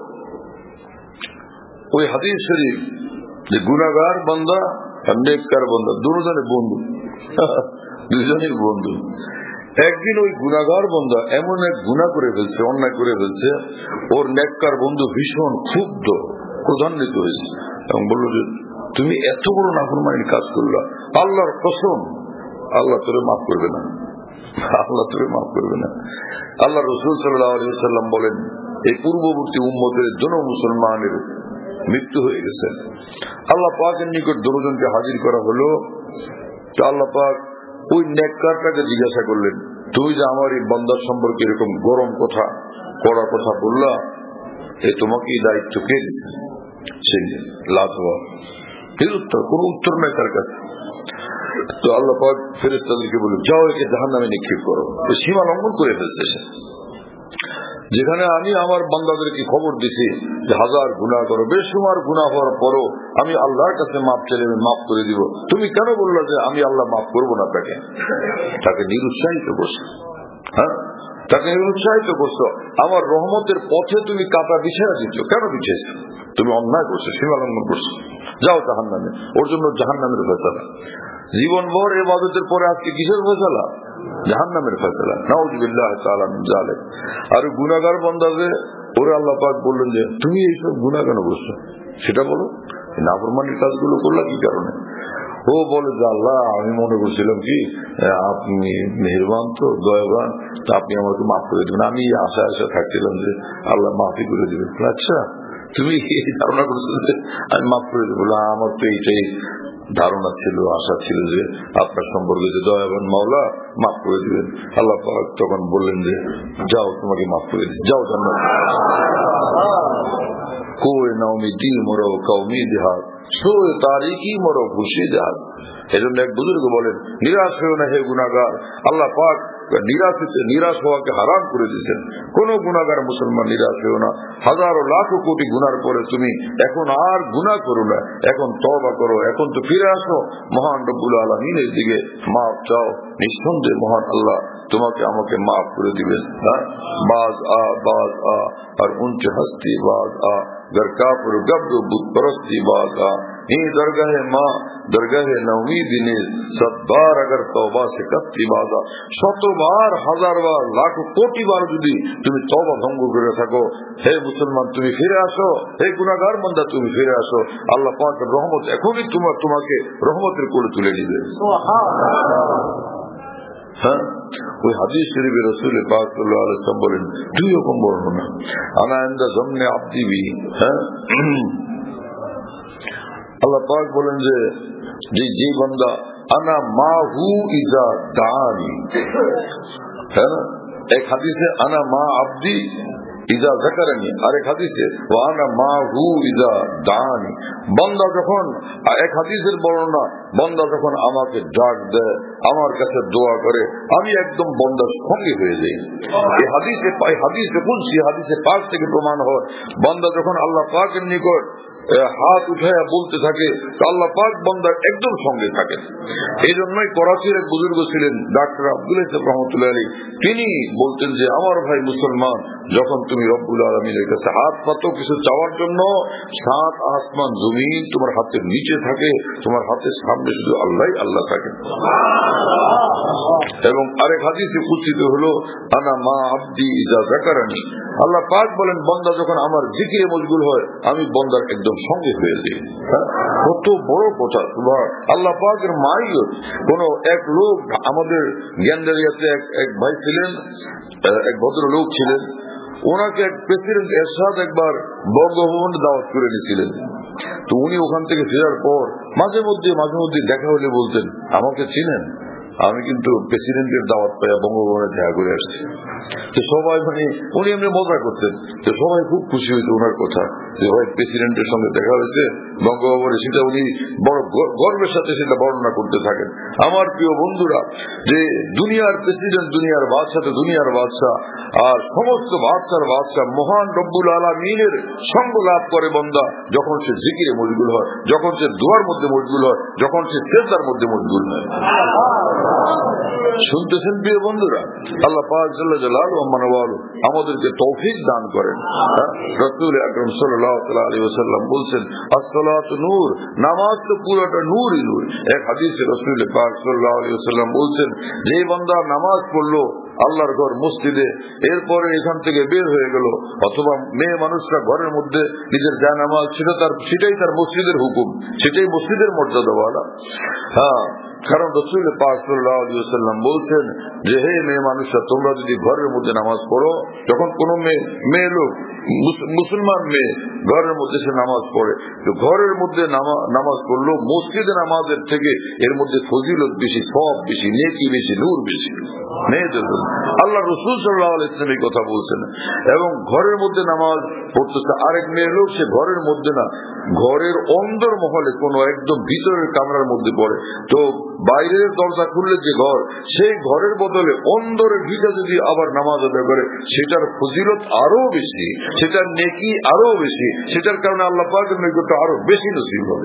ওই হাদিস শরীফ যে গুনাহগার বান্দা আর নেককার বান্দা দুজনের বন্ধু, দুজনের বন্ধু। একদিন ওই গুনাহগার বান্দা এমন এক গুনাহ করে ফেলছে, অন্যায় করে ফেলছে, ওর নেককার বন্ধু ভীষণ ক্ষুব্ধ, ক্রোধান্বিত হয়েছে এবং বলল যে, তুমি এত বড় নাফরমানির কাজ করলা, আল্লাহর কসম আল্লাহ তোরে মাফ করবে না, আল্লাহ তোরে মাফ করবে না। আল্লাহ রাসূল সাল্লাল্লাহু আলাইহি ওয়াসাল্লাম বলেন, এই পূর্ববর্তী উম্মতের জন মুসলমানের মৃত্যু হয়ে গেছে। আল্লাহ পাকের নিকট দুজনকে হাজির করা হলো। তো আল্লাহ পাক ওই নেককারটাকে জিজ্ঞাসা করলেন, তুমি যে আমার এই বান্দার সম্পর্কে এরকম গরম কথা, কড়া কথা বললা, এ তোমাকে এই দায়িত্ব কে দিছে? সে লাতওয়া। এর উত্তর, কোন উত্তর নাই তার কাছে। তো আল্লাহ পাক ফেরেশতাদেরকে বলে, যাও একে জাহান্নামে নিক্ষেপ করো, সীমা লঙ্ঘন করে ফেলছে সে। যেখানে আমি আমার বান্দাদেরকে খবর দিছি যে হাজার গুনাহ করো, বেশুমার গুনাহ হওয়ার পরও আমি আল্লাহর কাছে মাপ চাইলে আমি মাফ করে দিব, তুমি কেন বললা যে আমি আল্লাহ মাফ করবো না? তাকে নিরুৎসাহিত করছো, তাকে নিরুৎসাহিত করছো। আমার রহমতের পথে তুমি কাটা বিছায়া দিচ্ছ, কেন বিছাইছো? তুমি অন্যায় করছো, সীমা লঙ্ঘন করছো, যাও জাহান্নামে। ওর জন্য জাহান্নামের ফয়সালা। জীবনভর ইবাদতের পরে আজকে কিসের ফয়সালা? জাহান্নামের ফয়সালা। নাউযুবিল্লাহি তাআলা মিন যালিক। আর গুনাহগার বান্দাদের ওরে আল্লাহ পাক বললেন যে, তুমি এইসব গুনাহ কেন করছো সেটা বলো, নাফরমানির কাজগুলো করলা কি কারণে? ও বলে যে, আল্লাহ আমি মনে করছিলাম কি আপনি মেহেরবান, তো দয়াবান, তা আপনি আমাকে মাফ করে দেবেন, আমি আশা থাকছিলাম যে আল্লাহ মাফই করে দেবেন। আচ্ছা, তুমি এই ধারণা করছো যে আমি মাফ করে দেবো? আমার তো এইটাই ধারণা ছিল, আশা ছিল যে আপনার সম্পর্কে যে দয়াবান মাওলা মাফ করে দিবেন। আল্লাহ পাক তখন বললেন যে, যাও তোমাকে মাফ করে দিচ্ছি, যাও জান্নাত। কোয়ে নাউমি দিল মরো কওমি দেহাজ, সোয়ে তারিকি মরো খুশি দেহাজ। এজন্য এক বুজুর্গ বলেন, নিরাশ হয়েও না হে গুনাহগার, আল্লাহ পাক নিরাশ হওয়াকে হারাম করে দিয়েছেন। কোন গুনাহগার মুসলমান নিরাশ হয়েও না। হাজারো লাখো কোটি গুনার পরে তুমি এখন আর গুনাহ করো না, এখন তওবা করো, এখন তো ফিরে আসো মহান রব্বুল আলামিনের দিকে, মাফ চাও। নিঃসন্দেহে মহান আল্লাহ তোমাকে আমাকে মাফ করে দিবেন। বাজ আ আর উঞ্চ হস্তি বাজ আ, घर काफिर गब्र बुत परस्ती बाज आ, ही दरगाह माँ दरगाह नौमीद ने सब बार अगर तौबा से कस्ती बाजा। शतबार, হাজারবার, লাখ কোটি বার যদি তুমি তওবা ভঙ্গ করে থাকো, হে মুসলমান তুমি ফিরে আসো, হে গুনাহগার বান্দা তুমি ফিরে আসো, আল্লাহ পাকের রহমত এখনই তোমাকে রহমতের কোলে তুলে দিবে। হ্যাঁ, ওই হাদিস শরীফে রাসূল পাক সাল্লাল্লাহু আলাইহি ওয়াসাল্লাম বলেন দুই রকম বর্ণনা। আনা ইনদা যান্নি আবদি বি, হ্যাঁ, আল্লাহ পাক বলেন যে যে বান্দা আনা মাহু ইজা দানি, হ্যাঁ না, এক হাদিসে আনা মা আবদি ইজা যাকারানি, আরেক হাদিসে ওয়া আনা মাহু ইজা দানি। বান্দা যখন, এক হাদিসের বর্ণনা, বান্দা যখন আমাকে ডাক দেয়, আমার কাছে দোয়া করে, আমি একদম বান্দার সঙ্গে হয়ে যাই। এই হাদিসে বলছি, হাদিসে পাক থেকে প্রমাণ হয়, বান্দা যখন আল্লাহ পাকের নিকট হাত উঠায় বলতে থাকে, আল্লাহ পাক বান্দার একদম সঙ্গে থাকেন। এই জন্যই করাচির এক বুজুর্গ ছিলেন ডাক্তার আব্দুল ইসলাম রহমতুল্লাহ আলী, তিনি বলতেন যে আমার ভাই মুসলমান, যখন তুমি রব্বুল আলামিনের কাছে হাত পাতো কিছু চাওয়ার জন্য, 7 আসমান জমিন তোমার হাতের নিচে থাকে, তোমার হাতের সামনে শুধু আল্লাহ আল্লাহ থাকেন। এবং আরেক হাদিসে কুচিত হলো আনা মা আব্দি ইজা যাকারানি, আল্লাহ পাক বলেন বান্দা যখন আমার জিকিরে মশগুল হয়, আমি বান্দার একদম সঙ্গে হয়ে যাই। কত বড় কথা! আল্লাহ পাকের মাইয়ত। কোন এক লোক, আমাদের জ্ঞানদারিয়াতে এক ভাই ছিলেন, এক ভদ্রলোক ছিলেন, ওনাকে এক প্রেসিডেন্ট এরশাদ একবার বঙ্গভবনে দাওয়াত করে নিয়েছিলেন। তো উনি ওখান থেকে ফেরার পর মাঝে মধ্যে দেখা হলে বলতেন, আমাকে চিনেন? আমি কিন্তু প্রেসিডেন্টের দাওয়াত পাইয়া বঙ্গভবনে দেখা করে আসছি। তো সবাই উনি এমনি মজা করতেন, তো সবাই খুব খুশি হইত ওনার কথা যে ভাই প্রেসিডেন্টের সঙ্গে দেখা হয়েছে বঙ্গভবনে, সেটা উনি বড় গর্বের সাথে সেটা বর্ণনা করতে থাকেন। আমার প্রিয় বন্ধুরা, যে দুনিয়ার প্রেসিডেন্ট, দুনিয়ার বাদশাহ আর সমস্ত বাদশাহ মহান রব্বুল আলামিনের সঙ্গ লাভ করে বান্দা যখন সে জিকিরে মশগুল হয়, যখন সে দোয়ার মধ্যে মশগুল হয়, যখন সে সিজদার মধ্যে মশগুল হয়। শুনতেছেন প্রিয় বন্ধুরা? আল্লাহ পাক জাল্লা জালালুহু ওয়া মানওয়ালু আমাদেরকে তৌফিক দান করেন। রাসূল আকরাম সাল্লাল্লাহু আলাইহি ওয়াসাল্লাম বলেন, as-সালাতু নূর, নামাজ তো পুরোটা নূরই নূর। এক হাদিসে রাসূল পাক সাল্লাল্লাহু আলাইহি ওয়াসাল্লাম বলেন, যে বান্দা নামাজ পড়লো আল্লাহর ঘর মসজিদে, এরপরে এখান থেকে বের হয়ে গেল, অথবা মেয়ে মানুষরা ঘরের মধ্যে নিজের জানামাজ, সেটাই তার মসজিদের হুকুম, সেটাই মসজিদের মর্যাদাওয়ালা। হ্যাঁ, কারণ রাসূল পাক সাল্লাল্লাহু আলাইহি ওয়াসাল্লাম বলছেন যে হে মেয়ে মানুষরা, তোমরা যদি ঘরের মধ্যে নামাজ পড়ো, যখন কোনো মেয়ে লোক, মুসলমান মেয়ে ঘরের মধ্যে সে নামাজ পড়ে, তো ঘরের মধ্যে নামাজ পড়লো মসজিদে নামাজের থেকে এর মধ্যে ফজিলত বেশি, সওয়াব বেশি, নেকি বেশি, নূর বেশি মেয়েদের জন্য। আল্লাহ রাসূল সাল্লাল্লাহু আলাইহি ওয়াসাল্লাম এই কথা বলছেন। এবং ঘরের মধ্যে নামাজ পড়তেছে আরেক মেয়ে লোক, সে ঘরের মধ্যে না, ঘরের অন্দর মহলে কোন একদম ভিতরের কামরার মধ্যে পড়ে, তো বাইরের দরজা খুললে যে ঘর, সেই ঘরের বদলে অন্দরের ভিতরে যদি আবার নামাজ আদায় করে, সেটার ফজিলত আরো বেশি, সেটার নেকি আরো বেশি, সেটার কারণে আল্লাহ পাকের নিকট আরো বেশি নসিব হবে।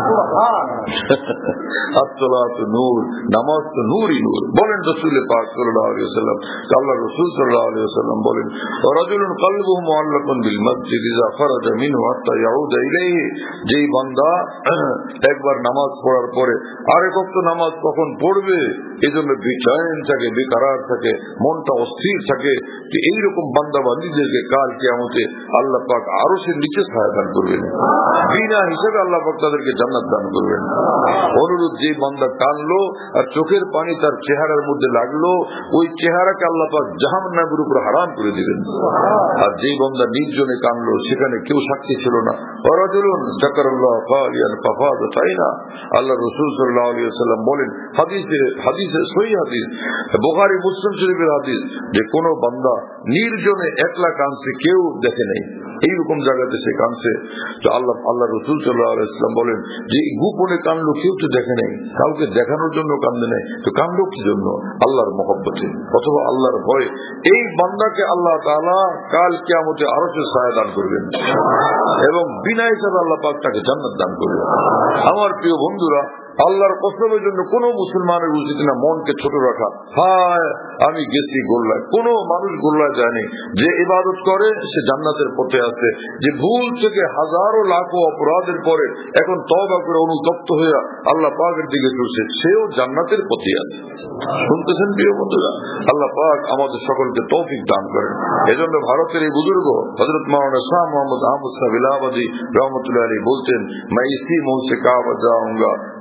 as-salatu নূর, নামাজ তো নূরই নূর বলেন রাসূল পাক সাল্লাল্লাহু আলাইহি ওয়াসাল্লাম। আল্লাহ রাসূল সাল্লাল্লাহু আলাইহি ওয়াসাল্লাম বলেন, রাজুলুন কলবুহু মুআল্লাকুন বিল মসজিদ ইযা খারাজা মিনহু হাত্তা ইয়াউদা ইলাইহি, যেই বান্দা একবার নামাজ পড়ার পরে আরেক ওয়াক্ত নামাজ কখন পড়বে এজন্য বেচैन থাকে, বেকরার থাকে, মনটা অস্থির থাকে, যে এইরকম বান্দা বান্দীদেরকে কাল কিয়ামতে আল্লাহ পাক আরশের নিচে ছায়া দান করবেন, বিনা হিসাবে আল্লাহ পাক তাদেরকে জান্নাত দান করবেন। অনুরূপ যে বান্দা কানলো আর চোখের পানি তার চেহারার মধ্যে লাগলো, ওই চেহারাকে আল্লাহ পাক জাহান্নামের উপর হারাম করে দিবেন। আর যেই বান্দা নির্জনে কানলো, সেখানে কেউ সাক্ষী ছিল না, রাজুলুন যাকারাল্লাহ খালিয়ান ফাফাদাত আইনা, আল্লাহ রাসূল সাল্লাল্লাহু আলাইহি ওয়াসাল্লাম বলেন, হাদিসে সহিহ হাদিস, বুখারী মুসলিম শরীফের হাদিস, যে কোন বান্দা নির্জনে একলা কানছে, কেউ দেখে নাই, এইরকম জায়গাতে সে কানছে, তো আল্লাহ রাসূল সাল্লাল্লাহু আলাইহি ওয়াসাল্লাম বলেন যে গোপনে কানলো, কেউ তো দেখে নাই, কাউকে দেখানোর জন্য কান্দে নাই, তো কান্দলো কি জন্য? আল্লাহর মহব্বতে অথবা আল্লাহর ভয়ে। এই বান্দাকে আল্লাহ তাআলা কাল কিয়ামতে আরশের ছায়া দান করবেন এবং বিনা হিসাবে আল্লাহ পাক তাকে জান্নাত দান করবেন। আমার প্রিয় বন্ধুরা, আল্লাহর কসমের জন্য কোন মুসলমানের উচিত না মনকে ছোট রাখা। হায় আমি গেছি গোল্লায়, কোন মানুষ গোল্লায় যায়নি। যে ইবাদত করে সে জান্নাতের পথে আছে, যে ভুল থেকে হাজারো লাখো অপরাধের পরে এখন তওবা করে অনুতপ্ত হয়ে আল্লাহ পাকের দিকে চলছে, সেও জান্নাতের পথে আছে। শুনতেছেন প্রিয় বন্ধুরা? আল্লাহ পাক আমাদের সকলকে তৌফিক দান করেন। এজন্য ভারতের এই বুজুর্গ হযরত মাওলানা শাহ মোহাম্মদ আহমদ সাহেব ইলাহাবাদী রহমতুল্লাহ আলাইহি বলতেন, मैं इसी मुंह से काबा जाऊंगा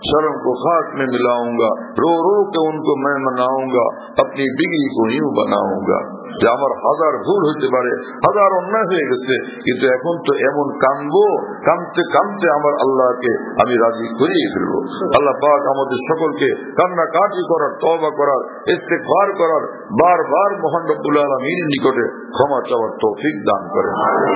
शर्म को खाक में मिलाऊंगा, रो रो के उनको मैं मनाऊंगा, अपनी बिगड़ी को यूं बनाऊंगा। যে আমার হাজার ভুল হইতে পারে, হাজার অন্যায় হয়ে গেছে, কিন্তু এখন তো এমন কাঁদবো, কাঁদতে কাঁদতে আমার আল্লাহকে আমি রাজি করিয়ে ফেলবো। আল্লাহ পাক আমাদের সকলকে কান্নাকাটি করার, তওবা করার, ইস্তেগফার করার, বারবার মহান রব্বুল আলামিনের নিকটে ক্ষমা চাওয়ার তৌফিক দান করেন।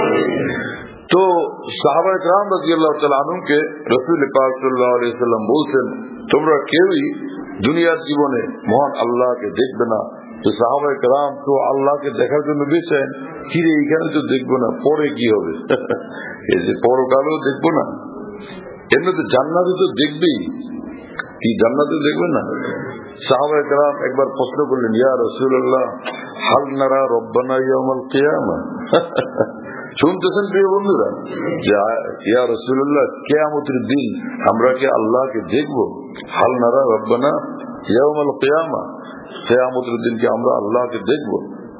তো সাহাবায়ে কেরাম রাদিয়াল্লাহু তাআলা আনহুকে রাসূল পাক সাল্লাল্লাহু আলাইহি ওয়াসাল্লাম বলছেন, তোমরা কেউই দুনিয়ার জীবনে মহান আল্লাহকে দেখবে না। তো সাহাবায়ে কেরাম তো আল্লাহকে দেখার জন্য বেচেন, কিরে এইখানে তো দেখবো না, পরে কি হবে? এই যে পরকালেও দেখবো না, এমনি তো জান্নাতে তো দেখবেই, কি জান্নাতে দেখবে না? সাহাবায়ে কেরাম একবার প্রশ্ন করলেন, ইয়া রাসূলুল্লাহ হাল নারা রব্বানা ইয়াউমাল কিয়ামা। শুনতেছেন প্রিয় বন্ধুরা, ইয়া রাসূলুল্লাহ কিয়ামতের দিন আমরা কি আল্লাহকে দেখবো? হাল নারা রব্বানা ইয়াউমাল কিয়ামা, কিয়ামতের দিন কি আমরা আল্লাহকে দেখবো?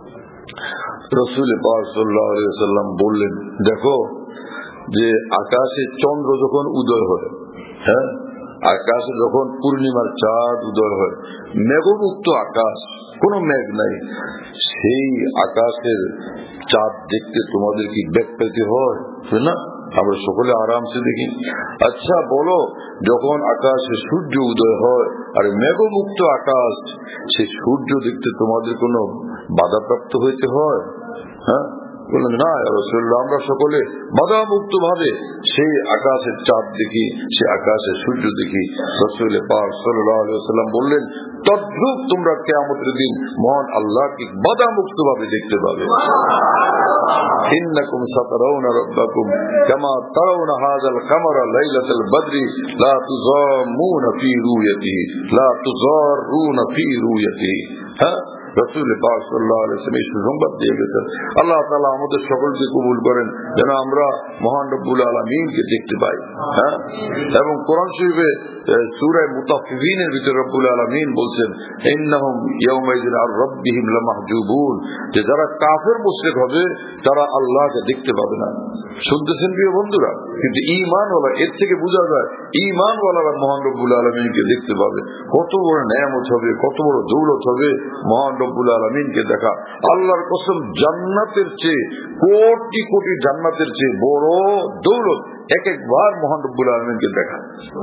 রাসূল পাক সাল্লাল্লাহু আলাইহি ওয়াসাল্লাম বললেন, দেখো যে আকাশে চন্দ্র যখন উদয় হয়, হ্যাঁ, আকাশে যখন পূর্ণিমার চাঁদ উদয় হয়, মেঘমুক্ত আকাশ, কোনো মেঘ নাই, সেই আকাশের চাঁদ দেখতে তোমাদের কি বেগ পেতে হয় না? আমরা সকলে আরামসে দেখি। আচ্ছা বলো, যখন আকাশে সূর্য উদয় হয় আর মেঘমুক্ত আকাশ, সেই সূর্য দেখতে তোমাদের কোনো বাধাপ্রাপ্ত হইতে হয়? হ্যাঁ, বললেন না ইয়া রাসূলুল্লাহ, আমরা সকলে বাধামুক্ত ভাবে সেই আকাশের চাঁদ দেখি, সেই আকাশের সূর্য দেখি। রাসূল পাক সাল্লাল্লাহু আলাইহি ওয়াসাল্লাম বললেন, তদ্রূপ তোমরা কিয়ামতের দিন মহান আল্লাহকে বাধামুক্ত ভাবে দেখতে পাবে। ইন্নাকুম সাতারাউনা রাব্বাকুম কামা তারাউনা হাযাল কামারা লাইলাতাল বদরি লা তুযামুনা ফি রুয়াতিহি লা তুযারুনা ফি রুয়াতিহি। হ্যাঁ, রাসূল পাক সাল্লাল্লাহু আলাইহি ওয়াসাল্লাম এই সুসংবাদ দিয়ে গেছেন। আল্লাহ তাআলা আমাদের সকলকে কবুল করেন, যেন আমরা মহান রব্বুল আলামিনকে দেখতে পাই। হ্যাঁ, এবং কোরআন শরীফে সূরা মুতাফফিফিনের ভিতরে রব্বুল আলামিন বলছেন, ইন্নাহুম ইয়াওমাইযিন আর রাব্বিহিম লামাহজুবুন, যে যারা কাফের মুশরিক হবে তারা আল্লাহকে দেখতে পাবে না। শুনতেছেন প্রিয় বন্ধুরা? কিন্তু ঈমানওয়ালা, এর থেকে বোঝা যায় ঈমানওয়ালারা মহান রব্বুল আলামিনকে দেখতে পাবে। কত বড় নেয়ামত হবে, কত বড় দৌলত হবে মহান রব্বুল আলামিনকে দেখা। আল্লাহর কসম, জান্নাতের চেয়ে, কোটি কোটি জান্নাতের চেয়ে বড় দৌলত এক একবার মহান রব্বুল আলামিনকে দেখা।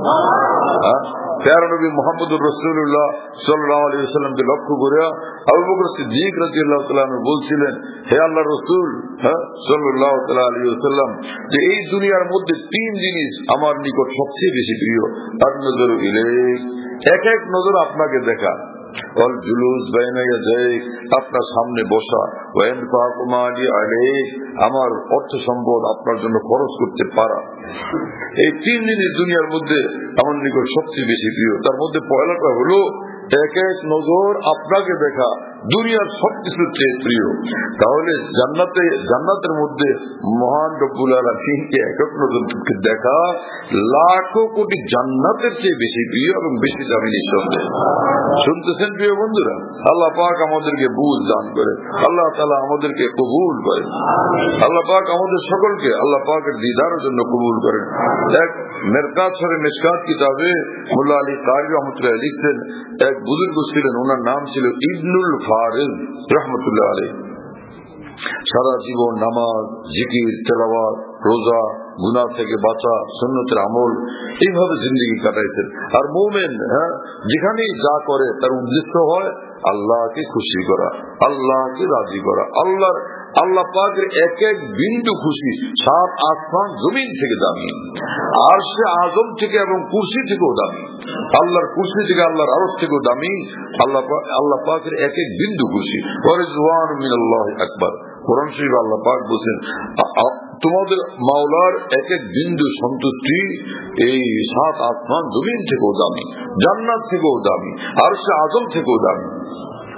প্যারা নবী মুহাম্মদুর রাসূলুল্লাহ সাল্লাল্লাহু আলাইহি ওয়াসাল্লামকে লক্ষ্য করে আবু বকর সিদ্দিক রাদিয়াল্লাহু তাআলা আনহু বলছিলেন, হে আল্লাহর রাসূল সাল্লাল্লাহু তাআলা আলাইহি ওয়াসাল্লাম, যে এই দুনিয়ার মধ্যে তিন জিনিস আমার নিকট সবচেয়ে বেশি প্রিয়। আর নজরু ইলাইক, এক এক নজর আপনাকে দেখা, অল জুলুস বাইনা ইয়াদাইক, আপনার সামনে বসা, ওয়া ইনফাকু মালি আলাইক, আমার অর্থ সম্পদ আপনার জন্য খরচ করতে পারা। এই তিন জিনিস দুনিয়ার মধ্যে আমার নিকট সবচেয়ে বেশি প্রিয়। তার মধ্যে পয়লাটা হলো এক এক নজর আপনাকে দেখা দুনিয়ার সবকিছুর চেয়ে প্রিয়। তাহলে জান্নাতের মধ্যে মহান রব্বুল আলামিনকে এক এক নজর দেখা লাখো কোটি জান্নাতের চেয়ে বেশি প্রিয় এবং বেশি দামি নিঃসন্দেহ। শুনতেছেন প্রিয় বন্ধুরা? আল্লাহ পাক আমাদেরকে বুঝ দান করে, আল্লাহ তাআলা আমাদেরকে কবুল করেন, আল্লাহ পাক আমাদের সকলকে আল্লাহ পাকের দিদারের জন্য কবুল করেন। এক মেরকাত শরীফ মিশকাত কিতাবে মোল্লা আলী কারি রহমতুল্লাহ লিখছেন, এক বুজুর্গ ছিলেন, ওনার নাম ছিল ইবনুল ফারিজ রহমতুল্লাহ আলাইহি। সারা জীবন নামাজ, জিকির, তেলাওয়াত, রোজা, গুনাহ থেকে বাঁচা, সুন্নতের আমল, এইভাবে জিন্দগি কাটাইছেন। আর মুমিন যেখানেই যা করে তার উদ্দেশ্য হয় আল্লাহকে খুশি করা, আল্লাহকে রাজি করা। আল্লাহ পাকের এক এক বিন্দু খুশি সাত আসমান জমিন থেকে দামি, আরশে আযম থেকে এবং কুরসি থেকেও দামি, আল্লাহর কুরসি থেকে আল্লাহর আরশ থেকেও দামি। আল্লাহ পাকের এক এক বিন্দু খুশি। ওয়ারিজওয়ানু মিনাল্লাহি আকবার। কোরআন শরীফে আল্লাহ পাক বলেন, তোমাদের মাওলার এক এক বিন্দু সন্তুষ্টি এই সাত আসমান জমিন থেকেও দামি, জান্নাত থেকেও দামি, আরশে আযম থেকেও দামি।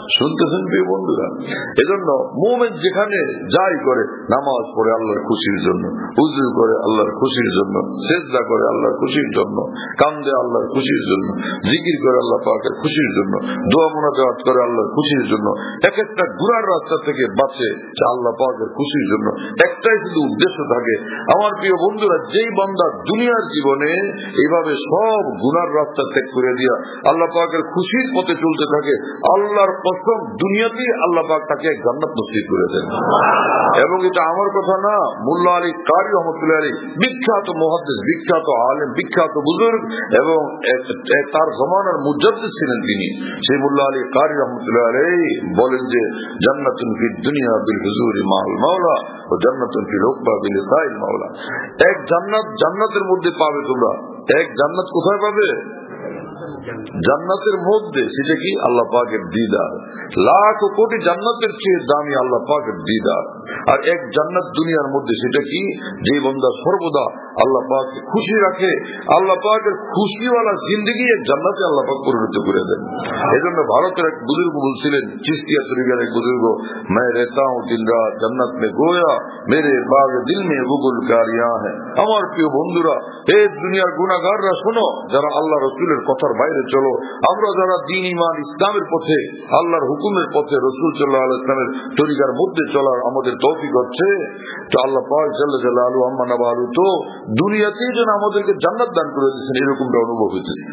শুনতেছেন প্রিয় বন্ধুরা? এজন্য মুমিন যেখানে যাই করে, নামাজ পড়ে আল্লাহর খুশির জন্য, উযু করে আল্লাহর খুশির জন্য, সিজদা করে আল্লাহর খুশির জন্য, কান্দে আল্লাহর খুশির জন্য, জিকির করে আল্লাহ পাকের খুশির জন্য, দোয়া মুনাজাত করে আল্লাহর খুশির জন্য, এক একটা গুনার রাস্তা থেকে বাঁচে আল্লাহ পাকের খুশির জন্য। একটাই শুধু উদ্দেশ্য থাকে, আমার প্রিয় বন্ধুরা, যেই বান্দা দুনিয়ার জীবনে এইভাবে সব গুনার রাস্তা ত্যাগ করে দিয়া আল্লাহ পাকের খুশির পথে চলতে থাকে, আল্লাহর কসম দুনিয়াতেই আল্লাহ পাক তাকে জান্নাত নসিব করে দেন। এবং এটা আমার কথা না, মোল্লা আলী কারি রহমতুল্লাহ আলী, বিখ্যাত মুহাদ্দিস, বিখ্যাত আলেম, বিখ্যাত বুজুর্গ এবং তার জমানার মুজাদ্দিদ ছিলেন তিনি, সেই মোল্লা আলী কারি রহমতুল্লাহ আলী বলেন যে জান্নাতুন ফি দুনিয়া বিল হুজুরি মাল মাওলা ও জান্নাতুন ফিল উকবা বিল লিকাইল মাওলা। এক জান্নাত জান্নাতের মধ্যে পাবে তোমরা, এক জান্নাত কোথায় পাবে? জান্নাতের মধ্যে। সেটা কি? আল্লাহ পাকের দিদার। লাখ কোটি জান্নাতের চেয়ে দামি আল্লাহ পাকের দিদার। আর এক জান্নাত দুনিয়ার মধ্যে, সেটা কি? যে বান্দা সর্বদা আল্লাহ পাককে খুশি রাখে, আল্লাহ পাকের খুশিওয়ালা জিন্দগি এক জান্নাতে আল্লাহ পাক পরিণত করে দেন। এই জন্য ভারতের এক বুজুর্গ বলছিলেন, চিশতিয়া তরিকার এক বুজুর্গ, मैं रहता हूँ दिन रात जन्नत में गोया मेरे बाग दिल में बुगुल कारियां है। আমার প্রিয় বন্ধুরা, এই দুনিয়ার গুনাহগাররা শোনো, যারা আল্লাহ রাসূলের কথার বাইরে চলো, আমরা যারা দ্বীন ঈমান ইসলামের পথে, আল্লাহর হুকুমের পথে, রাসূল সাল্লাল্লাহু আলাইহি ওয়াসাল্লামের তরিকার মধ্যে চলার আমাদের তৌফিক হচ্ছে, তো আল্লাহ পাক জাল্লা জালালু আম্মা নাবালু তো দুনিয়াতেই যেন আমাদেরকে জান্নাত দান করে দিয়েছেন, এরকমটা অনুভব হইতেছে।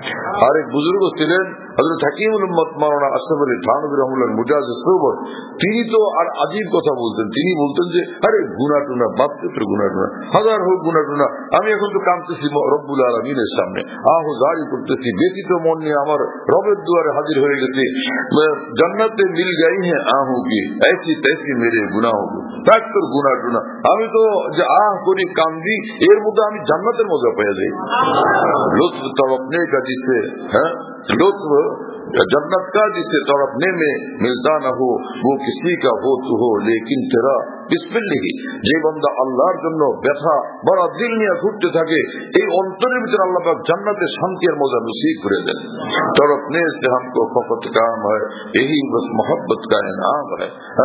আর এক বুজুর্গ ছিলেন হযরত হাকিমুল উম্মত মাওলানা আশরাফ আলী থানভী রাহমাতুল্লাহ মুজাহিদ সওবর, তিনি তো আর আজীব কথা বলতেন। তিনি বলতেন যে আরে গুনাহ টুনা বাদ দে, গুনাহ টুনা হাজার হোক গুনাহ টুনা, আমি এখন তো কাঁদতেছি রব্বুল আলামিনের সামনে, আহো জারি করতেছি, ব্যতীত মন নিয়ে আমার রবের দুয়ারে হাজির হয়ে গেছি, জান্নাতে মিল গাই হ্যাঁ আহু কি ऐसी तैसी मेरे गुनाहों को তাক তোর গুনাহ টুনা, আমি তো যে আহ করি কান্দি, এর মধ্যে আমি জান্নাতের মজা পেয়ে যাই। লুৎফ তড়পনে का जिसे लुत्फ जन्नत का जिसे तड़पने में मिलता न हो वो किसी का हो तो हो लेकिन तेरा बिस्मिल्लाह। যে বান্দা আল্লাহর জন্য ব্যথা বড় দিল নিয়ে ঘুরতে থাকে, এই অন্তরের ভিতরে আল্লাহ পাক জান্নাতের শান্তির মজা নসিব করে দেন। तड़पने से हमको फकत काम है यही बस मोहब्बत का इनाम है।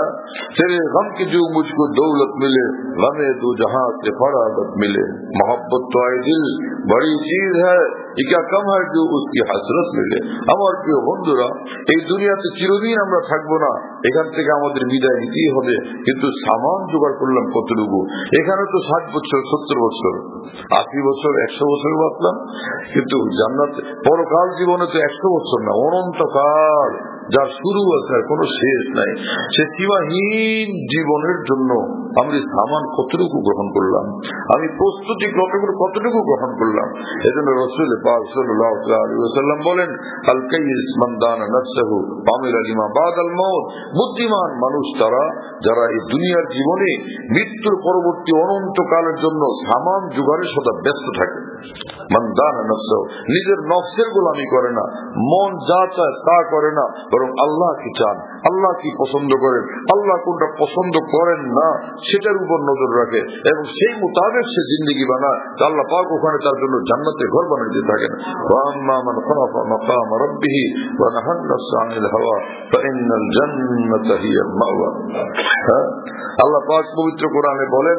तेरे गम की जो मुझको दौलत मिले गमे दो जहां से फरागत मिले। मोहब्बत तो आए दिल बड़ी चीज है, ये क्या कम है जो उसकी हसरत मिले। আমার প্রিয় বন্ধুরা, এই দুনিয়াতে চিরদিন আমরা থাকবো না, এখান থেকে আমাদের বিদায় নিতেই হবে। কিন্তু সামান জোগাড় করলাম কতটুকু? এখানে তো 60 বছর 70 বছর 80 বছর 100 বছর বাঁচলাম, কিন্তু জান্নাত পরকাল জীবনে তো 100 বছর না, অনন্তকাল, যার শুরু আছে আর কোনো শেষ নাই। সে সীমাহীন জীবনের জন্য আমি সামান কতটুকু গ্রহণ করলাম, আমি প্রস্তুতি কতটুকু গ্রহণ করলাম। এজন্য রাসূল পাক সাল্লাল্লাহু আলাইহি ওয়াসাল্লাম বলেন, আল কাইয়িস মান দানা নাফসাহু আমিলা লিমা বাদাল মাউত। বুদ্ধিমান মানুষ তারা যারা এই দুনিয়ার জীবনে মৃত্যুর পরবর্তী অনন্তকালের জন্য সামান জোগাড়ে সদা ব্যস্ত থাকে। মান দানা নাফসাহু, নিজের নফসের গোলামি করে না, মন যা চায় তা করে না, বরং আল্লাহ কি চান, আল্লাহ কি পছন্দ করেন, আল্লাহ কোনটা পছন্দ করেন না সেটার উপর নজর রাখে এবং সেই মোতাবেক সে জিন্দগি বানায়, আল্লাহ পাক ওখানে তার জন্য জান্নাতে ঘর বানাইতে থাকেন। ওয়া আম্মা মান খাফা মাকাম রাব্বিহি ওয়া নাহান নাফসা আনিল হাওয়া ফাইনাল জান্নাতা হিয়াল মাওয়া। আল্লাহ পাক পবিত্র কোরআনে বলেন,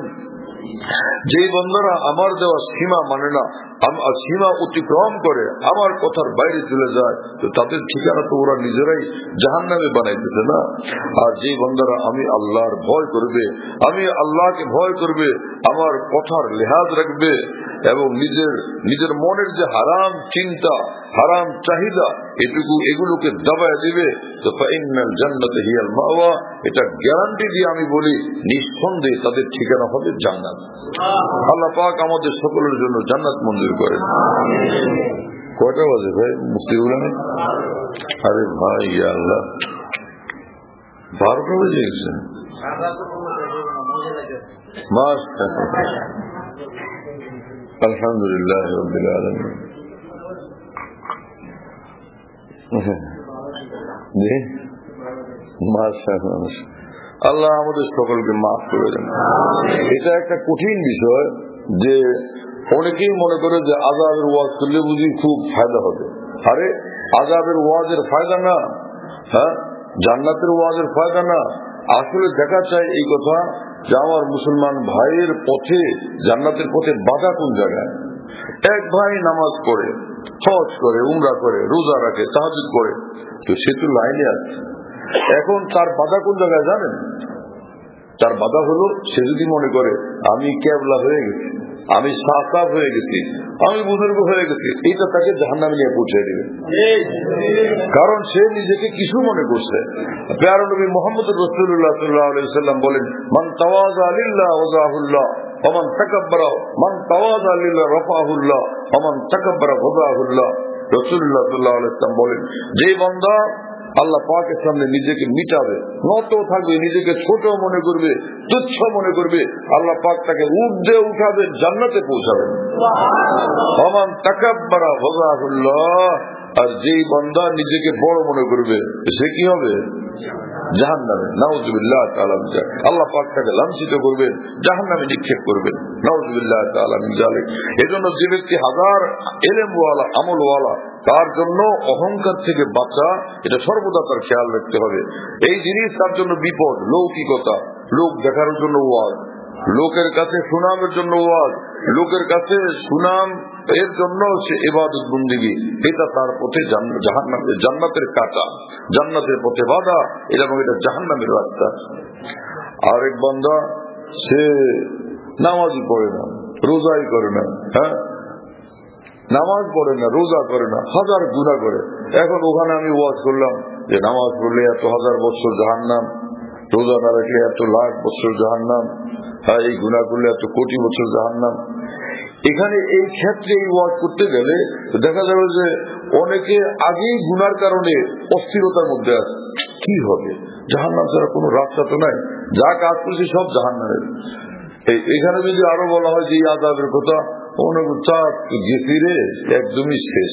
যে বন্দারা আমার দেওয়া সীমা মানে না, সীমা অতিক্রম করে আমার কথার বাইরে চলে যায়, তো তাদের ঠিকানা তো ওরা নিজেরাই জাহান্নামে বানাইতেছে না। আর যে বন্দারা আমি আল্লাহর ভয় করবে, আমি আল্লাহকে ভয় করবে, আমার কথার লেহাজ রাখবে এবং নিজের মনের যে হারাম চিন্তা, হারাম চাহিদা, এগুলোকে দাবায় দিবে, তো ফাইনাল জান্নাতে হিয়াল মাওয়া, এটা গ্যারান্টি দিয়ে আমি বলি নিঃসন্দেহে তাদের ঠিকানা হবে জান্নাত। আল্লাহ পাক আমাদের সকলের জন্য জান্নাত মঞ্জুর করেন। কয়টা বাজে ভাই মুক্তি উলানে? আরে ভাই আল্লাহ, 12টা বেজে গেছে। আলহামদুলিল্লাহ রাব্বিল আলামিন। আল্লাহ আমাদের সকলকে মাফ করে দেন। এটা একটা কঠিন বিষয় যে অনেকেই মনে করে যে আযাবের ওয়াজ করলে বুঝি খুব ফায়দা হবে। আরে আযাবের ওয়াজের ফায়দা না, জান্নাতের ওয়াজের ফায়দা না, আসলে দেখা চাই এই কথা যে আমার মুসলমান ভাইয়ের পথে, জান্নাতের পথে বাধা কোন জায়গায়। এক ভাই নামাজ পড়ে, হজ করে, উমরা করে, রোজা রাখে, তাহাজ্জুদ করে, তো সে তো লাইনে আছে। এখন তার বাধা কোন জায়গায় জানেন? তার বাধা হলো সে যদি মনে করে আমি কেবলা হয়ে গেছি, আমি সাকাব হয়ে গেছি, আমি বুজুর্গ হয়ে গেছি, এটা তাকে জাহান্নামে নিয়ে পৌঁছে দিবে। কারণ সে নিজেকে কিছু মনে করছে। প্যারা নবী মুহাম্মদ রাসূলুল্লাহ সাল্লাল্লাহু আলাইহি ওয়াসাল্লাম বলেন, মান তাওয়াযা লিল্লাহ ওয়াযাহুল্লাহ ওয়া মান তাকাব্বারা, মান তাওয়াযা লিল্লাহ রাফাহুল্লাহ ওয়া মান তাকাব্বারা ওয়াযাহুল্লাহ। রাসূলুল্লাহ সাল্লাল্লাহু আলাইহি ওয়াসাল্লাম বলেন, যে বান্দা আল্লাহ পাকের সামনে নিজেকে মিটাবে, নত থাকবে, নিজেকে ছোট মনে করবে, তুচ্ছ মনে করবে, আল্লাহ পাক তাকে ঊর্ধ্বে উঠাবে, জান্নাতে পৌঁছাবেন। ওমান তাকাব্বারা ওয়াযাহুল্লাহ, আর যেই বান্দা নিজেকে বড় মনে করবে সে কি হবে? জাহান্নামে। নাউযুবিল্লাহ তাআলা মিন যালিক। আল্লাহ পাক তাকে লাঞ্ছিত করবেন, জাহান্নামে নিক্ষেপ করবেন। নাউযুবিল্লাহ তাআলা মিন যালিক। এজন্য যে ব্যক্তি হাজার ইলমওয়ালা, আমলওয়ালা, তার জন্য অহংকার থেকে বাঁচা, এটা সর্বদা তার খেয়াল রাখতে হবে। এই জিনিস তার জন্য বিপদ, লৌকিকতা, লোক দেখার জন্য ওয়াজ, লোকের কাছে সুনামের জন্য ওয়াজ, লোকের কাছে সুনাম এর জন্য সে ইবাদত বন্দেগী, এটা তার পথে জান্নাতের কাঁটা, জান্নাতের পথে বাধা, এবং এটা জাহান্নামের রাস্তা। আরেক বান্দা সে নামাজই পড়ে না, রোজাই করে না, হ্যাঁ, নামাজ পড়ে না, রোজা করে না, হাজার গুনাহ করে। এখন ওখানে আমি ওয়াজ করলাম যে নামাজ পড়লে এত হাজার বছর জাহান্নাম, রোজা না রাখলে এত লাখ বছর জাহান্নাম, এই গুনাহ করলে এত কোটি বছর জাহান্নাম। এখানে এই ক্ষেত্রে এই ওয়াজ করতে গেলে দেখা যাবে যে অনেকে আগেই গুনার কারণে অস্থিরতার মধ্যে আছে, কি হবে, জাহান্নাম ছাড়া কোনো রাস্তা তো নাই, যা কাজ করছি সব জাহান্নামের। এখানে যদি আরো বলা হয় যে এই আযাবের কথা, অনেক গেছি রে, একদমই শেষ।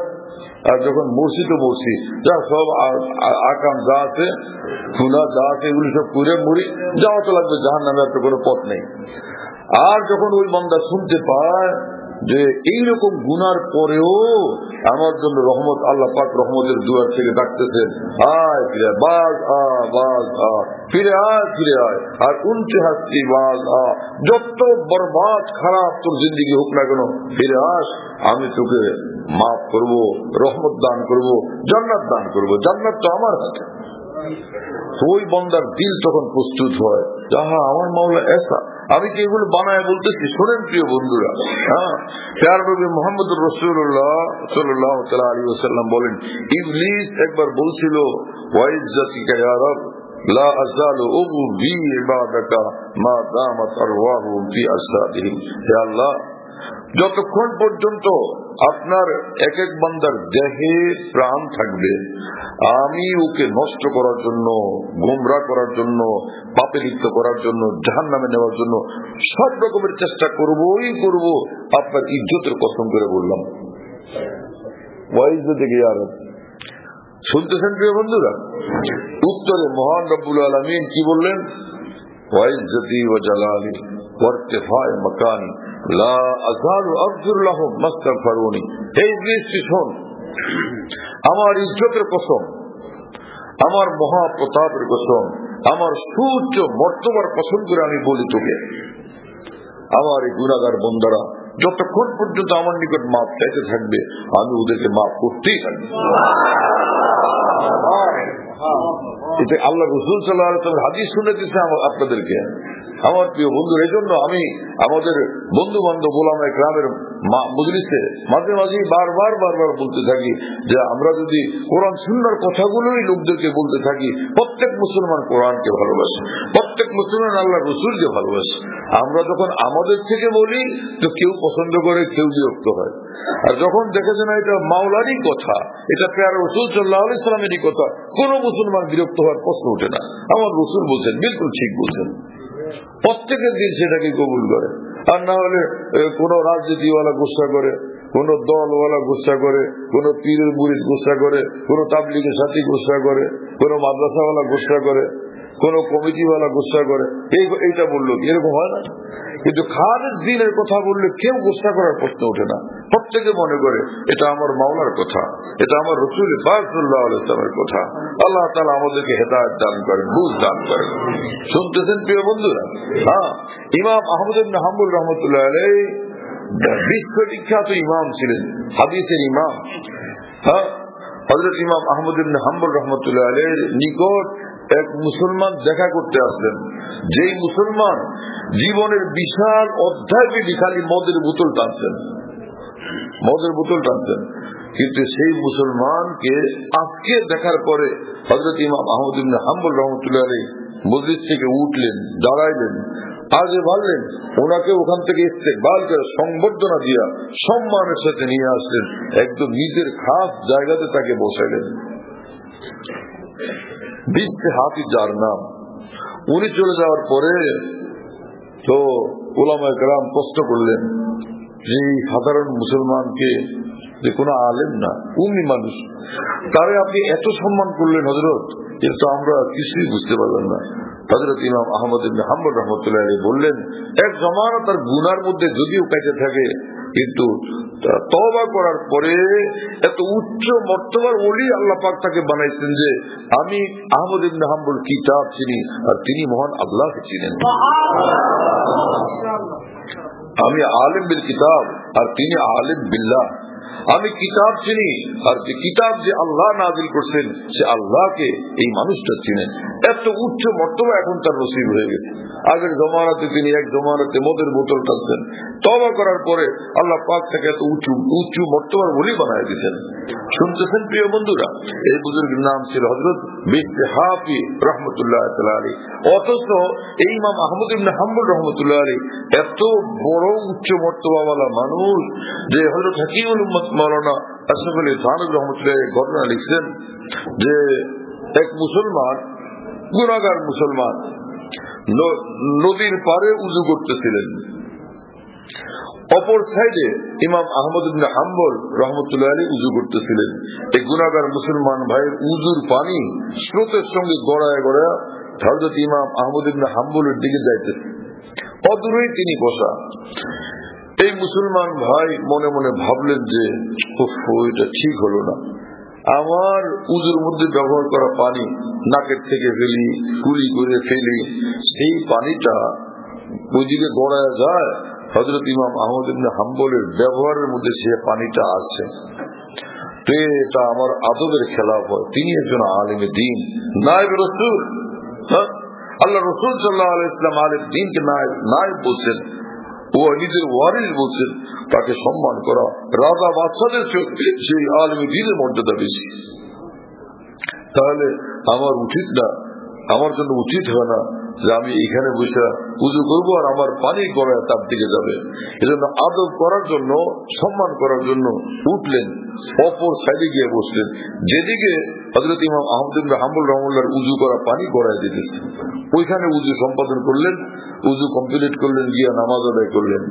আর যখন মরছি তো মরছি, যা সব আকাম যা আছে, গুনাহ যা আছে, এগুলি সব করে মরি, যাওয়া তো লাগবে জাহান্নামের, তো কোনো পথ নেই। আর যখন ওই বান্দা শুনতে পায় যে এইরকম গুনার পরেও আমার জন্য রহমত, আল্লাহ পাক রহমতের দুয়ার থেকে ডাকতেছেন, আয় ফিরে বাজ আ, বাজ আ, ফিরে আয়, ফিরে আয়, আর উনচে হাসছি বাজ আ, যত বরবাদ খারাপ তোর জিন্দিগি হোক না কেন, ফিরে আস, আমি তোকে মাফ করবো, রহমত দান করবো, জান্নাত দান করবো, জান্নাত তো আমার হাতে। ওই বান্দার দিল তখন প্রস্তুত হয়, যাহা আমার মাওলা এসা। আমি কি এগুলো বানায় বলতেছি? শোনেন প্রিয় বন্ধুরা, হ্যাঁ, প্যারা নবী মুহাম্মদুর রাসূলুল্লাহ সাল্লাল্লাহু আলাইহি ওয়াসাল্লাম বলেন, ইবলিস একবার বলছিল, ওয়া ইজ্জাতিকা ইয়া রব লা আযালু উবদি ইবাদাকা মা দামাত আরওয়াহুম ফি আসাদিহিম। হে আল্লাহ, যতক্ষণ পর্যন্ত আপনার এক এক বান্দার দেহে প্রাণ থাকবে, আমি ওকে নষ্ট করার জন্য, গোমরা করার জন্য, পাপে লিপ্ত করার জন্য, জাহান্নামে নেওয়ার জন্য সব রকমের চেষ্টা করবই করব। আপনার ইজ্জতের কসম করে বললাম। শুনতেছেন প্রিয় বন্ধুরা? উত্তরে মহান রব্বুল আলামিন কি বললেন? ওয়াইজ্জতি ওয়া জালালি ওয়া ইরতিফা'i মাকানি লা আযালু আগফিরু লাহুম মাস্তাগফিরুনি। হে ইবলিস, শোন, আমার ইজ্জতের কসম, আমার মহাপ্রতাপের কসম, আমার সুউচ্চ মর্তবার কসম করে আমি বলি তোকে, আমার এই গুনাহগার বান্দারা যতক্ষণ পর্যন্ত আমার নিকট মাফ চাইতে থাকবে, আমি ওদেরকে মাফ করতেই থাকবো। এটা আল্লাহ রাসূল সাল্লাল্লাহু আলাইহি ওয়াসাল্লাম হাদিস শুনেছে আপনাদেরকে। আমার প্রিয় বন্ধু, এই জন্য আমি আমাদের বন্ধু বান্ধব ওলামা ইকরামের মজলিসে মাঝে মাঝে বারবার বলতে থাকি যে আমরা যদি কোরআন সুন্নাহর কথাগুলোই লোকদেরকে বলতে থাকি, প্রত্যেক মুসলমান কোরআনকে ভালোবাসে, প্রত্যেক মুসলমান আল্লাহ রাসূলকে ভালোবাসে। আমরা যখন আমাদের থেকে বলি তো কেউ পছন্দ করে, কেউ বিরক্ত হয়। আর যখন দেখেছে না এটা মাওলারই কথা, এটা প্যারা রাসূল সাল্লাল্লাহু আলাইহি ওয়াসাল্লামেরই কথা, কোন মুসলমান বিরক্ত হওয়ার প্রশ্ন ওঠে না। আমার রাসূল বলছেন, বিলকুল ঠিক বলছেন, প্রত্যেকের দিন সেটাকে কবুল করে। আর না হলে কোন রাজনীতিওয়ালা গুসা করে, কোন দলওয়ালা গুসা করে, কোন পীরের মুরিদ গুসা করে, কোন তাবলীগের সাথী গুসা করে, কোন মাদ্রাসাওয়ালা গুসা করে, কোন কমিটিওয়ালা গুসা করে, এইটা বললো, এরকম হয় না। কিন্তু খালেদ দিনের কথা বললে কেউ গুসা করার প্রশ্ন ওঠে না। প্রত্যেকে মনে করে এটা আমার মাওলার কথা, এটা আমার রাসূল পাক সাল্লাল্লাহু আলাইহি ওয়াসাল্লামের কথা। আল্লাহ তাআলা আমাদেরকে হেদায়েত দান করেন, বুঝ দান করেন। শুনতেছেন প্রিয় বন্ধুরা? হ্যাঁ, ইমাম আহমদ ইবনে হাম্বল রহমতুল্লাহ আলাইহি বিশ্ববিখ্যাত ইমাম ছিলেন, হাদিসের ইমাম। হ্যাঁ, হযরত ইমাম আহমদ ইবনে হাম্বল রহমতুল্লাহ আলাইহির নিকট এক মুসলমান দেখা করতে আসছেন, যেই মুসলমান জীবনের বিশাল অধ্যায়বিধি খালি মদের বোতল টানছেন, কিন্তু সেই মুসলমানকে আজকে দেখার পরে হযরত ইমাম আহমদ ইবনে হাম্বল রহমতুল্লাহ আলাইহি মজলিস থেকে উঠলেন, দাঁড়াইলেন, আগে বললেন, ওনাকে ওখান থেকে ইস্তেকবাল করে সংবর্ধনা দিয়া সম্মানের সাথে নিয়ে আসলেন, একদম নিজের খাস জায়গাতে তাকে বসাইলেন। বিশে হাতি যার নাম। উনি চলে যাওয়ার পরে তো উলামায়ে কেরাম প্রশ্ন করলেন যে সাধারণ মুসলমানকে, যে কোনো আলেম না, উনি মানুষ, তারে আপনি এত সম্মান করলেন হযরত, এটা তো আমরা কিছুই বুঝতে পারলাম না। হযরত ইমাম আহমদ ইবনে হাম্বল রাহমাতুল্লাহি আলাইহি বললেন, এক জমানা তার গুনার মধ্যে যদিও কাটে থাকে, কিন্তু তওবা করার পরে এত উচ্চ মর্তবার ওলি আল্লাহ পাক তাকে বানাইছেন যে আমি আহমদ ইবনে হাম্বল কিতাব চিনি আর তিনি মহান আল্লাহকে চিনেন। আমি আলিম বিল কিতাব আর তিনি আলিম বিল্লাহ। আমি কিতাব চিনি আর যে কিতাব যে আল্লাহ নাজিল করছেন সে আল্লাহকে এই মানুষটা চিনেন। এত উচ্চ মর্তবা এখন তার নসিব হয়ে গেছে। আগের জমানাতে তিনি এক জমানাতে মদের বোতল টানছেন, তওবা করার পরে আল্লাহ পাক তাকে এত উচ্চ মর্তবার ওলি বানায় দিয়েছেন। শুনতেছেন প্রিয় বন্ধুরা? এই বুজুর্গের নাম ছিল হযরত বিশরে হাফি রাহমাতুল্লাহ তাআলা আলাইহি। অথচ এই ইমাম আহমদ ইবনে হাম্বল রাহমাতুল্লাহ আলাইহি এত বড় উচ্চ মর্তবাওয়ালা মানুষ যে হযরত হাকিমুল উম্মত মাওলানা আশরাফ আলী থানভী রহমতুল্লাহ ঘটনা লিখছেন যে এক মুসলমান, গুনাহগার মুসলমান, নদীর পারে উযু করতেছিলেন। অপর সাইডে ইমাম আহমদ ইবনে হাম্বল রাহমাতুল্লাহ আলাইহি উযু করতেছিলেন। এই গুনাহগার মুসলমান ভাইয়ের উযুর পানি স্রোতের সঙ্গে গড়ায় গড়ায় হযরত ইমাম আহমদ ইবনে হাম্বলের দিকে যাইতেছে। অদূরেই তিনি বসা। এই মুসলমান ভাই মনে মনে ভাবলেন যে এটা ঠিক হলো না, আমার উযুর মধ্যে ব্যবহার করা পানি নাকের থেকে ফেলি, কুলি করে ফেলি, সেই পানিটা ওইদিকে গড়ায় যায়, হযরত ইমাম আহমদ ইবনে হাম্বলের ব্যবহারের মধ্যে সে পানিটা আসে, তো এটা আমার আদবের খেলাফ হয়। তিনি একজন আলিমে দ্বীন, নায়েব রাসূল, আল্লাহ রাসূল সাল্লাল্লাহু আলাইহি ওয়াসাল্লাম আলিম দ্বীনকে নায়েব বলছেন, ও নিজের ওয়ারিস বলছেন, তাকে সম্মান করা রাজা বাদশাদের সেই আলিমে দ্বীনের মর্যাদা বেশি। তাহলে আমার উচিত না, আমার জন্য উচিত হয় না যে আমি এখানে বসে উযু করবো আর আমার পানি গড়ায় তার দিকে যাবে। এজন্য আদব করার জন্য, সম্মান করার জন্য উঠলেন, অপর সাইডে গিয়ে বসলেন, যেদিকে হযরত ইমাম আহমদ ইবনে হাম্বল রাহমাতুল্লাহর উযু করা পানি গড়ায় দিতেছে। ওইখানে উযু সম্পাদন করলেন, উযু কমপ্লিট করলেন, গিয়া নামাজ আদায় করলেন।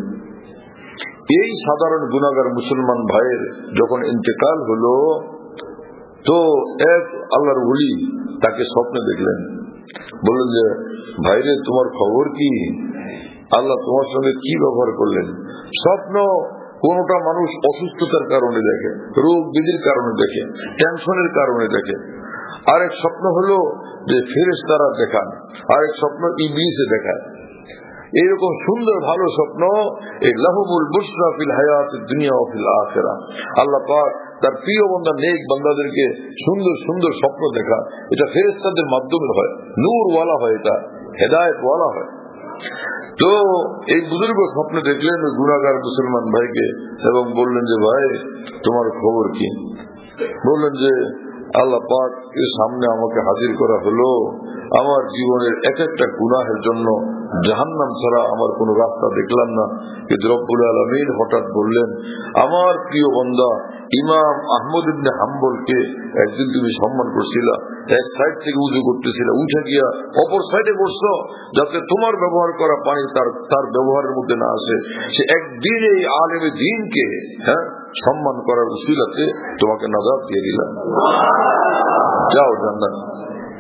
এই সাধারণ গুনাহগার মুসলমান ভাইয়ের যখন ইন্তেকাল হলো, তো এক আল্লাহর ওলি তাকে স্বপ্নে দেখলেন, বললেন যে ভাইরে তোমার খবর কি, আল্লাহ তোমার সঙ্গে কি ব্যবহার করলেন। স্বপ্ন কোনটা মানুষ অসুস্থতার কারণে দেখে, রোগ ব্যাধির কারণে দেখে, টেনশনের কারণে দেখে। আরেক স্বপ্ন হলো যে ফেরেশতারা দেখান, আরেক স্বপ্ন ইবলিসে দেখায়। এইরকম সুন্দর ভালো স্বপ্ন এই লাহুমুল বুশরা ফিল হায়াতিদ দুনিয়া ওয়া ফিল আখিরাহ। আল্লাহ পাক তার প্রিয় বান্দা নেক বান্দাদেরকে সুন্দর সুন্দর স্বপ্ন দেখা, এটা ফেরেশতাদের মাধ্যমে হয়, নূর ওয়ালা হয়, এটা হেদায়েত ওয়ালা হয়। তো এই বুজুর্গ স্বপ্নে দেখলেন ওই গুনাহগার মুসলমান ভাইকে এবং বললেন যে ভাই তোমার খবর কি। বললেন যে আল্লাহ পাক এর সামনে আমাকে হাজির করা হলো, আমার জীবনের এক একটা গুনাহের জন্য জাহান্নাম ছাড়া আমার কোন রাস্তা দেখলাম না। কিন্তু রব্বুল আলামিন হঠাৎ বললেন, আমার প্রিয় বান্দা ইমাম আহমদ ইবনে হাম্বলকে একদিন তুমি সম্মান করছিলা, এক সাইড থেকে উযু করতেছিল, উঠে গিয়া অপর সাইডে বসছো যাতে তোমার ব্যবহার করা পানি তার ব্যবহারের মধ্যে না আসে। সে একদিন এই আলেমে দ্বীনকে সম্মান করার উসিলাতে তোমাকে নাজাত দিয়ে দিলাম, যাও জান্নাত।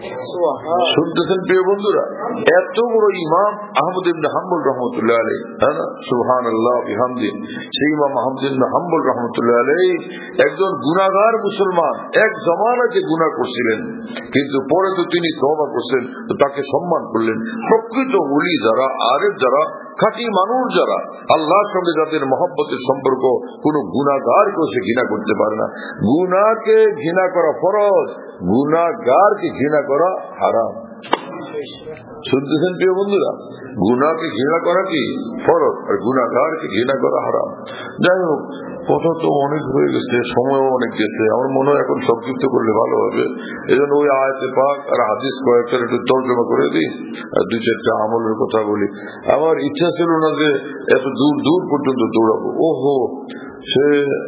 শুনতেছেন প্রিয় বন্ধুরা? এত বড় ইমাম আহমদ ইবনে হাম্বল রহমতুল্লাহ আলাইহি, হ্যাঁ না, সুবহানাল্লাহ বিহামদি, সেই ইমাম আহমদ ইবনে হাম্বল রহমতুল্লাহ আলাইহি একজন গুনাহগার মুসলমান, এক জমানাতে গুনাহ করছিলেন, কিন্তু পরে তো তিনি তওবা করছেন, তো তাকে সম্মান করলেন। প্রকৃত ওলি যারা, আরেফ যারা, খাঁটি মানুষ যারা, আল্লাহর সঙ্গে যাদের মহব্বতের সম্পর্ক, কোন গুনাহগারকেও সে ঘৃণা করতে পারে না। গুনাহকে ঘৃণা করা ফরজ, গুনাহগারকে ঘৃণা করা হারাম। শুনতেছেন প্রিয় বন্ধুরা? গুনাহকে ঘৃণা করা কি ফরজ, আর গুনাহগারকে ঘৃণা করা হারাম। যাই হোক, কথা তো অনেক হয়ে গেছে, সময়ও অনেক গেছে। আমার মনে হয় এখন সংক্ষিপ্ত করলে ভালো হবে। এই জন্য ওই আয়াতে পাক আর হাদিস কয়েকটা একটু তর্জমা করে দিই, আর দুই চারটা আমলের কথা বলি। আমার ইচ্ছা ছিল না যে এত দূর দূর পর্যন্ত দৌড়াবো। ওহো, সে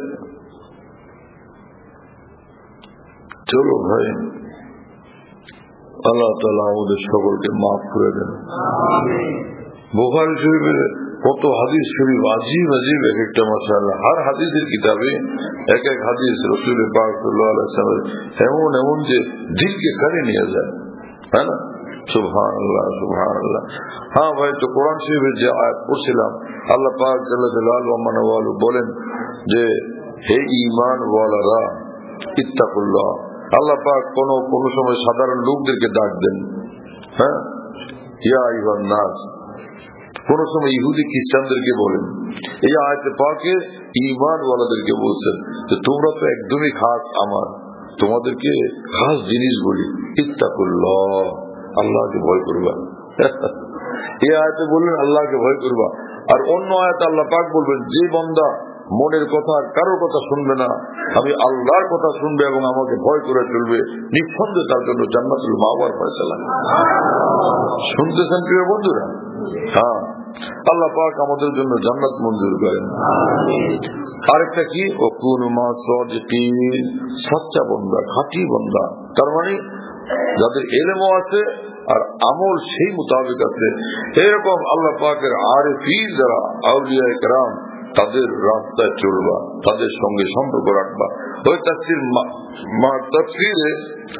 চলো ভাই, আল্লাহ তাআলা আমাদের সকলকে মাফ করে দেন। বুখারী শরীফের কত হাদিস শরীফ আজীব আজীব, এক একটা মাশাআল্লাহ। হর হাদিসের কিতাবে এক এক হাদিস রাসূল পাক সাল্লাল্লাহু আলাইহি ওয়াসাল্লাম এমন এমন যে দিলকে কাড়ে নিয়ে যায়, হ্যাঁ না? সুবহানাল্লাহ সুবহানাল্লাহ। হ্যাঁ ভাই, তো কোরআন শরীফের যে আয়াত পড়ছিলাম, আল্লাহ পাক জাল্লা জালালুহু ওয়া মানওয়ালু বলেন যে হে ঈমান ওয়ালারা ইত্তাকুল্লাহ। আল্লাহ পাক কোন সময় সাধারণ লোকদেরকে ডাক দেন, হ্যাঁ, ইয়া আইয়ুহান নাস, কোন সময় ইহুদি খ্রিস্টানদেরকে বলেন। এই আয়াতে পাকে ঈমান ওয়ালাদেরকে বলছেন যে তোমরা তো একদমই খাস আমার, তোমাদেরকে খাস জিনিস বলি, ইত্তাকুল্লাহ, আল্লাহকে ভয় করবা। এই আয়াতে বললেন আল্লাহকে ভয় করবা। আর অন্য আয়াতে আল্লাহ পাক বলবেন যে বান্দা মনের কথা কারোর কথা শুনবে না, আমি আল্লাহর কথা শুনবে এবং আমাকে ভয় করে চলবে, নিঃসন্দেহে তার জন্য জান্নাতুল মাওয়ার ফয়সালা। শুনতেছেন প্রিয় বন্ধুরা? হ্যাঁ, আল্লাহ পাক আমাদের জন্য জান্নাত মঞ্জুর করেন। আরেকটা কি, ওয়াকুনু মা সাদিকিন, সচ্চা বান্দা, খাঁটি বান্দা, তার মানে যাদের ইলমও আছে আর আমল সেই মোতাবেক আছে, এরকম আল্লাহ পাকের আরিফিন যারা, আউলিয়া ইকরাম, তাদের রাস্তায় চলবা, তাদের সঙ্গে সম্পর্ক রাখবা। ওই তাফসীরে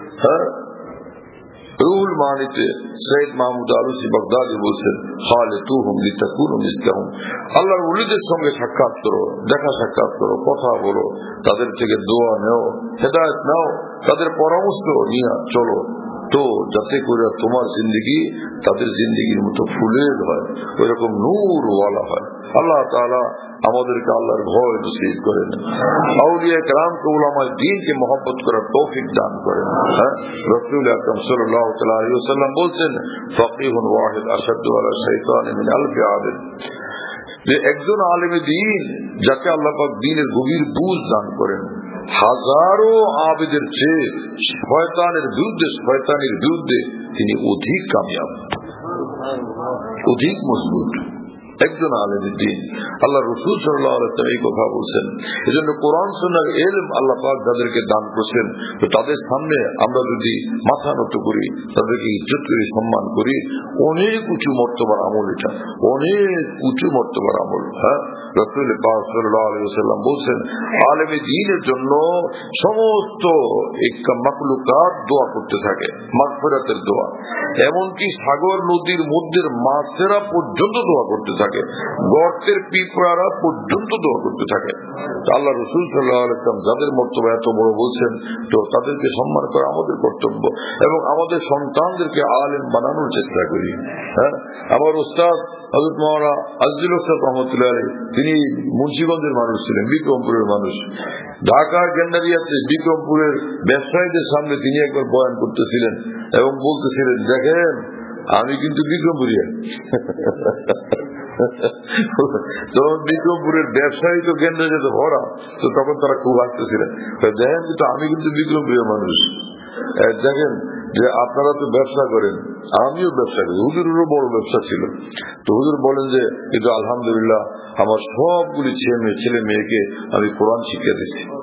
রুহুল মানিতে সৈয়দ মাহমুদ আলুসি বাগদাদি বলছেন, খালিতুহুম লিতাকুনু মিসলাহুম, আল্লাহর ওলিদের সঙ্গে সাক্ষাৎ করো, দেখা সাক্ষাৎ করো, কথা বলো, তাদের থেকে দোয়া নেও, হেদায়েত নাও, তাদের পরামর্শ নিয়ে চলো, তো যাতে করে তোমার জিন্দগি তাদের জিন্দগির মতো ফুলের হয়, ওই রকম নূরওয়ালা হয়। আল্লাহ তাআলা আমাদেরকে আল্লাহর ভয় নসিব করেন, আউলিয়া কেরামকে, উলামায়ে দ্বীনকে মহব্বত করার তৌফিক দান করেন। রাসূল আকরাম সাল্লাল্লাহু আলাইহি ওয়াসাল্লাম বলছেন, ফাকিহুন ওয়াহিদ আশাদ্দু আলা শাইতানি মিন আলফি আলিম, যে একজন আলেমে দ্বীন যাকে আল্লাহ পাক দ্বীনের গভীর বুঝ দান করেন, হাজারো আবেদের চেয়ে শয়তানের বিরুদ্ধে তিনি অধিক কামিয়াব, অধিক মজবুত একজন আলেমের দ্বীন। আল্লাহ রাসূল সাল্লাল্লাহু আলাইহি ওয়াসাল্লাম এই কথা বলছেন। এজন্য কোরআন সুন্নাহর ইলম আল্লাহ পাক যাদেরকে দান করেছেন, তো তাদের সামনে আমরা যদি মাথা নত করি, তাদেরকে ইজ্জত করি, সম্মান করি, অনেক উঁচু মর্তবার আমল, এটা অনেক উঁচু মর্তবার আমল। হ্যাঁ, রাসূল পাক সাল্লাল্লাহু আলাইহি ওয়াসাল্লাম বলছেন, আলেমে দ্বীনের জন্য সমস্ত মাখলুকাত দোয়া করতে থাকে, মাগফিরাতের দোয়া, এমনকি সাগর নদীর মধ্যে মাছেরা পর্যন্ত দোয়া করতে থাকে, গর্তের পিঁপড়ারা পর্যন্ত দোয়া করতে থাকে। আল্লাহ রাসূল সাল্লাল্লাহু আলাইহি ওয়াসাল্লাম যাদের মর্তবা এত বড় বলছেন, তো তাদেরকে সম্মান করা আমাদের কর্তব্য, এবং আমাদের সন্তানদেরকে আলেম বানানোর চেষ্টা করি। হ্যাঁ, আমার উস্তাদ হযরত মাওলানা আজিজুল হক রহমতুল্লাহ আলাইহি, তিনি মুন্সিগঞ্জের মানুষ ছিলেন, বিক্রমপুরের মানুষ। ঢাকার গেন্ডারিয়াতে বিক্রমপুরের ব্যবসায়ীদের সামনে তিনি একবার বয়ান করতেছিলেন এবং বলতেছিলেন, দেখেন আমি কিন্তু বিক্রমপুরিয়া। তখন বিক্রমপুরের ব্যবসায়ী তো গেন্ডারিয়াতে ভরা, তো তখন তারা খুব আসতেছিলেন, দেখেন কিন্তু আমি কিন্তু বিক্রমপুরের মানুষ, দেখেন যে আপনারা তো ব্যবসা করেন, আমিও ব্যবসা করি, হুজুরেরও বড় ব্যবসা ছিল। তো হুজুর বলেন যে কিন্তু আলহামদুলিল্লাহ আমার সবগুলি ছেলে মেয়েকে আমি কোরআন শিক্ষা দিচ্ছি,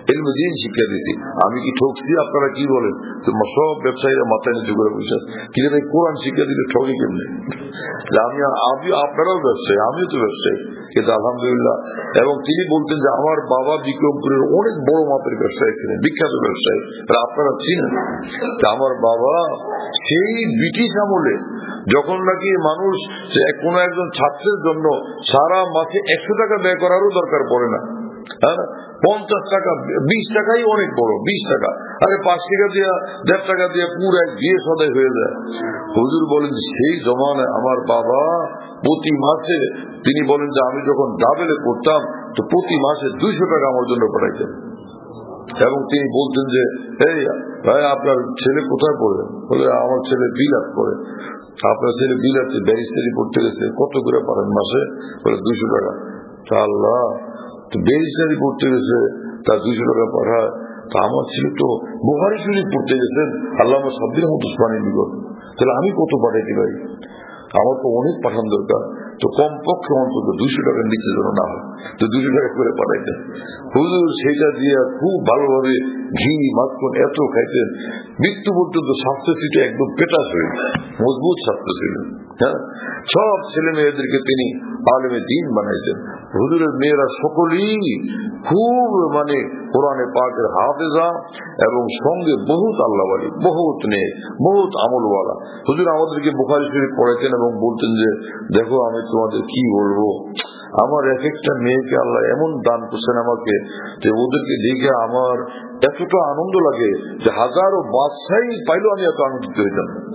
এলমে দিন শিক্ষা দিছি। আমি কি ঠকছি? আপনারা কি বলেন? সব ব্যবসায়ীরা মাথায় নিচু করে বসে কি রে, কোরআন শিক্ষা দিলে ঠকি কেমনে? আমি আপনারাও ব্যবসায়ী, আমিও তো ব্যবসায়ী, কিন্তু আলহামদুলিল্লাহ। এবং তিনি বলতেন যে আমার বাবা বিক্রমপুরের অনেক বড় মাপের ব্যবসায়ী ছিলেন, বিখ্যাত ব্যবসায়ী, আপনারা চিনেন। আমার বাবা সেই ব্রিটিশ আমলে যখন নাকি মানুষ কোনো একজন ছাত্রের জন্য সারা মাসে 100 টাকা ব্যয় করারও দরকার পড়ে না, হ্যাঁ, 50 টাকা 20 টাকাই অনেক বড়, 20 টাকা, আরে 5 টাকা দিয়ে 1.5 টাকা দিয়ে পুরো এক বিয়ে সদাই হয়ে যায়। হুজুর বলেন সেই জমানায় আমার বাবা প্রতি মাসে, তিনি বলেন যে আমি যখন ডাবেলে পড়তাম তো প্রতি মাসে 200 টাকা আমার জন্য পাঠাইতেন। এবং তিনি বলতেন যে এই ভাই আপনার ছেলে কোথায় পড়ে? বলে আমার ছেলে বিলাত পড়ে। আপনার ছেলে বিলাতে ব্যারিস্টারি পড়তে গেছে, কত করে পারেন মাসে? বলে 200 টাকা। আল্লাহ, তো ব্যারিস্টারি পড়তে গেছে তা 200 টাকা পাঠায়, তা আমার ছেলে তো বুখারী শরীফ পড়তে গেছেন আল্লামা সাব্বির আহমদ উসমানী নিকট, তাহলে আমি কত পাঠাইতে পারি? আমার তো অনেক পাঠান দরকার, তো কমপক্ষে অন্তত 200 টাকার নিচে যেন না হয়, তো 200 টাকা করে পাঠাইতেন। হুজুর সেটা দিয়ে খুব ভালোভাবে ঘি মাখন এত খাইতেন, মৃত্যু পর্যন্ত স্বাস্থ্য ছিল একদম পেটা শরীর, মজবুত স্বাস্থ্য ছিল। হ্যাঁ, সব ছেলে মেয়েদেরকে তিনি আলেমে দ্বীন বানাইছেন। হুজুরের মেয়েরা সকলেই খুব কোরআনে পাকের হাফেজা এবং সঙ্গে বহুত আল্লাহওয়ালি, বহুত নেক, বহুত আমলওয়ালা। হুজুর আমাদেরকে বুখারী শরীফ পড়াইতেন এবং বলতেন যে দেখো আমি তোমাদের কি বলবো, আমার এক একটা মেয়েকে আল্লাহ এমন দান করছেন আমাকে যে ওদেরকে দেখে আমার এতটা আনন্দ লাগে যে হাজারো বাদশাহী পাইলেও আমি এত আনন্দিত হইতাম না,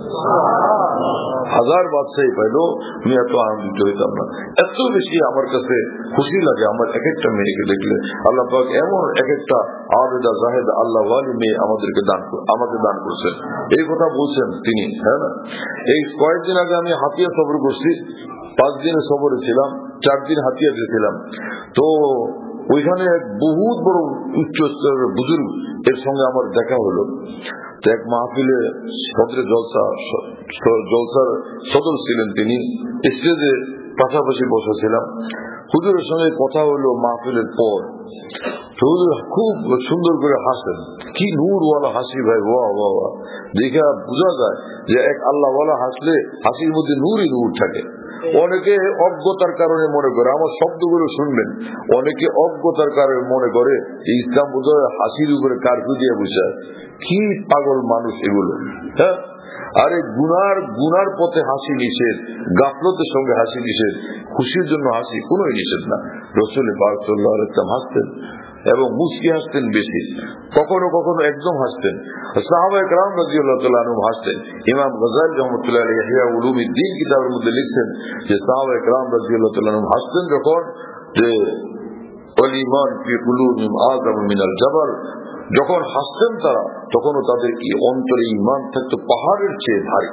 হাজার বাদশাহী পাইলেও আমি এত আনন্দিত হইতাম না। এত বেশি আমার কাছে খুশি লাগে আমার এক একটা মেয়েকে দেখলে। আল্লাহ পাক এমন এক একটা আবেদা জাহেদা আল্লাহ ওয়ালি মেয়ে আমাকে দান করছেন, এই কথা বলছেন তিনি। হ্যাঁ না, এই কয়েকদিন আগে আমি হাতিয়া সফর করছি, 5 দিনের সফরে ছিলাম, 4 দিন হাতিয়াতে ছিলাম। তো ওইখানে এক বহুত বড় উচ্চ স্তরের বুজুর্গ এর সঙ্গে আমার দেখা হলো। তো এক মাহফিলে সদরে জলসার সদর ছিলেন তিনি, স্টেজে পাশাপাশি বসেছিলাম। হুজুরের সঙ্গে কথা হলো মাহফিলের পর। হুজুর খুব সুন্দর করে হাসেন, কি নূরওয়ালা হাসি ভাই, ওয়া ওয়া ওয়া, দেখে বোঝা যায় যে এক আল্লাহওয়ালা হাসলে হাসির মধ্যে নূরই নূর থাকে। অনেকে অজ্ঞতার কারণে মনে করে, আমার শব্দগুলো শুনবেন, অনেকে অজ্ঞতার কারণে মনে করে ইসলাম বোধহয় হাসির উপরে কারফিউ দিয়ে বসে আছে। কি পাগল মানুষ এগুলো! হ্যাঁ, আরে গুনার পথে হাসি নিষেধ, গাফলতের সঙ্গে হাসি নিষেধ, খুশির জন্য হাসি কোন নিষেধ না। রাসূল পাক সাল্লাল্লাহু আলাইহি ওয়াসাল্লাম হাসতেন এবং মুস্কি হাসতেন বেশি, কখনো কখনো একদম হাসতেন। সাহাবায়ে কেরাম রাদিয়াল্লাহু তাআলা আনহুম হাসতেন। ইমাম গজালি রাহমাতুল্লাহি আলাইহি ইহয়া উলুমিদ্দিন কিতাবের মধ্যে লিখছেন যে সাহাবায়ে কেরাম রাদিয়াল্লাহু তাআলা আনহুম হাসতেন যখন যে ওয়াল ঈমান ফি কুলুবিহিম আযম মিনাল জাবাল, যখন হাসতেন তারা তখনও তাদের অন্তরে ঈমান থাকতো পাহাড়ের চেয়ে ভারী।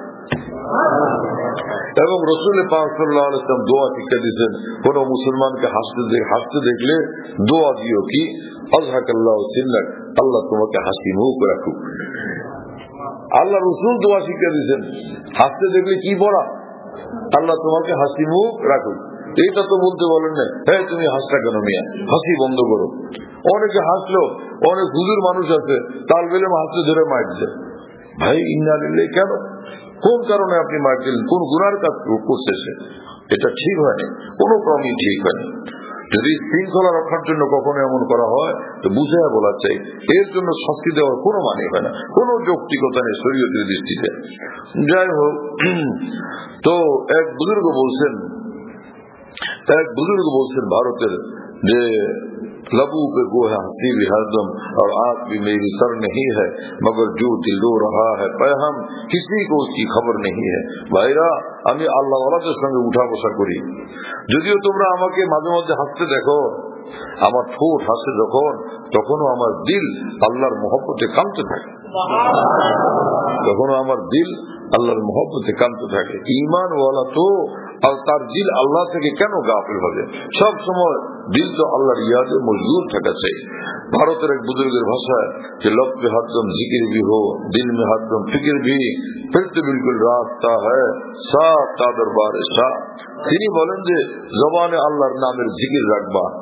এবং রাসূল পাক সাল্লাল্লাহু আলাইহি ওয়াসাল্লাম দোয়া শিক্ষা দিয়েছেন, কোন মুসলমানকে হাসতে দেখলে দোয়া দিও কি আযহাকাল্লাহু সিন্নাক, আল্লাহ তোমাকে হাসি মুখ রাখুক। আল্লাহ রাসূল দোয়া শিক্ষা দিয়েছেন, হাসতে দেখলে কি বলা, আল্লাহ তোমাকে হাসি মুখ রাখুক। এইটা তো বলতে বলেন না, হ্যাঁ তুমি হাসটা কেন মিয়া, হাসি বন্ধ করো। অনেকে হাসলো, অনেক হুজুর মানুষ আছে তাল বেলে হাসতে ধরে মারছে। ভাই ইন্না লিল্লাহি, কেন, কোন কারণে আপনি মারছিলেন, কোন গুনার কাজ করছে সে? এটা ঠিক হয়নি, কোন ক্রমই ঠিক হয়নি। যদি শৃঙ্খলা রক্ষার জন্য কখনো এমন করা হয় তো বুঝে বলা চাই, এর জন্য শাস্তি দেওয়ার কোনো মানে হয় না, কোনো যৌক্তিকতা নেই শরীয়তের দৃষ্টিতে। যাই হোক, তো এক বুজুর্গ বলছেন ভারতের যে लबू पे गो है हंसी भी हरदम और आंख भी मेरी तर नहीं है मगर जो दिल रो रहा है पैहम किसी को उसकी खबर नहीं है। ভাইরা, আমি আল্লাহ ওয়ালাদের সঙ্গে উঠা বসা করি, যদিও তোমরা আমাকে মাঝে মাঝে হাসতে দেখো, আমার ঠোঁট হাসে যখন, তখনও আমার দিল আল্লাহর মহব্বতে কাঁদতে থাকে, তখনও আমার দিল আল্লাহর মহব্বতে কাঁদতে থাকে। ঈমান ওয়ালা তো আর তার দিল আল্লাহ থেকে কেন গাফিল হবে? সব সময় দিল তো আল্লাহর ইয়াদে মজবুর থাকা চাই। ভারতের এক বুজুর্গের ভাষায় যে लब पे हरदम जिक्र भी हो दिल में हरदम फिक्र भी फिर तो बिल्कुल रास्ता है साफ ता दरबार शाह। তিনি বলেন যে জবানে আল্লাহর নামের জিকির রাখবা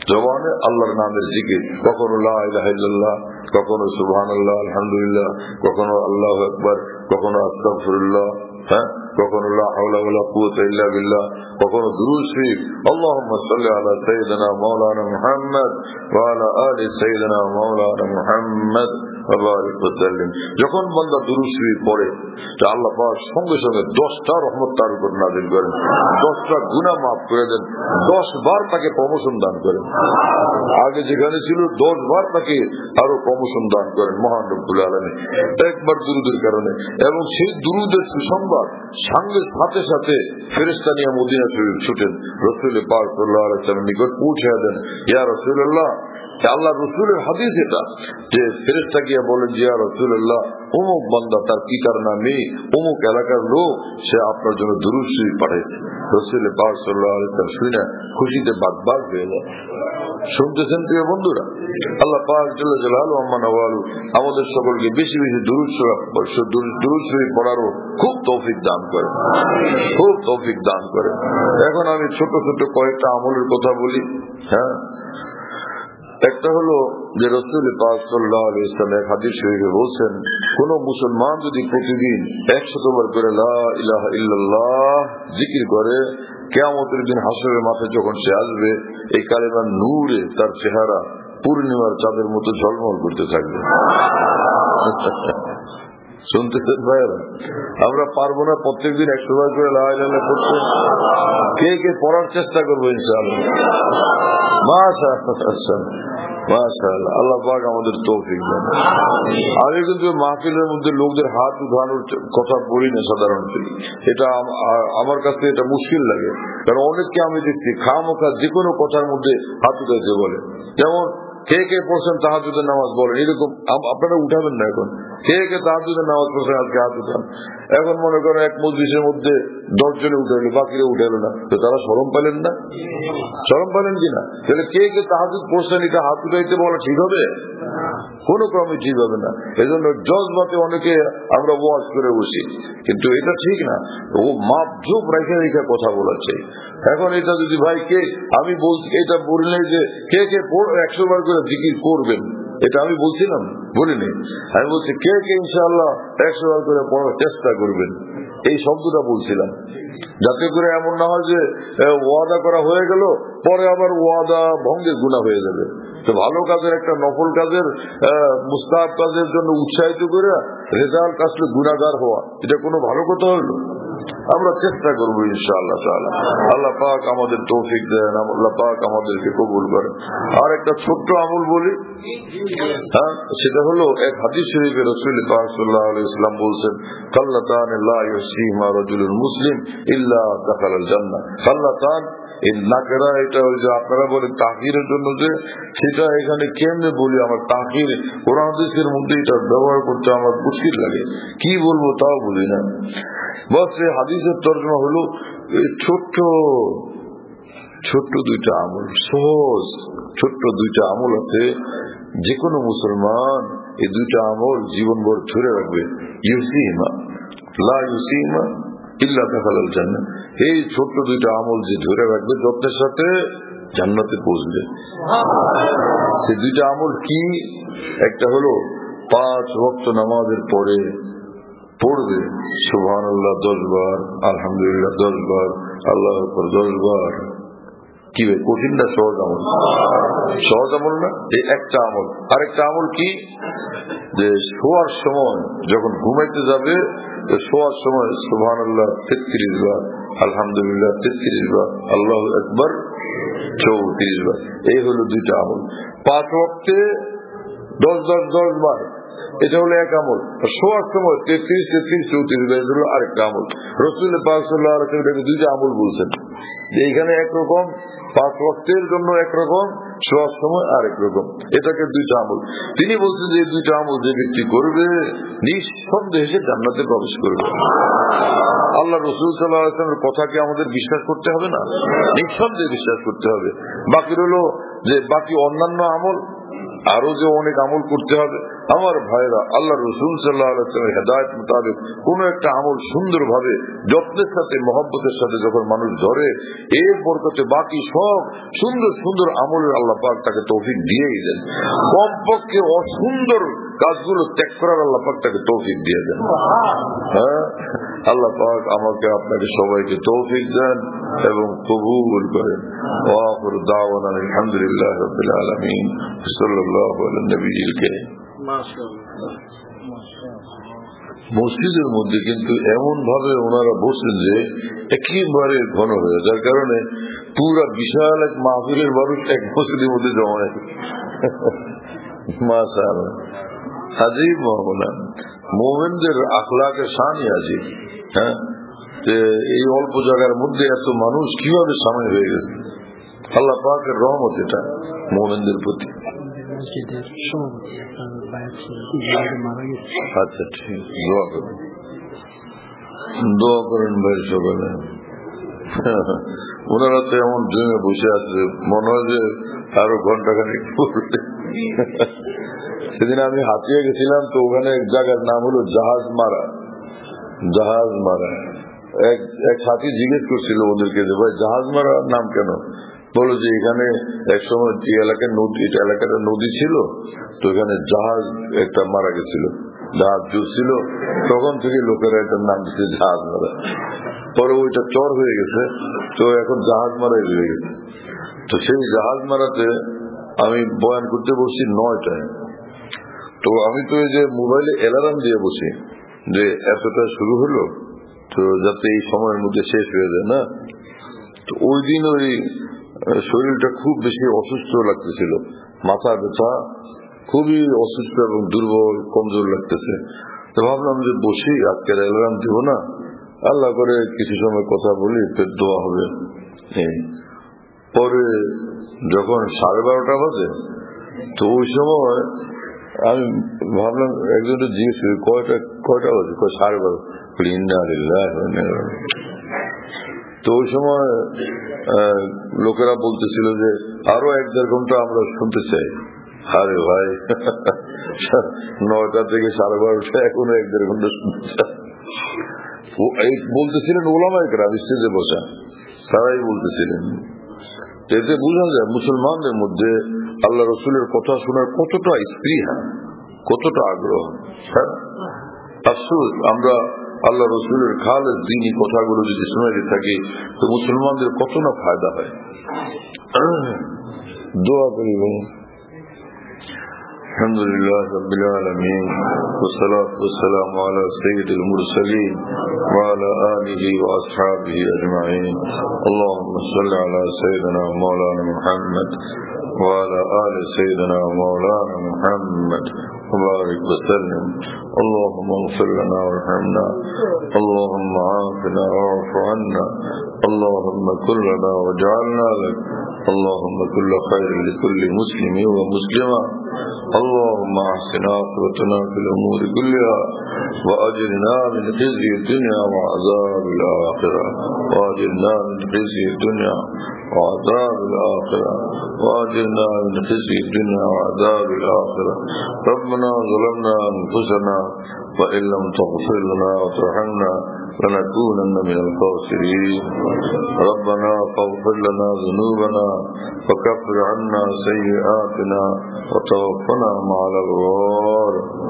জবানে আল্লাহর নামের জিকির, কখনো লা ইলাহা ইল্লাল্লাহ, কখনো সুবহানাল্লাহ, আলহামদুলিল্লাহ, কখনো আল্লাহু আকবার, কখনো আস্তাগফিরুল্লাহ, কখনো লা হাওলা ওয়ালা কুওয়াতা ইল্লা বিল্লাহ, কখনো দুরূদ শরীফ, আল্লাহুম্মা সাল্লি আলা সাইয়্যিদিনা মাওলানা মুহাম্মদ ওয়া আলা আলি সাইয়্যিদিনা মাওলানা মুহাম্মদ ওয়া বারিক ওয়া সাল্লিম। যখন বান্দা দুরূদ শরীফ পড়ে, আল্লাহ পাক সঙ্গে সঙ্গে 10টা রহমত তার উপর নাযিল করেন, 10টা গুনাহ মাফ করে দেন, 10 বার তাকে প্রমোশন দান করেন। আগে যেখানে ছিল 10 বার তাকে আরো প্রমোশন দান করেন মহান রব্বুল আলামিন একবার দুরূদের কারণে। এবং সেই দুরূদের সুসংবাদ সাথে সাথে ফেরেশতা নিয়ে মদিনা শরীফ ছুটেন, রাসূল পাক সাল্লাল্লাহু আলাইহি ওয়াসাল্লাম নিকট পৌঁছে দেন, ইয়া রাসূলুল্লাহ, আল্লাহ রসুলের হাদিস এটা, যে ফেরেশতা গিয়ে বলেন, ইয়া রাসূলুল্লাহ, অমুক বান্দা তার পিতার নামে অমুক এলাকার লোক, সে আপনার জন্য দুরূদ শরীফ পাঠাইছে। রাসূল পাক সাল্লাল্লাহু আলাইহি ওয়াসাল্লাম শুনে খুশিতে বাগবাগ হয়ে যায়। শুনতেছেন প্রিয় বন্ধুরা, আল্লাহ পাক জাল্লা জালালুহু আম্মা নাওয়ালু আমাদের সকলকে বেশি বেশি দুরূদ শরীফ পড়ারও খুব তৌফিক দান করেন, খুব তৌফিক দান করেন। এখন আমি ছোট ছোট কয়েকটা আমলের কথা বলি। একটা হলো যে রাসূল পাক সাল্লাল্লাহু আলাইহি ওয়াসাল্লাম হাদিস শরীফে বলছেন, কোন মুসলমান যদি প্রতিদিন 100 বার করে লা ইলাহা ইল্লাল্লাহ জিকির করে, কিয়ামতের দিন হাসরের মাঠে যখন সে আসবে, এই কালেমার নূরে তার চেহারা পূর্ণিমার চাঁদের মতো ঝলমল করতে থাকবে। শুনতেছেন ভাইয়েরা? আমরা পারবো না প্রত্যেকদিন 100 বার করে লা ইলাহা ইল্লাল্লাহ পড়তে? কে কে পড়ার চেষ্টা করবো ইনশাআল্লাহ? মাশাআল্লাহ, আল্লাহ পাক আমাদের তৌফিক দেন। আমি কিন্তু মাহফিলের মধ্যে লোকদের হাত উঠানোর কথা বলি না সাধারণত, এটা আমার কাছে এটা মুশকিল লাগে, কারণ অনেককে আমি দেখছি খামোখা যে কোনো কথার মধ্যে হাত উঠাইতে বলে। যেমন কে কে পড়ছেন তাহাজ্জুদের নামাজ বলেন, এরকম আপনারা উঠাবেন না। এখন কে কে তাহাজ্জুদের নামাজ পড়ছেন আজকে হাত উঠান। এখন মনে করেন এক মজলিসের মধ্যে 10 জনে উঠাইলো, বাকিরা উঠাইলো না, তো তারা শরম পেলেন না? শরম পেলেন কিনা? তাহলে কে কে তাহাজ্জুদ পড়ছেন এটা হাত উঠাইতে বলা ঠিক হবে? কোন ক্রমে ঠিক হবে না। এই জন্য জজবাতে অনেকে আমরা ওয়াজ করে বসি, কিন্তু এটা ঠিক না। ও মাপঝোপ রেখে রেখে কথা বলা চাই। এখন এটা যদি ভাই কে আমি বলছি, এটা বললে যে কে কে 100 বার করে জিকির করবেন, এটা আমি বলছিলাম? বলিনি। আমি বলছি কে কে ইনশাআল্লাহ 100 বার করে পড়ার চেষ্টা করবেন, এই শব্দটা বলছিলাম, যাতে করে এমন না হয় যে ওয়াদা করা হয়ে গেল, পরে আবার ওয়াদা ভঙ্গের গুনাহ হয়ে যাবে। তো ভালো কাজের, একটা নফল কাজের, মুস্তাহাব কাজের জন্য উৎসাহিত করে রেজাল্ট আসলে গুনাহগার হওয়া, এটা কোনো ভালো কথা হলো? আমরা চেষ্টা করবো ইনশাআল্লাহ তাআলা। আল্লাহ পাক আমাদের তৌফিক দেন, আল্লাহ পাক আমাদেরকে কবুল করেন। আর একটা ছোট্ট আমল বলি, সেটা হলো এক হাদিস শরীফে রাসূল পাক সাল্লাল্লাহু আলাইহি ওয়াসাল্লাম বলছেন, কাল্লাতান লা ইউসিমা রাজুলুন মুসলিম ইল্লা দাখালাল জান্নাহ। কাল্লাতান, এই নাকেরা, এটা ওই যে আপনারা বলেন তাকিরের জন্য, যে সেটা এখানে কেমনে বলি, আমার তাকির কোরআন হাদিসের মধ্যে এটা ব্যবহার করতে আমার মুশকিল লাগে, কি বলবো তাও বলি না। বস এই হাদিসের তর্জমা হলো ছোট্ট ছোট্ট 2টা আমল, সহজ ছোট্ট 2টা আমল আছে, যে কোনো মুসলমান এই 2টা আমল জীবনভর ধরে রাখবে। ইউসিমা লা ইউসিমা ইল্লা দাখালাল জান্নাহ, এই ছোট্ট 2টা আমল যে ধরে রাখবে, যত্নের সাথে জান্নাতে পৌঁছবে। সেই 2টা আমল কি? একটা হলো 5 ওয়াক্ত নামাজের পরে পড়বে সুবহানাল্লাহ 10 বার, আলহামদুলিল্লাহ 10 বার, আল্লাহু আকবার 10 বার। কি ভাই, কঠিন না সহজ আমল? সহজ আমল না? এই একটা আমল। আরেকটা আমল কি? যে শোয়ার সময় যখন ঘুমাইতে যাবে, শোয়ার সময় সুবহানাল্লাহ 33 বার, আলহামদুলিল্লাহ 33 বার, আল্লাহু আকবার 34 বার। এই হলো 2টা আমল। 5 ওয়াক্তে 10 বার, এটা হলো এক আমল। শোয়ার সময় 33, 34 বার, এটা হলো আরেকটা আমল। রাসূল পাক সাল্লাল্লাহু আলাইহি ওয়াসাল্লাম 2টা আমল বলছেন, যে এইখানে একরকম 5 ওয়াক্তের জন্য একরকম, শোয়ার সময় আরেক রকম, এটাকে 2টা আমল। তিনি বলছেন যে এই 2টা আমল যে ব্যক্তি করবে, নিঃসন্দেহে সে জান্নাতে প্রবেশ করবে। আল্লাহ রাসূল সাল্লাল্লাহু আলাইহি ওয়াসাল্লামের কথাকে আমাদের বিশ্বাস করতে হবে না? নিঃসন্দেহে বিশ্বাস করতে হবে। বাকি হলো যে বাকি অন্যান্য আমল, আরো যে অনেক আমল করতে হবে। আমার ভাইরা, আল্লাহ রসুল সাল্লাল্লাহু আলাইহি ওয়াসাল্লামের হেদায়েত মোতাবেক কোন একটা আমল সুন্দরভাবে যত্নের সাথে মহব্বতের সাথে যখন মানুষ ধরে, এর বরকতে বাকি সব সুন্দর সুন্দর আমলের আল্লাহ পাক তাকে তৌফিক দিয়েই দেন। কমপক্ষে অসুন্দর কাজগুলো ত্যাগ করার আল্লাহ পাক তাকে তৌফিক দিয়ে দেন। হ্যাঁ, আল্লাহ পাক আমাকে আপনাকে সবাইকে তৌফিক দেন এবং কবুল করেন। ওয়া আখিরু দাওয়ানা আলহামদুলিল্লাহি রাব্বিল আলামিন। সাল্লাল্লাহু আলা নবিয়িল কারীম। মসজিদের মধ্যে কিন্তু এমন ভাবে ওনারা বসেন যে একেবারে ঘন হয়ে, যার কারণে পুরা বিশাল এক মাহফিলের মানুষ এক মসজিদের মধ্যে জমা হয়। মাশাআল্লাহ, আজীব মাওলানা, মুমিনদের আখলাকের শানই আজীব। হ্যাঁ, যে এই অল্প জায়গার মধ্যে এত মানুষ কিভাবে সামিল হয়ে গেছে, আল্লাহ পাকের রহমত এটা মুমিনদের প্রতি। আচ্ছা, ঠিক, দোয়া করেন ভাই সকালে। ওনারা তো এমন জমে বসে আছে, মনে হয় যে আরো ঘন্টাখানিক পড়বে। সেদিন আমি হাতিয়ে গেছিলাম, তো ওখানে এক জায়গার নাম হলো জাহাজ মারা। জাহাজ মারা, এক সাথী জিজ্ঞেস করছিল ওদেরকে যে ভাই জাহাজ মারা নাম কেন? বলো যে এখানে এক সময় এলাকাটা নদী ছিল, তো এখানে জাহাজ একটা মারা গেছিল, জাহাজ ডুবছিল, তখন থেকে লোকেরা এটার নাম দিচ্ছে জাহাজ মারা। পরে ওইটা চর হয়ে গেছে, তো এখন জাহাজ মারাই রয়ে গেছে। তো সেই জাহাজ মারাতে আমি বয়ান করতে বসছি 9টায়। তো আমি তো এই যে মোবাইলে অ্যালার্ম দিয়ে বসি যে এতটা শুরু হলো, তো যাতে এই সময়ের মধ্যে শেষ হয়ে যায় না। তো ওই দিন ওই শরীরটা খুব বেশি অসুস্থ লাগতেছিল, মাথা ব্যথা, খুবই অসুস্থ এবং দুর্বল, কমজোর লাগতেছে। তো ভাবলাম যে বসি, আজকের অ্যালার্ম দিব না, আল্লাহ করে কিছু সময় কথা বলি, ফের দোয়া হবে। পরে যখন 12:30 বাজে, তো ওই সময় আমি ভাবলাম, একজনের জিজ্ঞেস করি কয়টা বাজে, 12:30। তো ওই সময় লোকেরা বলতেছিল যে আরো 1-1.5 ঘন্টা আমরা শুনতে চাই। আরে ভাই, 9টা থেকে 12:30, এখনো 1-1.5 ঘন্টা শুনতে চাই। বলতেছিলেন ওলামায়ে কেরাম স্টেজে বসা, তারাই বলতেছিলেন। এতে বোঝা যায় মুসলমানদের মধ্যে আল্লাহ রসুলের কথা শোনার কতটা স্পৃহা, কতটা আগ্রহ। হ্যাঁ, আফসোস আমরা আল্লাহ রসুলের খালেস দ্বীনি কথাগুলো যদি শুনে থাকি, তো মুসলমানদের কত না ফায়দা হয়। দোয়া করি ভাই। আলহামদুলিল্লাহ রাব্বিল আলামিন, ওয়াসসালাতু ওয়াসসালামু আলা সাইয়্যিদিল মুরসালিন ওয়া আলা আলিহি ওয়া আসহাবিহি আজমাইন। আল্লাহুম্মা সাল্লি আলা সাইয়্যিদিনা ওয়া মাওলানা মুহাম্মদ ওয়া আলা আলি সাইয়্যিদিনা ওয়া মাওলানা মুহাম্মদ وبارك وسلم. اللهم اغفر لنا وارحمنا، اللهم عافنا واعف عنا، اللهم كن لنا واجعلنا لك، اللهم كل خير لكل مسلم ومسلمة، اللهم احسن عاقبتنا في الامور كلها واجرنا من خزي الدنيا وعذاب الاخره، واجرنا من خزي الدنيا وعذاب الاخره، واجرنا من خزي الدنيا وعذاب الاخره. ربنا ظلمنا انفسنا وان لم تغفر لنا وترحمنا لنكونن من الخاسرين. ربنا فاغفر لنا ذنوبنا وكفر عنا سيئاتنا وتوفنا مع الأبرار،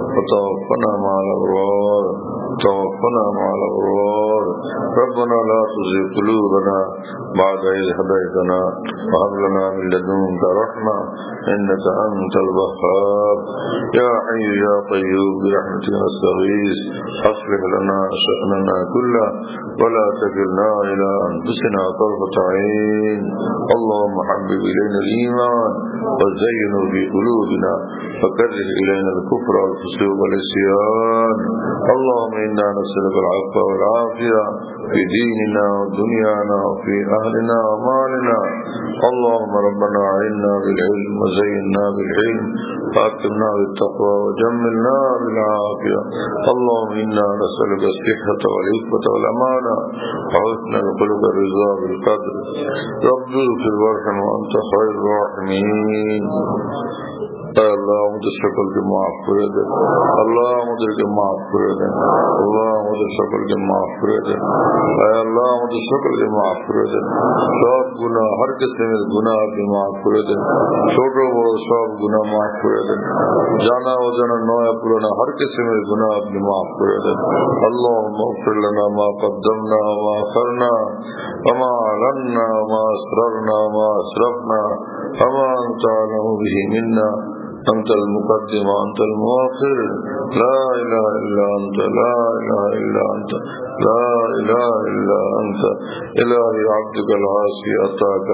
وتوفنا مع الأبرار، توفنا مع الأبرار. ربنا لا تزغ قلوبنا بعد إذ هديتنا وهب لنا من لدنك رحمة إنك أنت الوهاب. يا حي يا قيوم برحمتك نستغيث، أصلح لنا شأننا كله ولا تكلنا إلى أنفسنا طرفة عين. اللهم حبب إلينا الإيمان وزينه في قلوبنا وكره إلينا الكفر والفسوق والعصيان. اللهم إنا نسألك العفو والعافية في ديننا ودنيانا وفي أهلنا ومالنا. اللهم ربنا أعنا بالعلم وزينا بالعلم وأكرمنا بالتقوى وجملنا بالعافية. اللهم إنا نسألك الصحة والعفة والأمانة وحسن الخلق والرضا بالقدر. رب اغفر وارحم وأنت خير الراحمين. আল্লাহ আমাদের সকলকে মাফ করে দেন, আল্লাহ আমাদেরকে মাফ করে দেন, আল্লাহ আমাদের সকলকে মাফ করে দেন, আল্লাহ আমাদের সকলকে মাফ করে দেন। সব গুনাহ, হর কিসমের গুনাহ আপনি মাফ করে দেন, ছোট বড় সব গুনাহ মাফ করে দেন, জানা অজানা নয়া পুরানা হর কিসমের গুনাহ আপনি মাফ করে দেন। আল্লাহুম্মা ইগফির লানা মা কদ্দামনা ওয়া মা আখরনা ওয়া মা আ'লানা ওয়া মা আসরারনা ওয়া মা আসরাফনা ওয়া মা আনতা আ'লামু বিহি মিন্না أنت المقدم وأنت المؤخر لا إله إلا أنت لا إله إلا أنت لا إله إلا أنت إلهي عبدك العاصي أتاك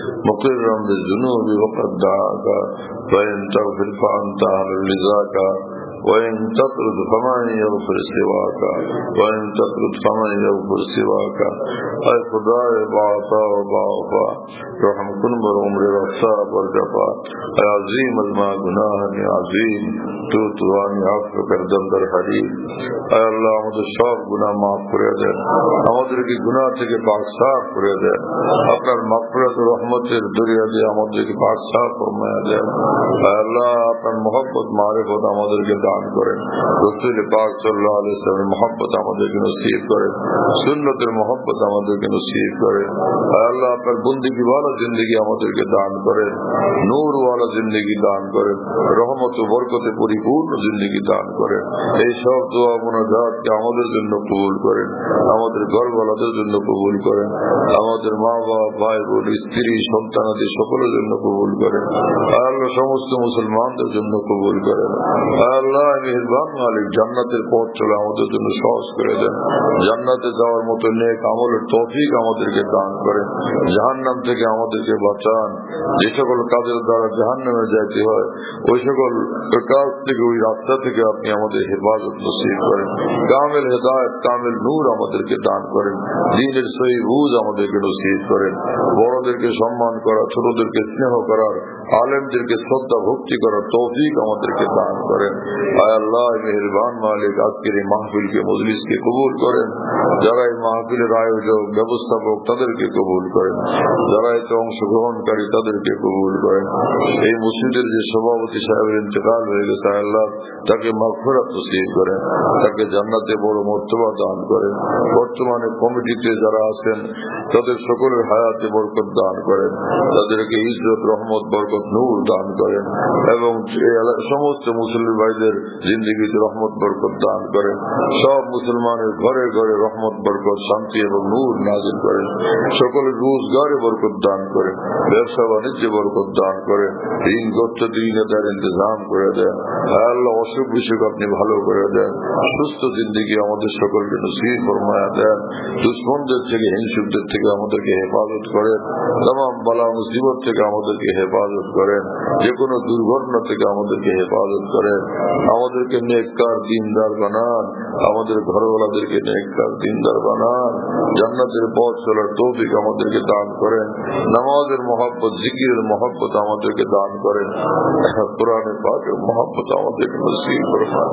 مقرا بالذنوب وقد دعاك وإن تغفر فأنت أهل لذاك وإن تطرد فمن يغفر سواك وإن تطرد فمن يغفر سواك اے خدا باعطا و باعفا رحم کن بر عمر رفتا بر جفا اے عظیم ازما گناہ عظیم تو توانی عفو کردن در حدیث اے اللہ আমাদের সব গুনাহ মাফ করে দেন, আমাদেরকে গুনাহ থেকে পাক সাফ করে দেন, আপনার মাগফিরাত ও রহমতের দরিয়া দিয়ে আমাদেরকে পাক সাফ ফরমায়া দেন। আল্লাহ আপনার মহব্বত মারিফত আমাদেরকে দান করেন, রাসূল পাক সাল্লাল্লাহু আলাইহি ওয়াসাল্লামের মহব্বত আমাদেরকে নসিব করেন, সুন্নতের মহব্বত আমাদেরকে নসিব করেন। আল্লাহ আপনার বন্দেগী ওয়ালা জিন্দেগি আমাদেরকে দান করেন, নূর ওয়ালা জিন্দেগি দান করেন, রহমত ও বরকতে পরিপূর্ণ জিন্দেগি দান করেন। এই সব দোয়া মুনাজাতকে আমাদের জন্য কবুল করেন, আমাদের ঘরওয়ালাদের জন্য কবুল করেন, আমাদের মা বাবা ভাই বোন স্ত্রী সন্তানাদি সকলের জন্য কবুল করেন। আল্লাহ সমস্ত মুসলমানদের জন্য কবুল করেন। আল্লাহ মেহেরবান মালিক জান্নাতের পথ চলে আমাদের জন্য সহজ করে দেন, জান্নাতে যাওয়ার মতো নেক আমলের তৌফিক আমাদেরকে দান করেন, জাহান্নাম থেকে আমাদেরকে বাঁচান। যে সকল কাজের দ্বারা জাহান্নামে যাইতে হয় ওই সকল কাজ থেকে, ওই রাস্তা থেকে আপনি আমাদের হেফাজত নসিব করেন। কামেল হেদায়েত কামেল নূর আমাদেরকে দান করেন, দ্বীনের সহি বুঝ আমাদেরকে নসিব করেন, বড়দেরকে সম্মান করা, ছোটদেরকে স্নেহ করার, আলেমদেরকে শ্রদ্ধা ভক্তি করার তৌফিক আমাদেরকে দান করেন। আয় আল্লাহ মেহেরবান মালিক আজকের এই মাহফিলকে মজলিসকে কবুল করেন, যারা এই মাহফিলের আয়োজক ব্যবস্থাপক তাদেরকে কবুল করেন, যারা এতে অংশগ্রহণকারী তাদেরকে কবুল করেন। এই মসজিদের যে সভাপতি সাহেবের ইন্তেকাল হয়ে গেছে আল্লাহ তাকে মাগফিরাত নসিব করেন, তাকে জান্নাতে বড় মর্তবা দান করেন। বর্তমানে কমিটিতে যারা আছেন তাদের সকলের হায়াতে বরকত দান করেন, তাদেরকে ইজ্জত রহমত বরকত নূর দান করেন এবং সমস্ত মুসলিম ভাইদের জিন্দেগিতে রহমত বরকত দান করেন। সব মুসলমানের ঘরে ঘরে রহমত বরকত শান্তি এবং নূর নাজিল করেন, সকলের রোজগারে বরকত দান করেন, ব্যবসা বাণিজ্যে বরকত দান করেন, ঋণ গচ্ছ দিনের ইন্তজাম করে দেন। আল্লাহ অসুখ বিসুখ আপনি ভালো করে দেন, সুস্থ জিন্দেগি আমাদের সকলকে নসিব ফরমায়া দেন, দুশ্মনদের থেকে হিংসুকদের থেকে আমাদেরকে হেফাজত করেন, तमाम বালা মুসিবত থেকে আমাদেরকে হেফাজত করেন, যে কোনো দুর্ঘটনা থেকে আমাদেরকে হেফাজত করেন, আমাদেরকে নেককার দিনদার বানান, আমাদের ঘরওয়ালাদেরকে নেককার দিনদার বানান, জান্নাতের পথ চলার তৌফিক আমাদেরকে দান করেন, নামাজের মহব্বত জিকিরের মহব্বত আমাদেরকে দান করেন, কোরআনে পাকের মহব্বত আমাদেরকে নসিব ফরমান,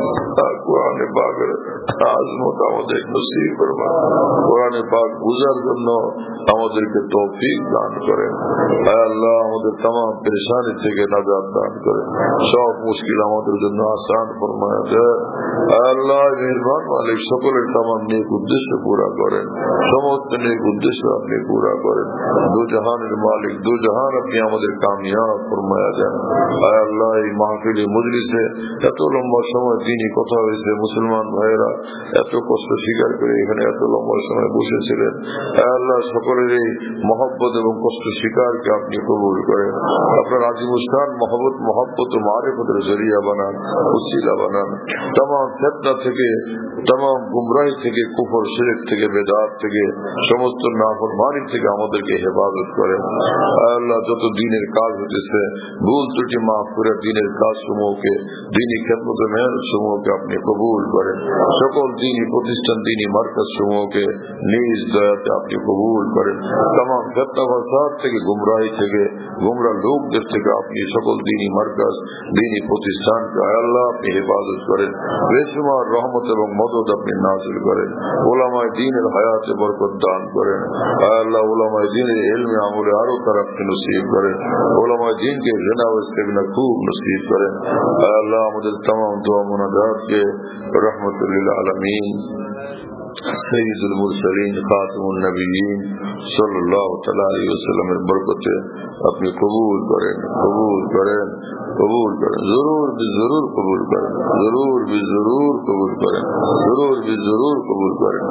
কোরআনে পাকের আজমত আমাদেরকে নসিব ফরমান, কোরআনে পাক বুঝার জন্য আমাদেরকে তৌফিক দান করেন। আল্লাহ আমাদের तमाम পরেশানি থেকে নাজাত দান করেন, সব মুশকিল আমাদের জন্য আসান ফরমায়া দেন। আল্লাহ মেহেরবান মালিক সকলের तमाम নেক উদ্দেশ্য পুরা করেন, সমস্ত নেক উদ্দেশ্য আপনি পুরা করেন। দু জাহানের মালিক, দু জাহান আপনি আমাদের কামিয়াব ফরমায়া দেন। আল্লাহ এই মাহফিলে মজলিসে এত লম্বা সময় দিনই কথা হয়েছে, মুসলমান ভাইয়েরা এত কষ্ট স্বীকার করে এখানে এত লম্বা সময় বসেছিলেন। আল্লাহ সকলের এই মহব্বত এবং কষ্ট স্বীকারকে আপনি কবুল করেন, আপনার আজিমুসান মহব্বত ও মারিফতের জরিয়া বানান, উসিলা বানান। तमाम ফিতনা থেকে, तमाम গুমরাহি থেকে, কুফর শিরক থেকে, বেদাত থেকে, সমস্ত নাফরমানি থেকে আমাদেরকে হেফাজত করেন। আল্লাহ যত দ্বীনের কাজ হতেছে ভুল ত্রুটি মাফ করে দ্বীনের কাজ সমূহকে, দ্বীনি খেদমত মেহনত সমূহকে আপনি কবুল করেন। সকল দ্বীনি প্রতিষ্ঠান, দ্বীনি মার্কাজ সমূহকে নিজ দয়াতে আপনি কবুল করেন। তামাম ফিতনা ফাসাদ থেকে, গুমরাহি থেকে, গুমরাহ লোকদের থেকে আপনি সকল দ্বীনি মার্কাজ, দ্বীনি প্রতিষ্ঠানকে আল্লাহ আপনি হেফাজত করেন। বেশুমার রহমত এবং মদদ আপনি নাযিল করেন। উলামায়ে দ্বীনের হায়াতে বরকত দান করেন। আল্লাহ উলামায়ে দ্বীনের ইলমে আমলে আরো তারাক্কি নসিব করেন। উলামায়ে দ্বীনকে জিনা ও ইস্তিগনা খুব নসিব করেন। আল্লাহ আমাদের तमाम दुआ मुनाजात के रहमतुल लिल आलमीन सय्यदुल मुरसलीन खातिमुन नबिय्यीन सल्लल्लाहु तआला अलैहि वसल्लम এর বরকতে আপনি কবুল করেন, কবুল করেন, কবুল করেন। জরুর বি জরুর কবুল করেন, জরুর বি জরুর কবুল করেন, জরুর বি জরুর কবুল করেন।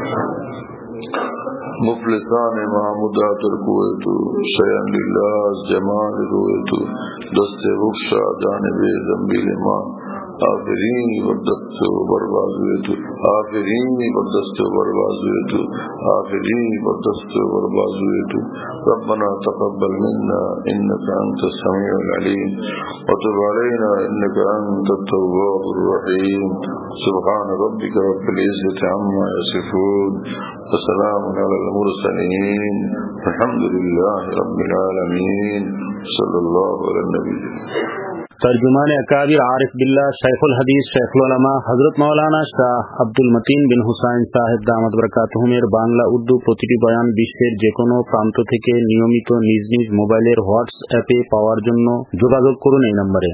मुफलिसान महमूदातुल कुवैतु शयन लिल्लाह जमाल रुयतु दस्ते रुखशा जानबे जंबील मान आफरीन बदस्त बर्बाद हुएतु, आफरीन बदस्त बर्बाद हुएतु, आफरीन बदस्त बर्बाद हुएतु। रब्बना तक़ब्बल मिन्ना इन्नका अंतस समीउल अलीम व तुब अलैना इन्नका अंतत तव्वाबुर रहीम। सुब्हान रब्बिका रब्बिल इज्जति अम्मा यसिफून व सलामुन अलल मुरसलीन वल्हम्दुलिल्लाहि रब्बिल आलमीन। सल्लल्लाहु अलैहि वसल्लम। तर्जुमान अकाबिर आरिफ बिल्लाह शेखुल हदीस शेखुल उलमा हजरत मौलाना শাহ আব্দুল মতিন বিন হুসাইন সাহেব দামাত বরকাতুহুমের বাংলা উর্দু প্রতিটি বয়ান বিশ্বের যে কোনো প্রান্ত থেকে নিয়মিত নিজ নিজ মোবাইলের হোয়াটসঅ্যাপে পাওয়ার জন্য যোগাযোগ করুন এই নম্বরে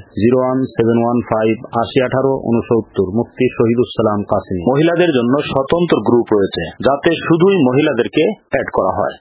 01715 8018 মুফতি শহীদুস সালাম কাসেমী। মহিলাদের জন্য স্বতন্ত্র গ্রুপ রয়েছে যাতে শুধুই মহিলাদেরকে অ্যাড করা হয়।